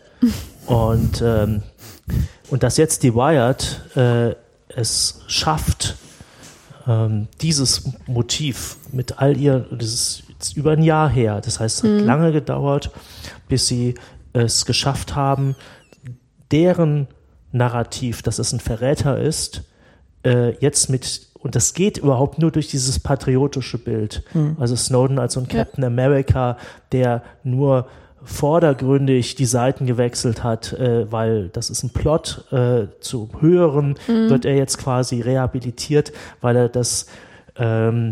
und, ähm, und dass jetzt die Wired äh, es schafft, ähm, dieses Motiv mit all ihr, das ist jetzt über ein Jahr her, das heißt, es hat mhm. lange gedauert, bis sie es geschafft haben, deren Narrativ, dass es ein Verräter ist, jetzt mit, und das geht überhaupt nur durch dieses patriotische Bild. Mhm. Also Snowden als so ein Captain ja. America, der nur vordergründig die Seiten gewechselt hat, äh, weil das ist ein Plot äh, zu hören, mhm. wird er jetzt quasi rehabilitiert, weil er das ähm,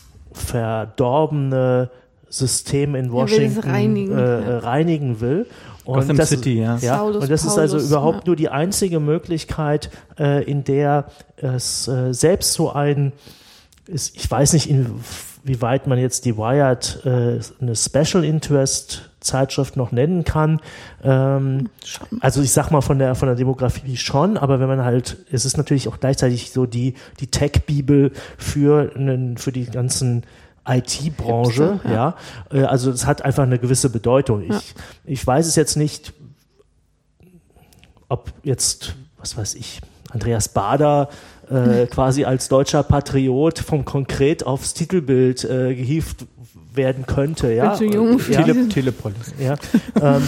verdorbene System in Washington reinigen, äh, ja. reinigen will. Und Gotham das, City, ja. ja und das ist also überhaupt ja. nur die einzige Möglichkeit, äh, in der es äh, selbst so ein, ist, ich weiß nicht, inwieweit man jetzt die Wired äh, eine Special Interest Zeitschrift noch nennen kann. Ähm, also ich sag mal von der von der Demografie schon, aber wenn man halt, es ist natürlich auch gleichzeitig so die die Tech-Bibel für einen, für die ganzen I T-Branche, ja. ja. Also es hat einfach eine gewisse Bedeutung. Ich, ja. ich weiß es jetzt nicht, ob jetzt, was weiß ich, Andreas Baader äh, quasi als deutscher Patriot vom Konkret aufs Titelbild äh, gehievt werden könnte. Ja. Ich bin zu jung. Ja. Tele- Telepolis. Ja. ähm,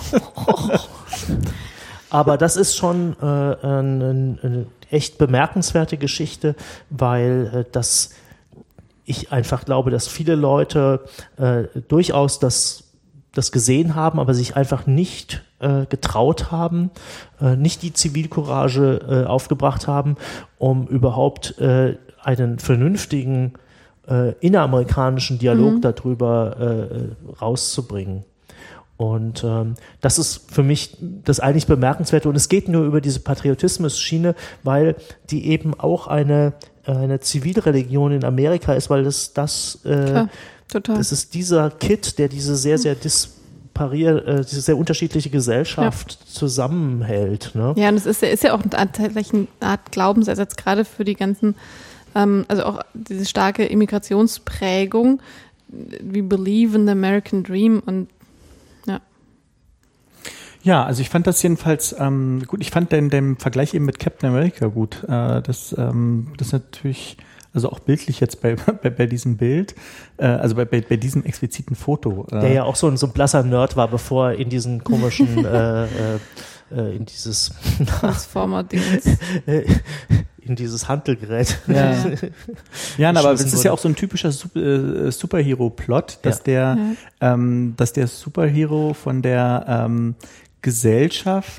aber das ist schon äh, eine, eine echt bemerkenswerte Geschichte, weil äh, das ich einfach glaube, dass viele Leute äh, durchaus das, das gesehen haben, aber sich einfach nicht äh, getraut haben, äh, nicht die Zivilcourage äh, aufgebracht haben, um überhaupt äh, einen vernünftigen äh, inneramerikanischen Dialog mhm. darüber äh, rauszubringen. Und ähm, das ist für mich das eigentlich Bemerkenswerte. Und es geht nur über diese Patriotismus-Schiene, weil die eben auch eine eine Zivilreligion in Amerika ist, weil das das äh, Klar, total. Das ist dieser Kit, der diese sehr sehr disparier, äh, diese sehr unterschiedliche Gesellschaft ja. zusammenhält. Ne? Ja, und es ist ja, ist ja auch tatsächlich eine Art Glaubensersatz, gerade für die ganzen, ähm, also auch diese starke Immigrationsprägung. We believe in the American Dream und ja. Ja, also ich fand das jedenfalls ähm, gut. Ich fand den, den Vergleich eben mit Captain America gut. Äh, das, ähm, das natürlich, also auch bildlich jetzt bei bei, bei diesem Bild, äh, also bei, bei bei diesem expliziten Foto. Äh, Der ja auch so ein so ein blasser Nerd war, bevor er in diesen komischen, äh, äh, in dieses Transformer-Dings. in dieses Hantelgerät. Ja, ja aber es ist ja auch so ein typischer Super, äh, Superhero-Plot, dass ja. der, ja. ähm, dass der Superhero von der ähm, Gesellschaft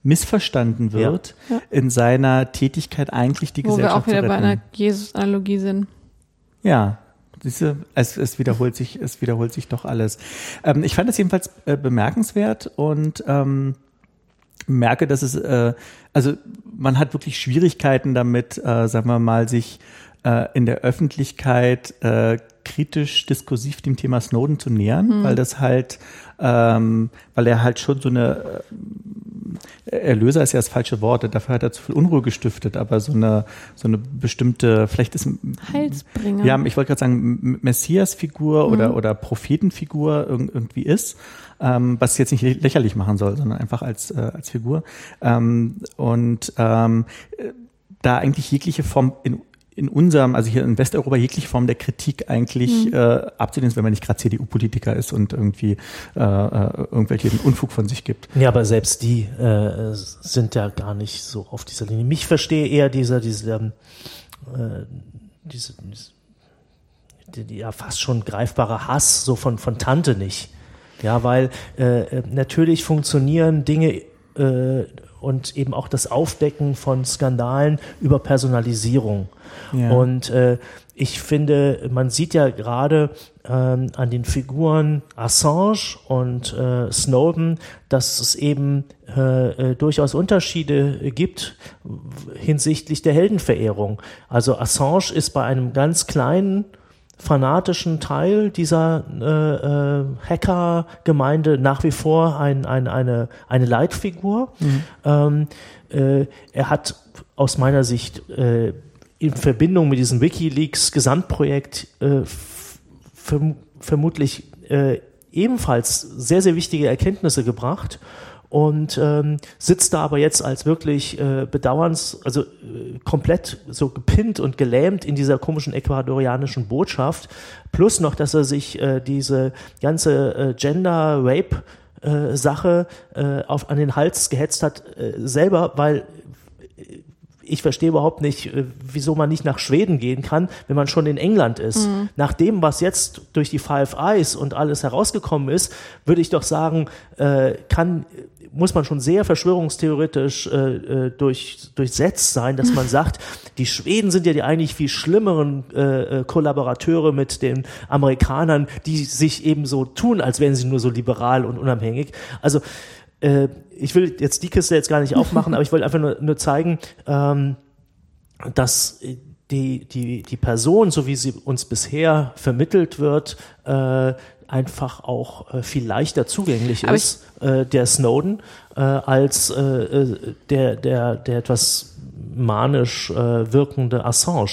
missverstanden wird, ja. Ja. in seiner Tätigkeit eigentlich die Wo Gesellschaft zu retten. Wo wir auch wieder bei einer Jesus-Analogie sind. Ja, diese, es, es wiederholt sich, es wiederholt sich doch alles. Ähm, ich fand das jedenfalls äh, bemerkenswert und ähm, merke, dass es, äh, also man hat wirklich Schwierigkeiten damit, äh, sagen wir mal, sich äh, in der Öffentlichkeit äh, kritisch, diskursiv dem Thema Snowden zu nähern, hm. weil das halt, ähm, weil er halt schon so eine, äh, Erlöser ist ja das falsche Wort, dafür hat er zu viel Unruhe gestiftet, aber so eine, so eine bestimmte, vielleicht ist, Heilsbringer. Ja, ich wollte gerade sagen, Messias-Figur hm. oder, oder Prophetenfigur irgendwie ist, ähm, was jetzt nicht lächerlich machen soll, sondern einfach als, äh, als Figur, ähm, und ähm, da eigentlich jegliche Form in in unserem, also hier in Westeuropa, jegliche Form der Kritik eigentlich mhm. äh, abzulehnen, wenn man nicht gerade C D U-Politiker ist und irgendwie äh, irgendwelchen Unfug von sich gibt. Ja, aber selbst die äh, sind ja gar nicht so auf dieser Linie. Mich verstehe eher dieser, dieser, äh, diese, diese die, die ja fast schon greifbare Hass so von von Tante nicht. Ja, weil äh, natürlich funktionieren Dinge äh, und eben auch das Aufdecken von Skandalen über Personalisierung. Ja. Und äh, ich finde, man sieht ja gerade ähm, an den Figuren Assange und äh, Snowden, dass es eben äh, äh, durchaus Unterschiede gibt hinsichtlich der Heldenverehrung. Also Assange ist bei einem ganz kleinen fanatischen Teil dieser äh, äh, Hacker-Gemeinde nach wie vor ein, ein, eine, eine Leitfigur. Mhm. Ähm, äh, er hat aus meiner Sicht äh, in Verbindung mit diesem WikiLeaks-Gesamtprojekt äh, f- verm- vermutlich äh, ebenfalls sehr, sehr wichtige Erkenntnisse gebracht. Und ähm, sitzt da aber jetzt als wirklich äh, bedauerns, also äh, komplett so gepinnt und gelähmt in dieser komischen ecuadorianischen Botschaft. Plus noch, dass er sich äh, diese ganze äh, Gender-Rape-Sache äh, auf an den Hals gehetzt hat, äh, selber, weil äh, ich verstehe überhaupt nicht, wieso man nicht nach Schweden gehen kann, wenn man schon in England ist. Mhm. Nach dem, was jetzt durch die Five Eyes und alles herausgekommen ist, würde ich doch sagen, äh, kann, muss man schon sehr verschwörungstheoretisch äh, durch, durchsetzt sein, dass man sagt, die Schweden sind ja die eigentlich viel schlimmeren äh, Kollaborateure mit den Amerikanern, die sich eben so tun, als wären sie nur so liberal und unabhängig. Also äh, ich will jetzt die Kiste jetzt gar nicht aufmachen, aber ich wollte einfach nur, nur zeigen, ähm, dass die, die, die Person, so wie sie uns bisher vermittelt wird, äh, einfach auch äh, viel leichter zugänglich aber ist, äh, der Snowden, äh, als äh, der, der, der etwas manisch äh, wirkende Assange.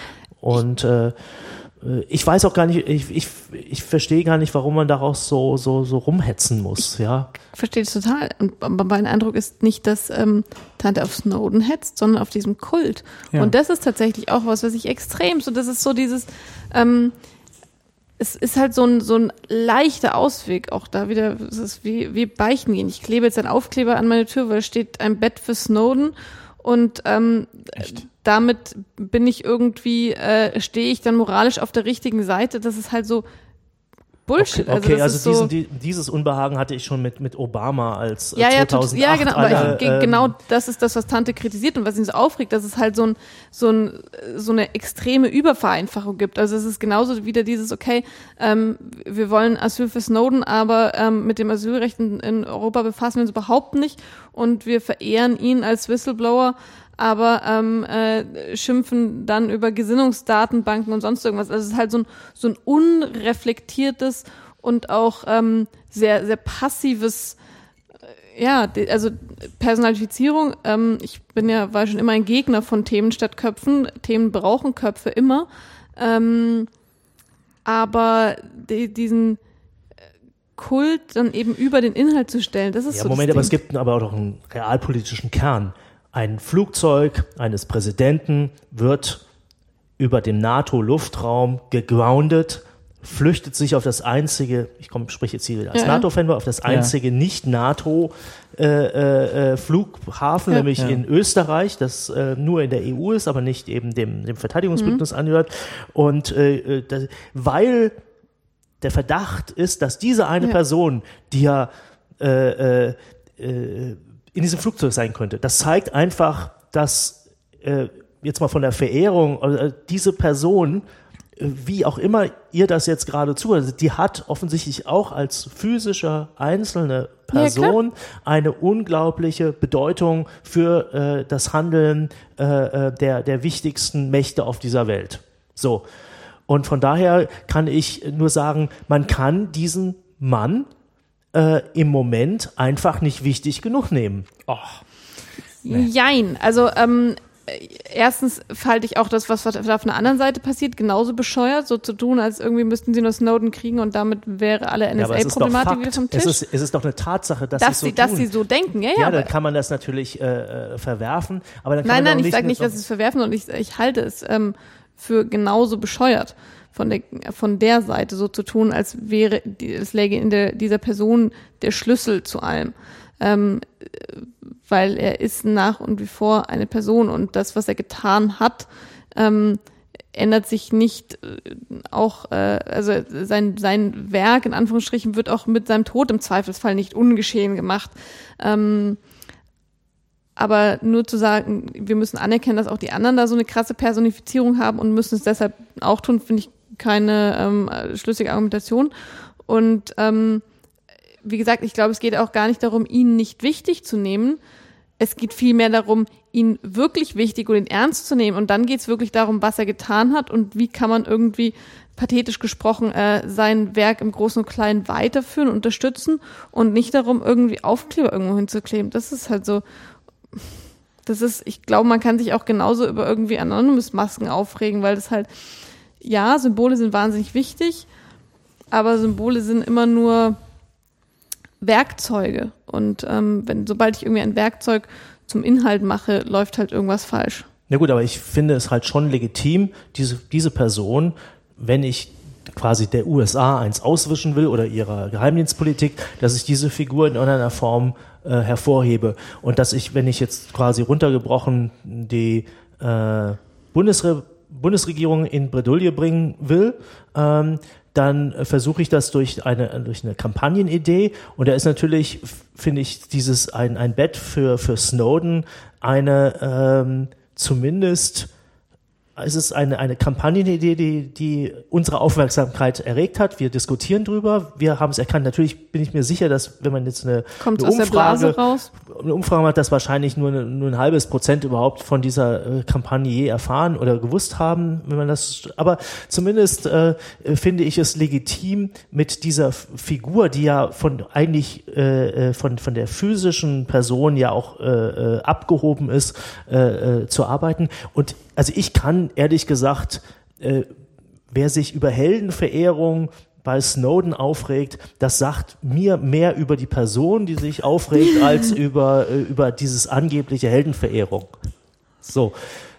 Und äh, ich weiß auch gar nicht, ich, ich, ich verstehe gar nicht, warum man daraus so, so, so rumhetzen muss, ja. Ich verstehe das total. Und mein Eindruck ist nicht, dass ähm, Tante auf Snowden hetzt, sondern auf diesem Kult. Ja. Und das ist tatsächlich auch was, was ich extrem, so das ist so dieses, ähm, es ist halt so ein, so ein leichter Ausweg, auch da wieder, es ist wie, wie Beichten gehen. Ich klebe jetzt einen Aufkleber an meine Tür, weil steht ein Bett für Snowden. Und ähm, damit bin ich irgendwie, äh, stehe ich dann moralisch auf der richtigen Seite. Das ist halt so Bullshit. Okay, okay, also, also diesen, so, die, dieses Unbehagen hatte ich schon mit, mit Obama als ja, ja, zweitausendacht. Ja, genau, aber alle, ich, ähm, genau das ist das, was Tante kritisiert und was ihn so aufregt, dass es halt so, ein, so, ein, so eine extreme Übervereinfachung gibt. Also es ist genauso wieder dieses, okay, ähm, wir wollen Asyl für Snowden, aber ähm, mit dem Asylrecht in, in Europa befassen wir uns überhaupt nicht und wir verehren ihn als Whistleblower, aber ähm, äh, schimpfen dann über Gesinnungsdatenbanken und sonst irgendwas. Also es ist halt so ein, so ein unreflektiertes und auch ähm, sehr, sehr passives, äh, ja, de, also Personalifizierung. Ähm, ich bin ja, war schon immer ein Gegner von Themen statt Köpfen. Themen brauchen Köpfe immer. Ähm, aber die, diesen Kult dann eben über den Inhalt zu stellen, das ist ja, so Moment, das aber Ding. es gibt aber auch noch einen realpolitischen Kern. Ein Flugzeug eines Präsidenten wird über dem NATO-Luftraum gegroundet, flüchtet sich auf das einzige, ich komme, spreche jetzt hier als ja, NATO-Fan, auf das einzige ja. Nicht-NATO-Flughafen, äh, äh, nämlich ja. in Österreich, das äh, nur in der E U ist, aber nicht eben dem, dem Verteidigungsbündnis mhm. angehört. Und äh, das, weil der Verdacht ist, dass diese eine ja. Person, die ja äh, äh, äh, in diesem Flugzeug sein könnte. Das zeigt einfach, dass äh, jetzt mal von der Verehrung, äh, diese Person, wie auch immer ihr das jetzt gerade zuhört, die hat offensichtlich auch als physische einzelne Person ja, eine unglaubliche Bedeutung für äh, das Handeln äh, der, der wichtigsten Mächte auf dieser Welt. So. Und von daher kann ich nur sagen, man kann diesen Mann äh, im Moment einfach nicht wichtig genug nehmen. Oh. Nee. Jein. Also, ähm, erstens halte ich auch das, was auf einer anderen Seite passiert, genauso bescheuert, so zu tun, als irgendwie müssten sie nur Snowden kriegen und damit wäre alle N S A-Problematik wieder vom Tisch. Es ist, es ist doch eine Tatsache, dass, dass sie so sie, dass sie so denken. Ja, ja, ja dann kann man das natürlich äh, verwerfen. Aber dann kann nein, man nein, ich nicht sage nicht, dass sie es verwerfen und ich, ich halte es ähm, für genauso bescheuert von der, von der Seite so zu tun, als wäre, es läge in der, dieser Person der Schlüssel zu allem. Ähm, weil er ist nach und wie vor eine Person und das, was er getan hat, ähm, ändert sich nicht äh, auch, äh, also sein, sein Werk in Anführungsstrichen wird auch mit seinem Tod im Zweifelsfall nicht ungeschehen gemacht. Ähm, aber nur zu sagen, wir müssen anerkennen, dass auch die anderen da so eine krasse Personifizierung haben und müssen es deshalb auch tun, finde ich keine ähm, schlüssige Argumentation. Und ähm, wie gesagt, ich glaube, es geht auch gar nicht darum, ihn nicht wichtig zu nehmen. Es geht vielmehr darum, ihn wirklich wichtig und ihn ernst zu nehmen. Und dann geht es wirklich darum, was er getan hat und wie kann man irgendwie, pathetisch gesprochen, äh, sein Werk im Großen und Kleinen weiterführen, unterstützen und nicht darum, irgendwie Aufkleber irgendwo hinzukleben. Das ist halt so, das ist, ich glaube, man kann sich auch genauso über irgendwie Anonymous-Masken aufregen, weil das halt, ja, Symbole sind wahnsinnig wichtig, aber Symbole sind immer nur Werkzeuge und ähm, wenn sobald ich irgendwie ein Werkzeug zum Inhalt mache, läuft halt irgendwas falsch. Na gut, aber ich finde es halt schon legitim, diese diese Person, wenn ich quasi der U S A eins auswischen will oder ihrer Geheimdienstpolitik, dass ich diese Figur in irgendeiner Form äh, hervorhebe und dass ich, wenn ich jetzt quasi runtergebrochen die äh, Bundesre- Bundesregierung in Bredouille bringen will, ähm, dann versuche ich das durch eine durch eine Kampagnenidee und da ist natürlich, finde ich, dieses ein ein Bett für für Snowden eine ähm, zumindest es ist eine eine Kampagnenidee, die die unsere Aufmerksamkeit erregt hat. Wir diskutieren drüber, wir haben es erkannt. Natürlich bin ich mir sicher, dass wenn man jetzt eine, Kommt eine aus Umfrage der Blase raus? eine Umfrage macht, dass wahrscheinlich nur, eine, nur ein halbes Prozent überhaupt von dieser äh, Kampagne je erfahren oder gewusst haben, wenn man das. Aber zumindest äh, finde ich es legitim, mit dieser F- Figur, die ja von eigentlich äh, von von der physischen Person ja auch äh, abgehoben ist, äh, äh, zu arbeiten. Und also ich kann ehrlich gesagt, äh, wer sich über Heldenverehrung bei Snowden aufregt, das sagt mir mehr über die Person, die sich aufregt, als über, äh, über dieses angebliche Heldenverehrung. So.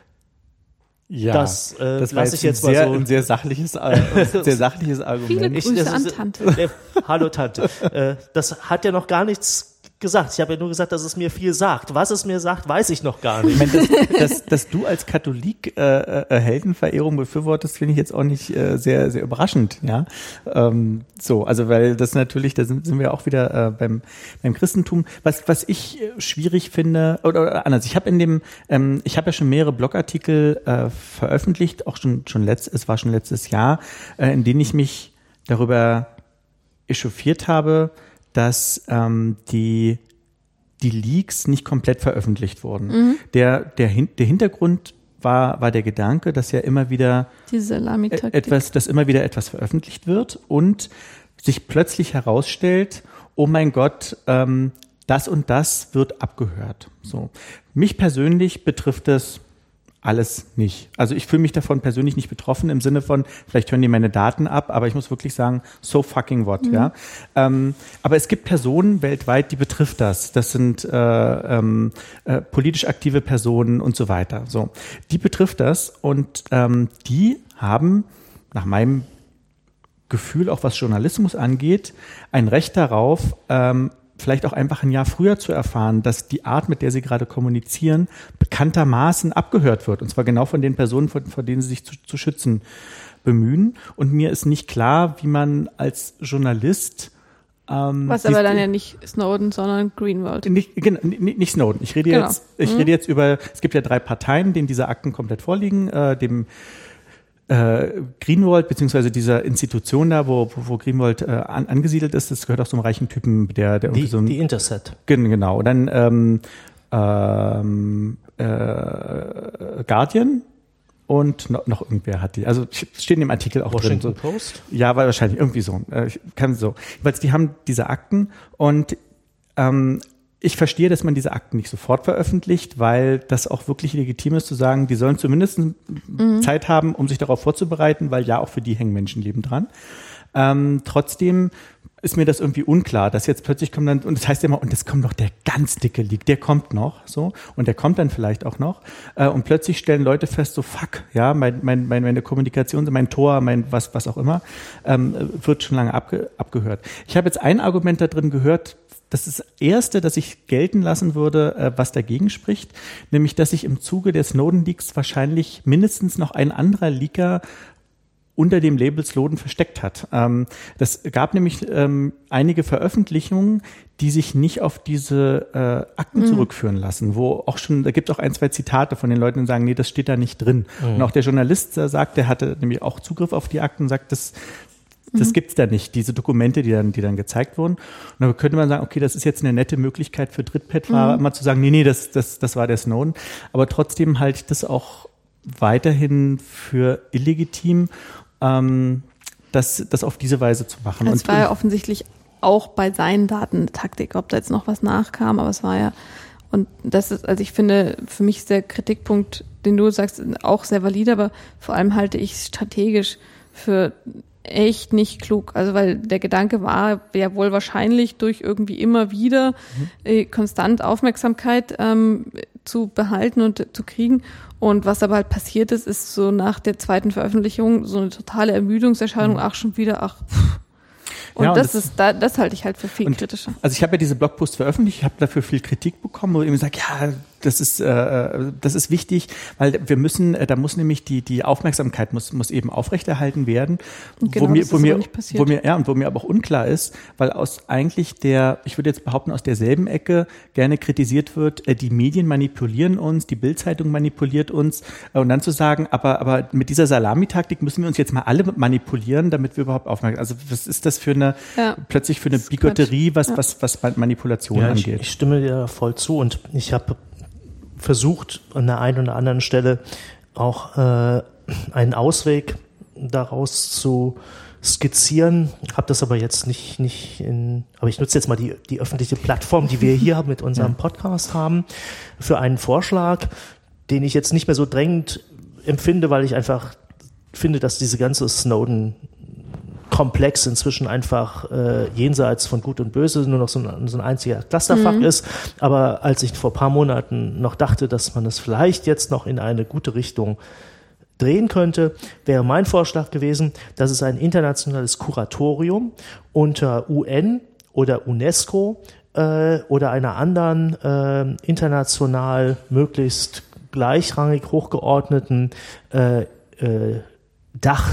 Ja, das, äh, das war lass ich jetzt jetzt mal sehr, so. ein sehr sachliches, äh, sehr sachliches Argument. Viele Grüße Ich, das an ist, Tante. Äh, hallo Tante. Äh, das hat ja noch gar nichts gesagt. Ich habe ja nur gesagt, dass es mir viel sagt. Was es mir sagt, weiß ich noch gar nicht. Ich meine, dass, dass, dass du als Katholik äh, äh, Heldenverehrung befürwortest, finde ich jetzt auch nicht äh, sehr, sehr überraschend. Ja, ähm, so, also weil das natürlich, da sind, sind wir auch wieder äh, beim, beim Christentum. Was, was ich äh, schwierig finde, oder, oder anders, ich habe in dem, ähm, ich habe ja schon mehrere Blogartikel äh, veröffentlicht, auch schon schon letzt, es war schon letztes Jahr, äh, in denen ich mich darüber echauffiert habe, dass ähm, die die Leaks nicht komplett veröffentlicht wurden. Mhm. Der der Hin- der Hintergrund war war der Gedanke, dass ja immer wieder Die Salamitaktik. etwas, dass immer wieder etwas veröffentlicht wird und sich plötzlich herausstellt, oh mein Gott, ähm, das und das wird abgehört. So, mich persönlich betrifft es alles nicht. Also ich fühle mich davon persönlich nicht betroffen im Sinne von, vielleicht hören die meine Daten ab, aber ich muss wirklich sagen, so fucking what, mhm. ja. Ähm, aber es gibt Personen weltweit, die betrifft das. Das sind äh, ähm, äh, politisch aktive Personen und so weiter. So, die betrifft das und ähm, die haben nach meinem Gefühl, auch was Journalismus angeht, ein Recht darauf, ähm, vielleicht auch einfach ein Jahr früher zu erfahren, dass die Art, mit der sie gerade kommunizieren, bekanntermaßen abgehört wird. Und zwar genau von den Personen, vor, vor denen sie sich zu, zu schützen bemühen. Und mir ist nicht klar, wie man als Journalist Ähm, Was aber dann ja nicht Snowden, sondern Greenwald. Nicht, genau, nicht Snowden. Ich rede genau. jetzt, ich mhm. rede jetzt über, es gibt ja drei Parteien, denen diese Akten komplett vorliegen, äh, dem äh, Greenwald, beziehungsweise dieser Institution da, wo, wo, wo Greenwald äh, an, angesiedelt ist, das gehört auch so einem reichen Typen, der, der irgendwie die, so ein, die Intercept. Genau. Dann ähm, ähm, äh, Guardian. Und noch, noch irgendwer hat die, also steht in dem Artikel auch Washington drin. So, Post? Ja, weil wahrscheinlich irgendwie so. Ich kann so. Weil die haben diese Akten und ähm, ich verstehe, dass man diese Akten nicht sofort veröffentlicht, weil das auch wirklich legitim ist zu sagen, die sollen zumindest mhm. Zeit haben, um sich darauf vorzubereiten, weil ja, auch für die hängen Menschenleben dran. Ähm, trotzdem ist mir das irgendwie unklar, dass jetzt plötzlich kommt dann, und das heißt ja immer, und es kommt noch der ganz dicke Leak, der kommt noch, so, und der kommt dann vielleicht auch noch, äh, und plötzlich stellen Leute fest, so fuck, ja, mein, mein, mein, meine Kommunikation, mein Tor, mein was, was auch immer, ähm, wird schon lange abge, abgehört. Ich habe jetzt ein Argument da drin gehört, das ist das erste, das ich gelten lassen würde, äh, was dagegen spricht, nämlich, dass sich im Zuge der Snowden-Leaks wahrscheinlich mindestens noch ein anderer Leaker unter dem Label Snowden versteckt hat. Ähm, das gab nämlich ähm, einige Veröffentlichungen, die sich nicht auf diese äh, Akten mhm. zurückführen lassen, wo auch schon, da gibt es auch ein, zwei Zitate von den Leuten, die sagen, nee, das steht da nicht drin. Mhm. Und auch der Journalist äh, sagt, der hatte nämlich auch Zugriff auf die Akten, sagt, das Das mhm. gibt's da nicht, diese Dokumente, die dann, die dann gezeigt wurden. Und dann könnte man sagen, okay, das ist jetzt eine nette Möglichkeit für Drittpad-Fahrer, mhm. immer zu sagen, nee, nee, das, das, das war der Snowden. Aber trotzdem halte ich das auch weiterhin für illegitim, ähm, das, das auf diese Weise zu machen. Es war ja offensichtlich auch bei seinen Daten eine Taktik, ob da jetzt noch was nachkam, aber es war ja, und das ist, also ich finde, für mich ist der Kritikpunkt, den du sagst, auch sehr valide, aber vor allem halte ich es strategisch für echt nicht klug. Also weil der Gedanke war ja wohl wahrscheinlich durch irgendwie immer wieder mhm. äh, konstant Aufmerksamkeit ähm, zu behalten und zu kriegen. Und was aber halt passiert ist, ist so nach der zweiten Veröffentlichung so eine totale Ermüdungserscheinung, mhm. ach schon wieder, ach pff. Und, ja, und das, das ist da, das halte ich halt für viel und, kritischer. Also ich habe ja diese Blogposts veröffentlicht, ich habe dafür viel Kritik bekommen, wo ich immer sage, ja, das ist äh, das ist wichtig, weil wir müssen, da muss nämlich die die Aufmerksamkeit muss muss eben aufrechterhalten werden, genau, wo mir das wo ist mir nicht passiert. wo mir ja und wo mir aber auch unklar ist, weil aus eigentlich der, ich würde jetzt behaupten, aus derselben Ecke gerne kritisiert wird, äh, die Medien manipulieren uns, die Bild-Zeitung manipuliert uns, äh, und dann zu sagen, aber aber mit dieser Salamitaktik müssen wir uns jetzt mal alle manipulieren, damit wir überhaupt aufmerksam. Also was ist das für eine ja. plötzlich für eine Bigotterie, was, ja. was was Manipulation ja, angeht? Ich, ich stimme dir voll zu und ich habe versucht, an der einen oder anderen Stelle auch äh, einen Ausweg daraus zu skizzieren, habe das aber jetzt nicht, nicht in, aber ich nutze jetzt mal die, die öffentliche Plattform, die wir hier mit unserem Podcast haben, für einen Vorschlag, den ich jetzt nicht mehr so drängend empfinde, weil ich einfach finde, dass diese ganze Snowden Komplex inzwischen einfach äh, jenseits von Gut und Böse nur noch so ein, so ein einziger Clusterfuck mhm. ist. Aber als ich vor ein paar Monaten noch dachte, dass man es vielleicht jetzt noch in eine gute Richtung drehen könnte, wäre mein Vorschlag gewesen, dass es ein internationales Kuratorium unter U N oder UNESCO äh, oder einer anderen äh, international möglichst gleichrangig hochgeordneten äh, äh, Dach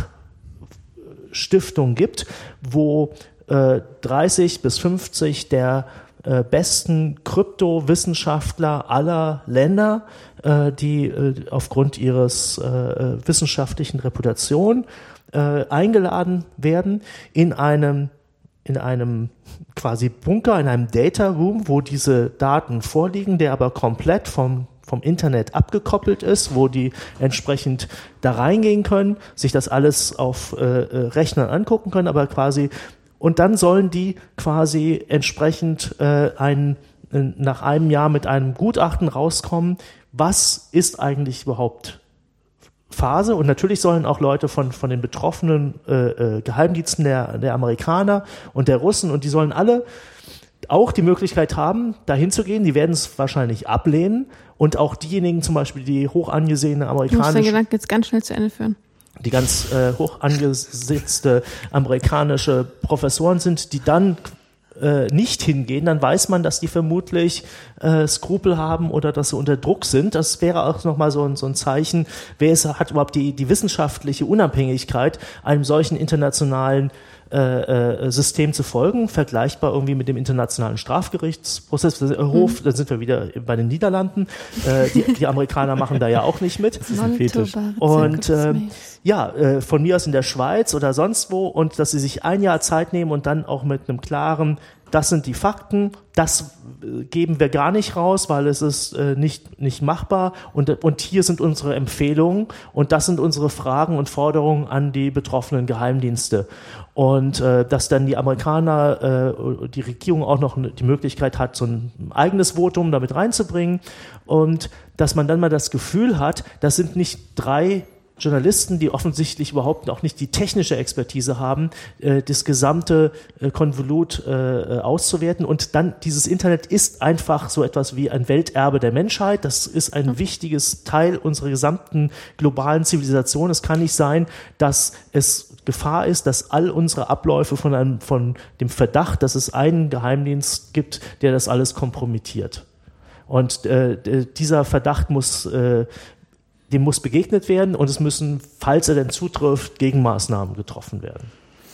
Stiftung gibt, wo äh, dreißig bis fünfzig der äh, besten Kryptowissenschaftler aller Länder, äh, die äh, aufgrund ihres äh, wissenschaftlichen Reputation äh, eingeladen werden, in einem in einem quasi Bunker, in einem Data Room, wo diese Daten vorliegen, der aber komplett vom vom Internet abgekoppelt ist, wo die entsprechend da reingehen können, sich das alles auf äh, Rechnern angucken können, aber quasi, und dann sollen die quasi entsprechend äh, ein, nach einem Jahr mit einem Gutachten rauskommen, was ist eigentlich überhaupt Phase, und natürlich sollen auch Leute von von den betroffenen äh, äh, Geheimdiensten der der Amerikaner und der Russen, und die sollen alle auch die Möglichkeit haben, dahin zu gehen. Die werden es wahrscheinlich ablehnen. Und auch diejenigen zum Beispiel, die hoch angesehene amerikanische... Du musst den Gedanken jetzt ganz schnell zu Ende führen. Die ganz äh, hoch angesetzte amerikanische Professoren sind, die dann äh, nicht hingehen, dann weiß man, dass die vermutlich äh, Skrupel haben oder dass sie unter Druck sind. Das wäre auch nochmal so ein, so ein Zeichen, wer ist, hat überhaupt die, die wissenschaftliche Unabhängigkeit, einem solchen internationalen äh, System zu folgen, vergleichbar irgendwie mit dem internationalen Strafgerichtsprozess, äh, Hof, mhm. da sind wir wieder bei den Niederlanden. Äh, die, die Amerikaner machen da ja auch nicht mit. Das ist ein Fetisch. Und äh, ja, äh, von mir aus in der Schweiz oder sonst wo und dass sie sich ein Jahr Zeit nehmen und dann auch mit einem klaren, das sind die Fakten, das äh, geben wir gar nicht raus, weil es ist äh, nicht, nicht machbar und, und hier sind unsere Empfehlungen und das sind unsere Fragen und Forderungen an die betroffenen Geheimdienste. Und äh, dass dann die Amerikaner, äh, die Regierung auch noch die Möglichkeit hat, so ein eigenes Votum damit reinzubringen und dass man dann mal das Gefühl hat, das sind nicht drei Journalisten, die offensichtlich überhaupt auch nicht die technische Expertise haben, äh, das gesamte äh, Konvolut äh, auszuwerten. Und dann, dieses Internet ist einfach so etwas wie ein Welterbe der Menschheit. Das ist ein mhm. wichtiges Teil unserer gesamten globalen Zivilisation. Es kann nicht sein, dass es Gefahr ist, dass all unsere Abläufe von einem, von dem Verdacht, dass es einen Geheimdienst gibt, der das alles kompromittiert. Und äh, dieser Verdacht muss äh, dem muss begegnet werden und es müssen, falls er denn zutrifft, Gegenmaßnahmen getroffen werden.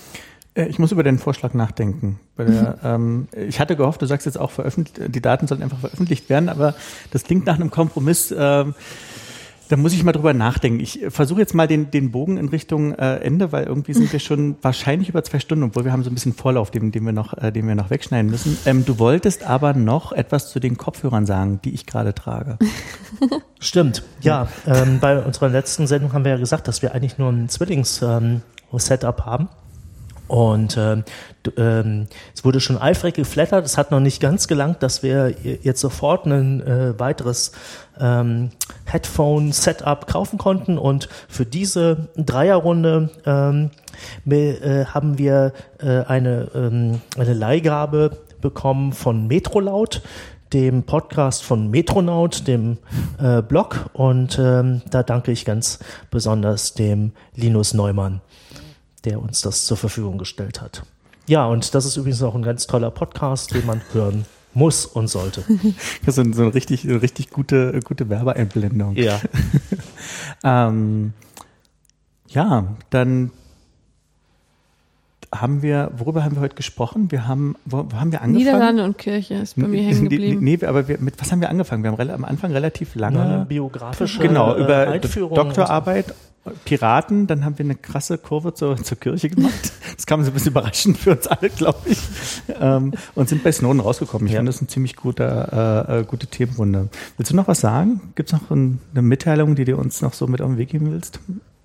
Ich muss über den Vorschlag nachdenken. Bei der, ähm, ich hatte gehofft, du sagst jetzt auch, veröffentlicht, die Daten sollen einfach veröffentlicht werden, aber das klingt nach einem Kompromiss. Ähm, da muss ich mal drüber nachdenken. Ich versuche jetzt mal den, den Bogen in Richtung äh, Ende, weil irgendwie sind wir schon wahrscheinlich über zwei Stunden, obwohl wir haben so ein bisschen Vorlauf, den, den, wir, noch, äh, den wir noch wegschneiden müssen. Ähm, du wolltest aber noch etwas zu den Kopfhörern sagen, die ich gerade trage. Stimmt, ja. Ähm, bei unserer letzten Sendung haben wir ja gesagt, dass wir eigentlich nur ein Zwillings-Setup ähm, haben. Und ähm, ähm, es wurde schon eifrig geflattert, es hat noch nicht ganz gelangt, dass wir jetzt sofort ein äh, weiteres ähm, Headphone-Setup kaufen konnten. Und für diese Dreierrunde ähm, äh, haben wir äh, eine, ähm, eine Leihgabe bekommen von Metrolaut, dem Podcast von Metronaut, dem äh, Blog. Und ähm, da danke ich ganz besonders dem Linus Neumann, der uns das zur Verfügung gestellt hat. Ja, und das ist übrigens auch ein ganz toller Podcast, den man hören muss und sollte. Das ist so eine richtig, eine richtig gute, gute Werbeeinblendung. Ja. ähm, ja, dann haben wir, worüber haben wir heute gesprochen? Wir haben, wo, wo haben wir angefangen? Niederlande und Kirche ist bei mir hängen geblieben. Nee, aber wir, mit was haben wir angefangen? Wir haben am Anfang relativ lange eine biografische genau, über Einführung Doktorarbeit, Piraten, dann haben wir eine krasse Kurve zur, zur Kirche gemacht. Das kam so ein bisschen überraschend für uns alle, glaube ich. Ähm, und sind bei Snowden rausgekommen. Ich ja. finde, das ist eine ziemlich guter, äh, gute Themenrunde. Willst du noch was sagen? Gibt es noch ein, eine Mitteilung, die du uns noch so mit auf den Weg geben willst?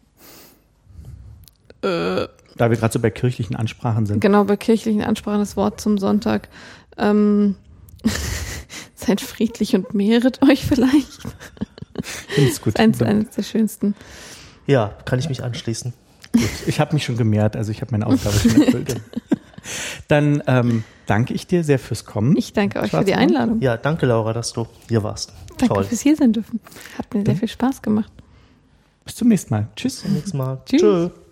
Äh, da wir gerade so bei kirchlichen Ansprachen sind. Genau, bei kirchlichen Ansprachen das Wort zum Sonntag. Ähm, seid friedlich und mehret euch vielleicht. Finde ich gut. Das ist eines, eines der schönsten. Ja, kann ich mich anschließen. Gut, ich habe mich schon gemehrt, also ich habe meine Aufgabe schon erfüllt. Dann ähm, danke ich dir sehr fürs Kommen. Ich danke euch für die Einladung. Ja, danke Laura, dass du hier warst. Danke Toll. fürs hier sein dürfen. Hat mir sehr viel Spaß gemacht. Bis zum nächsten Mal. Tschüss. Bis zum nächsten Mal. Tschüss. Tschö.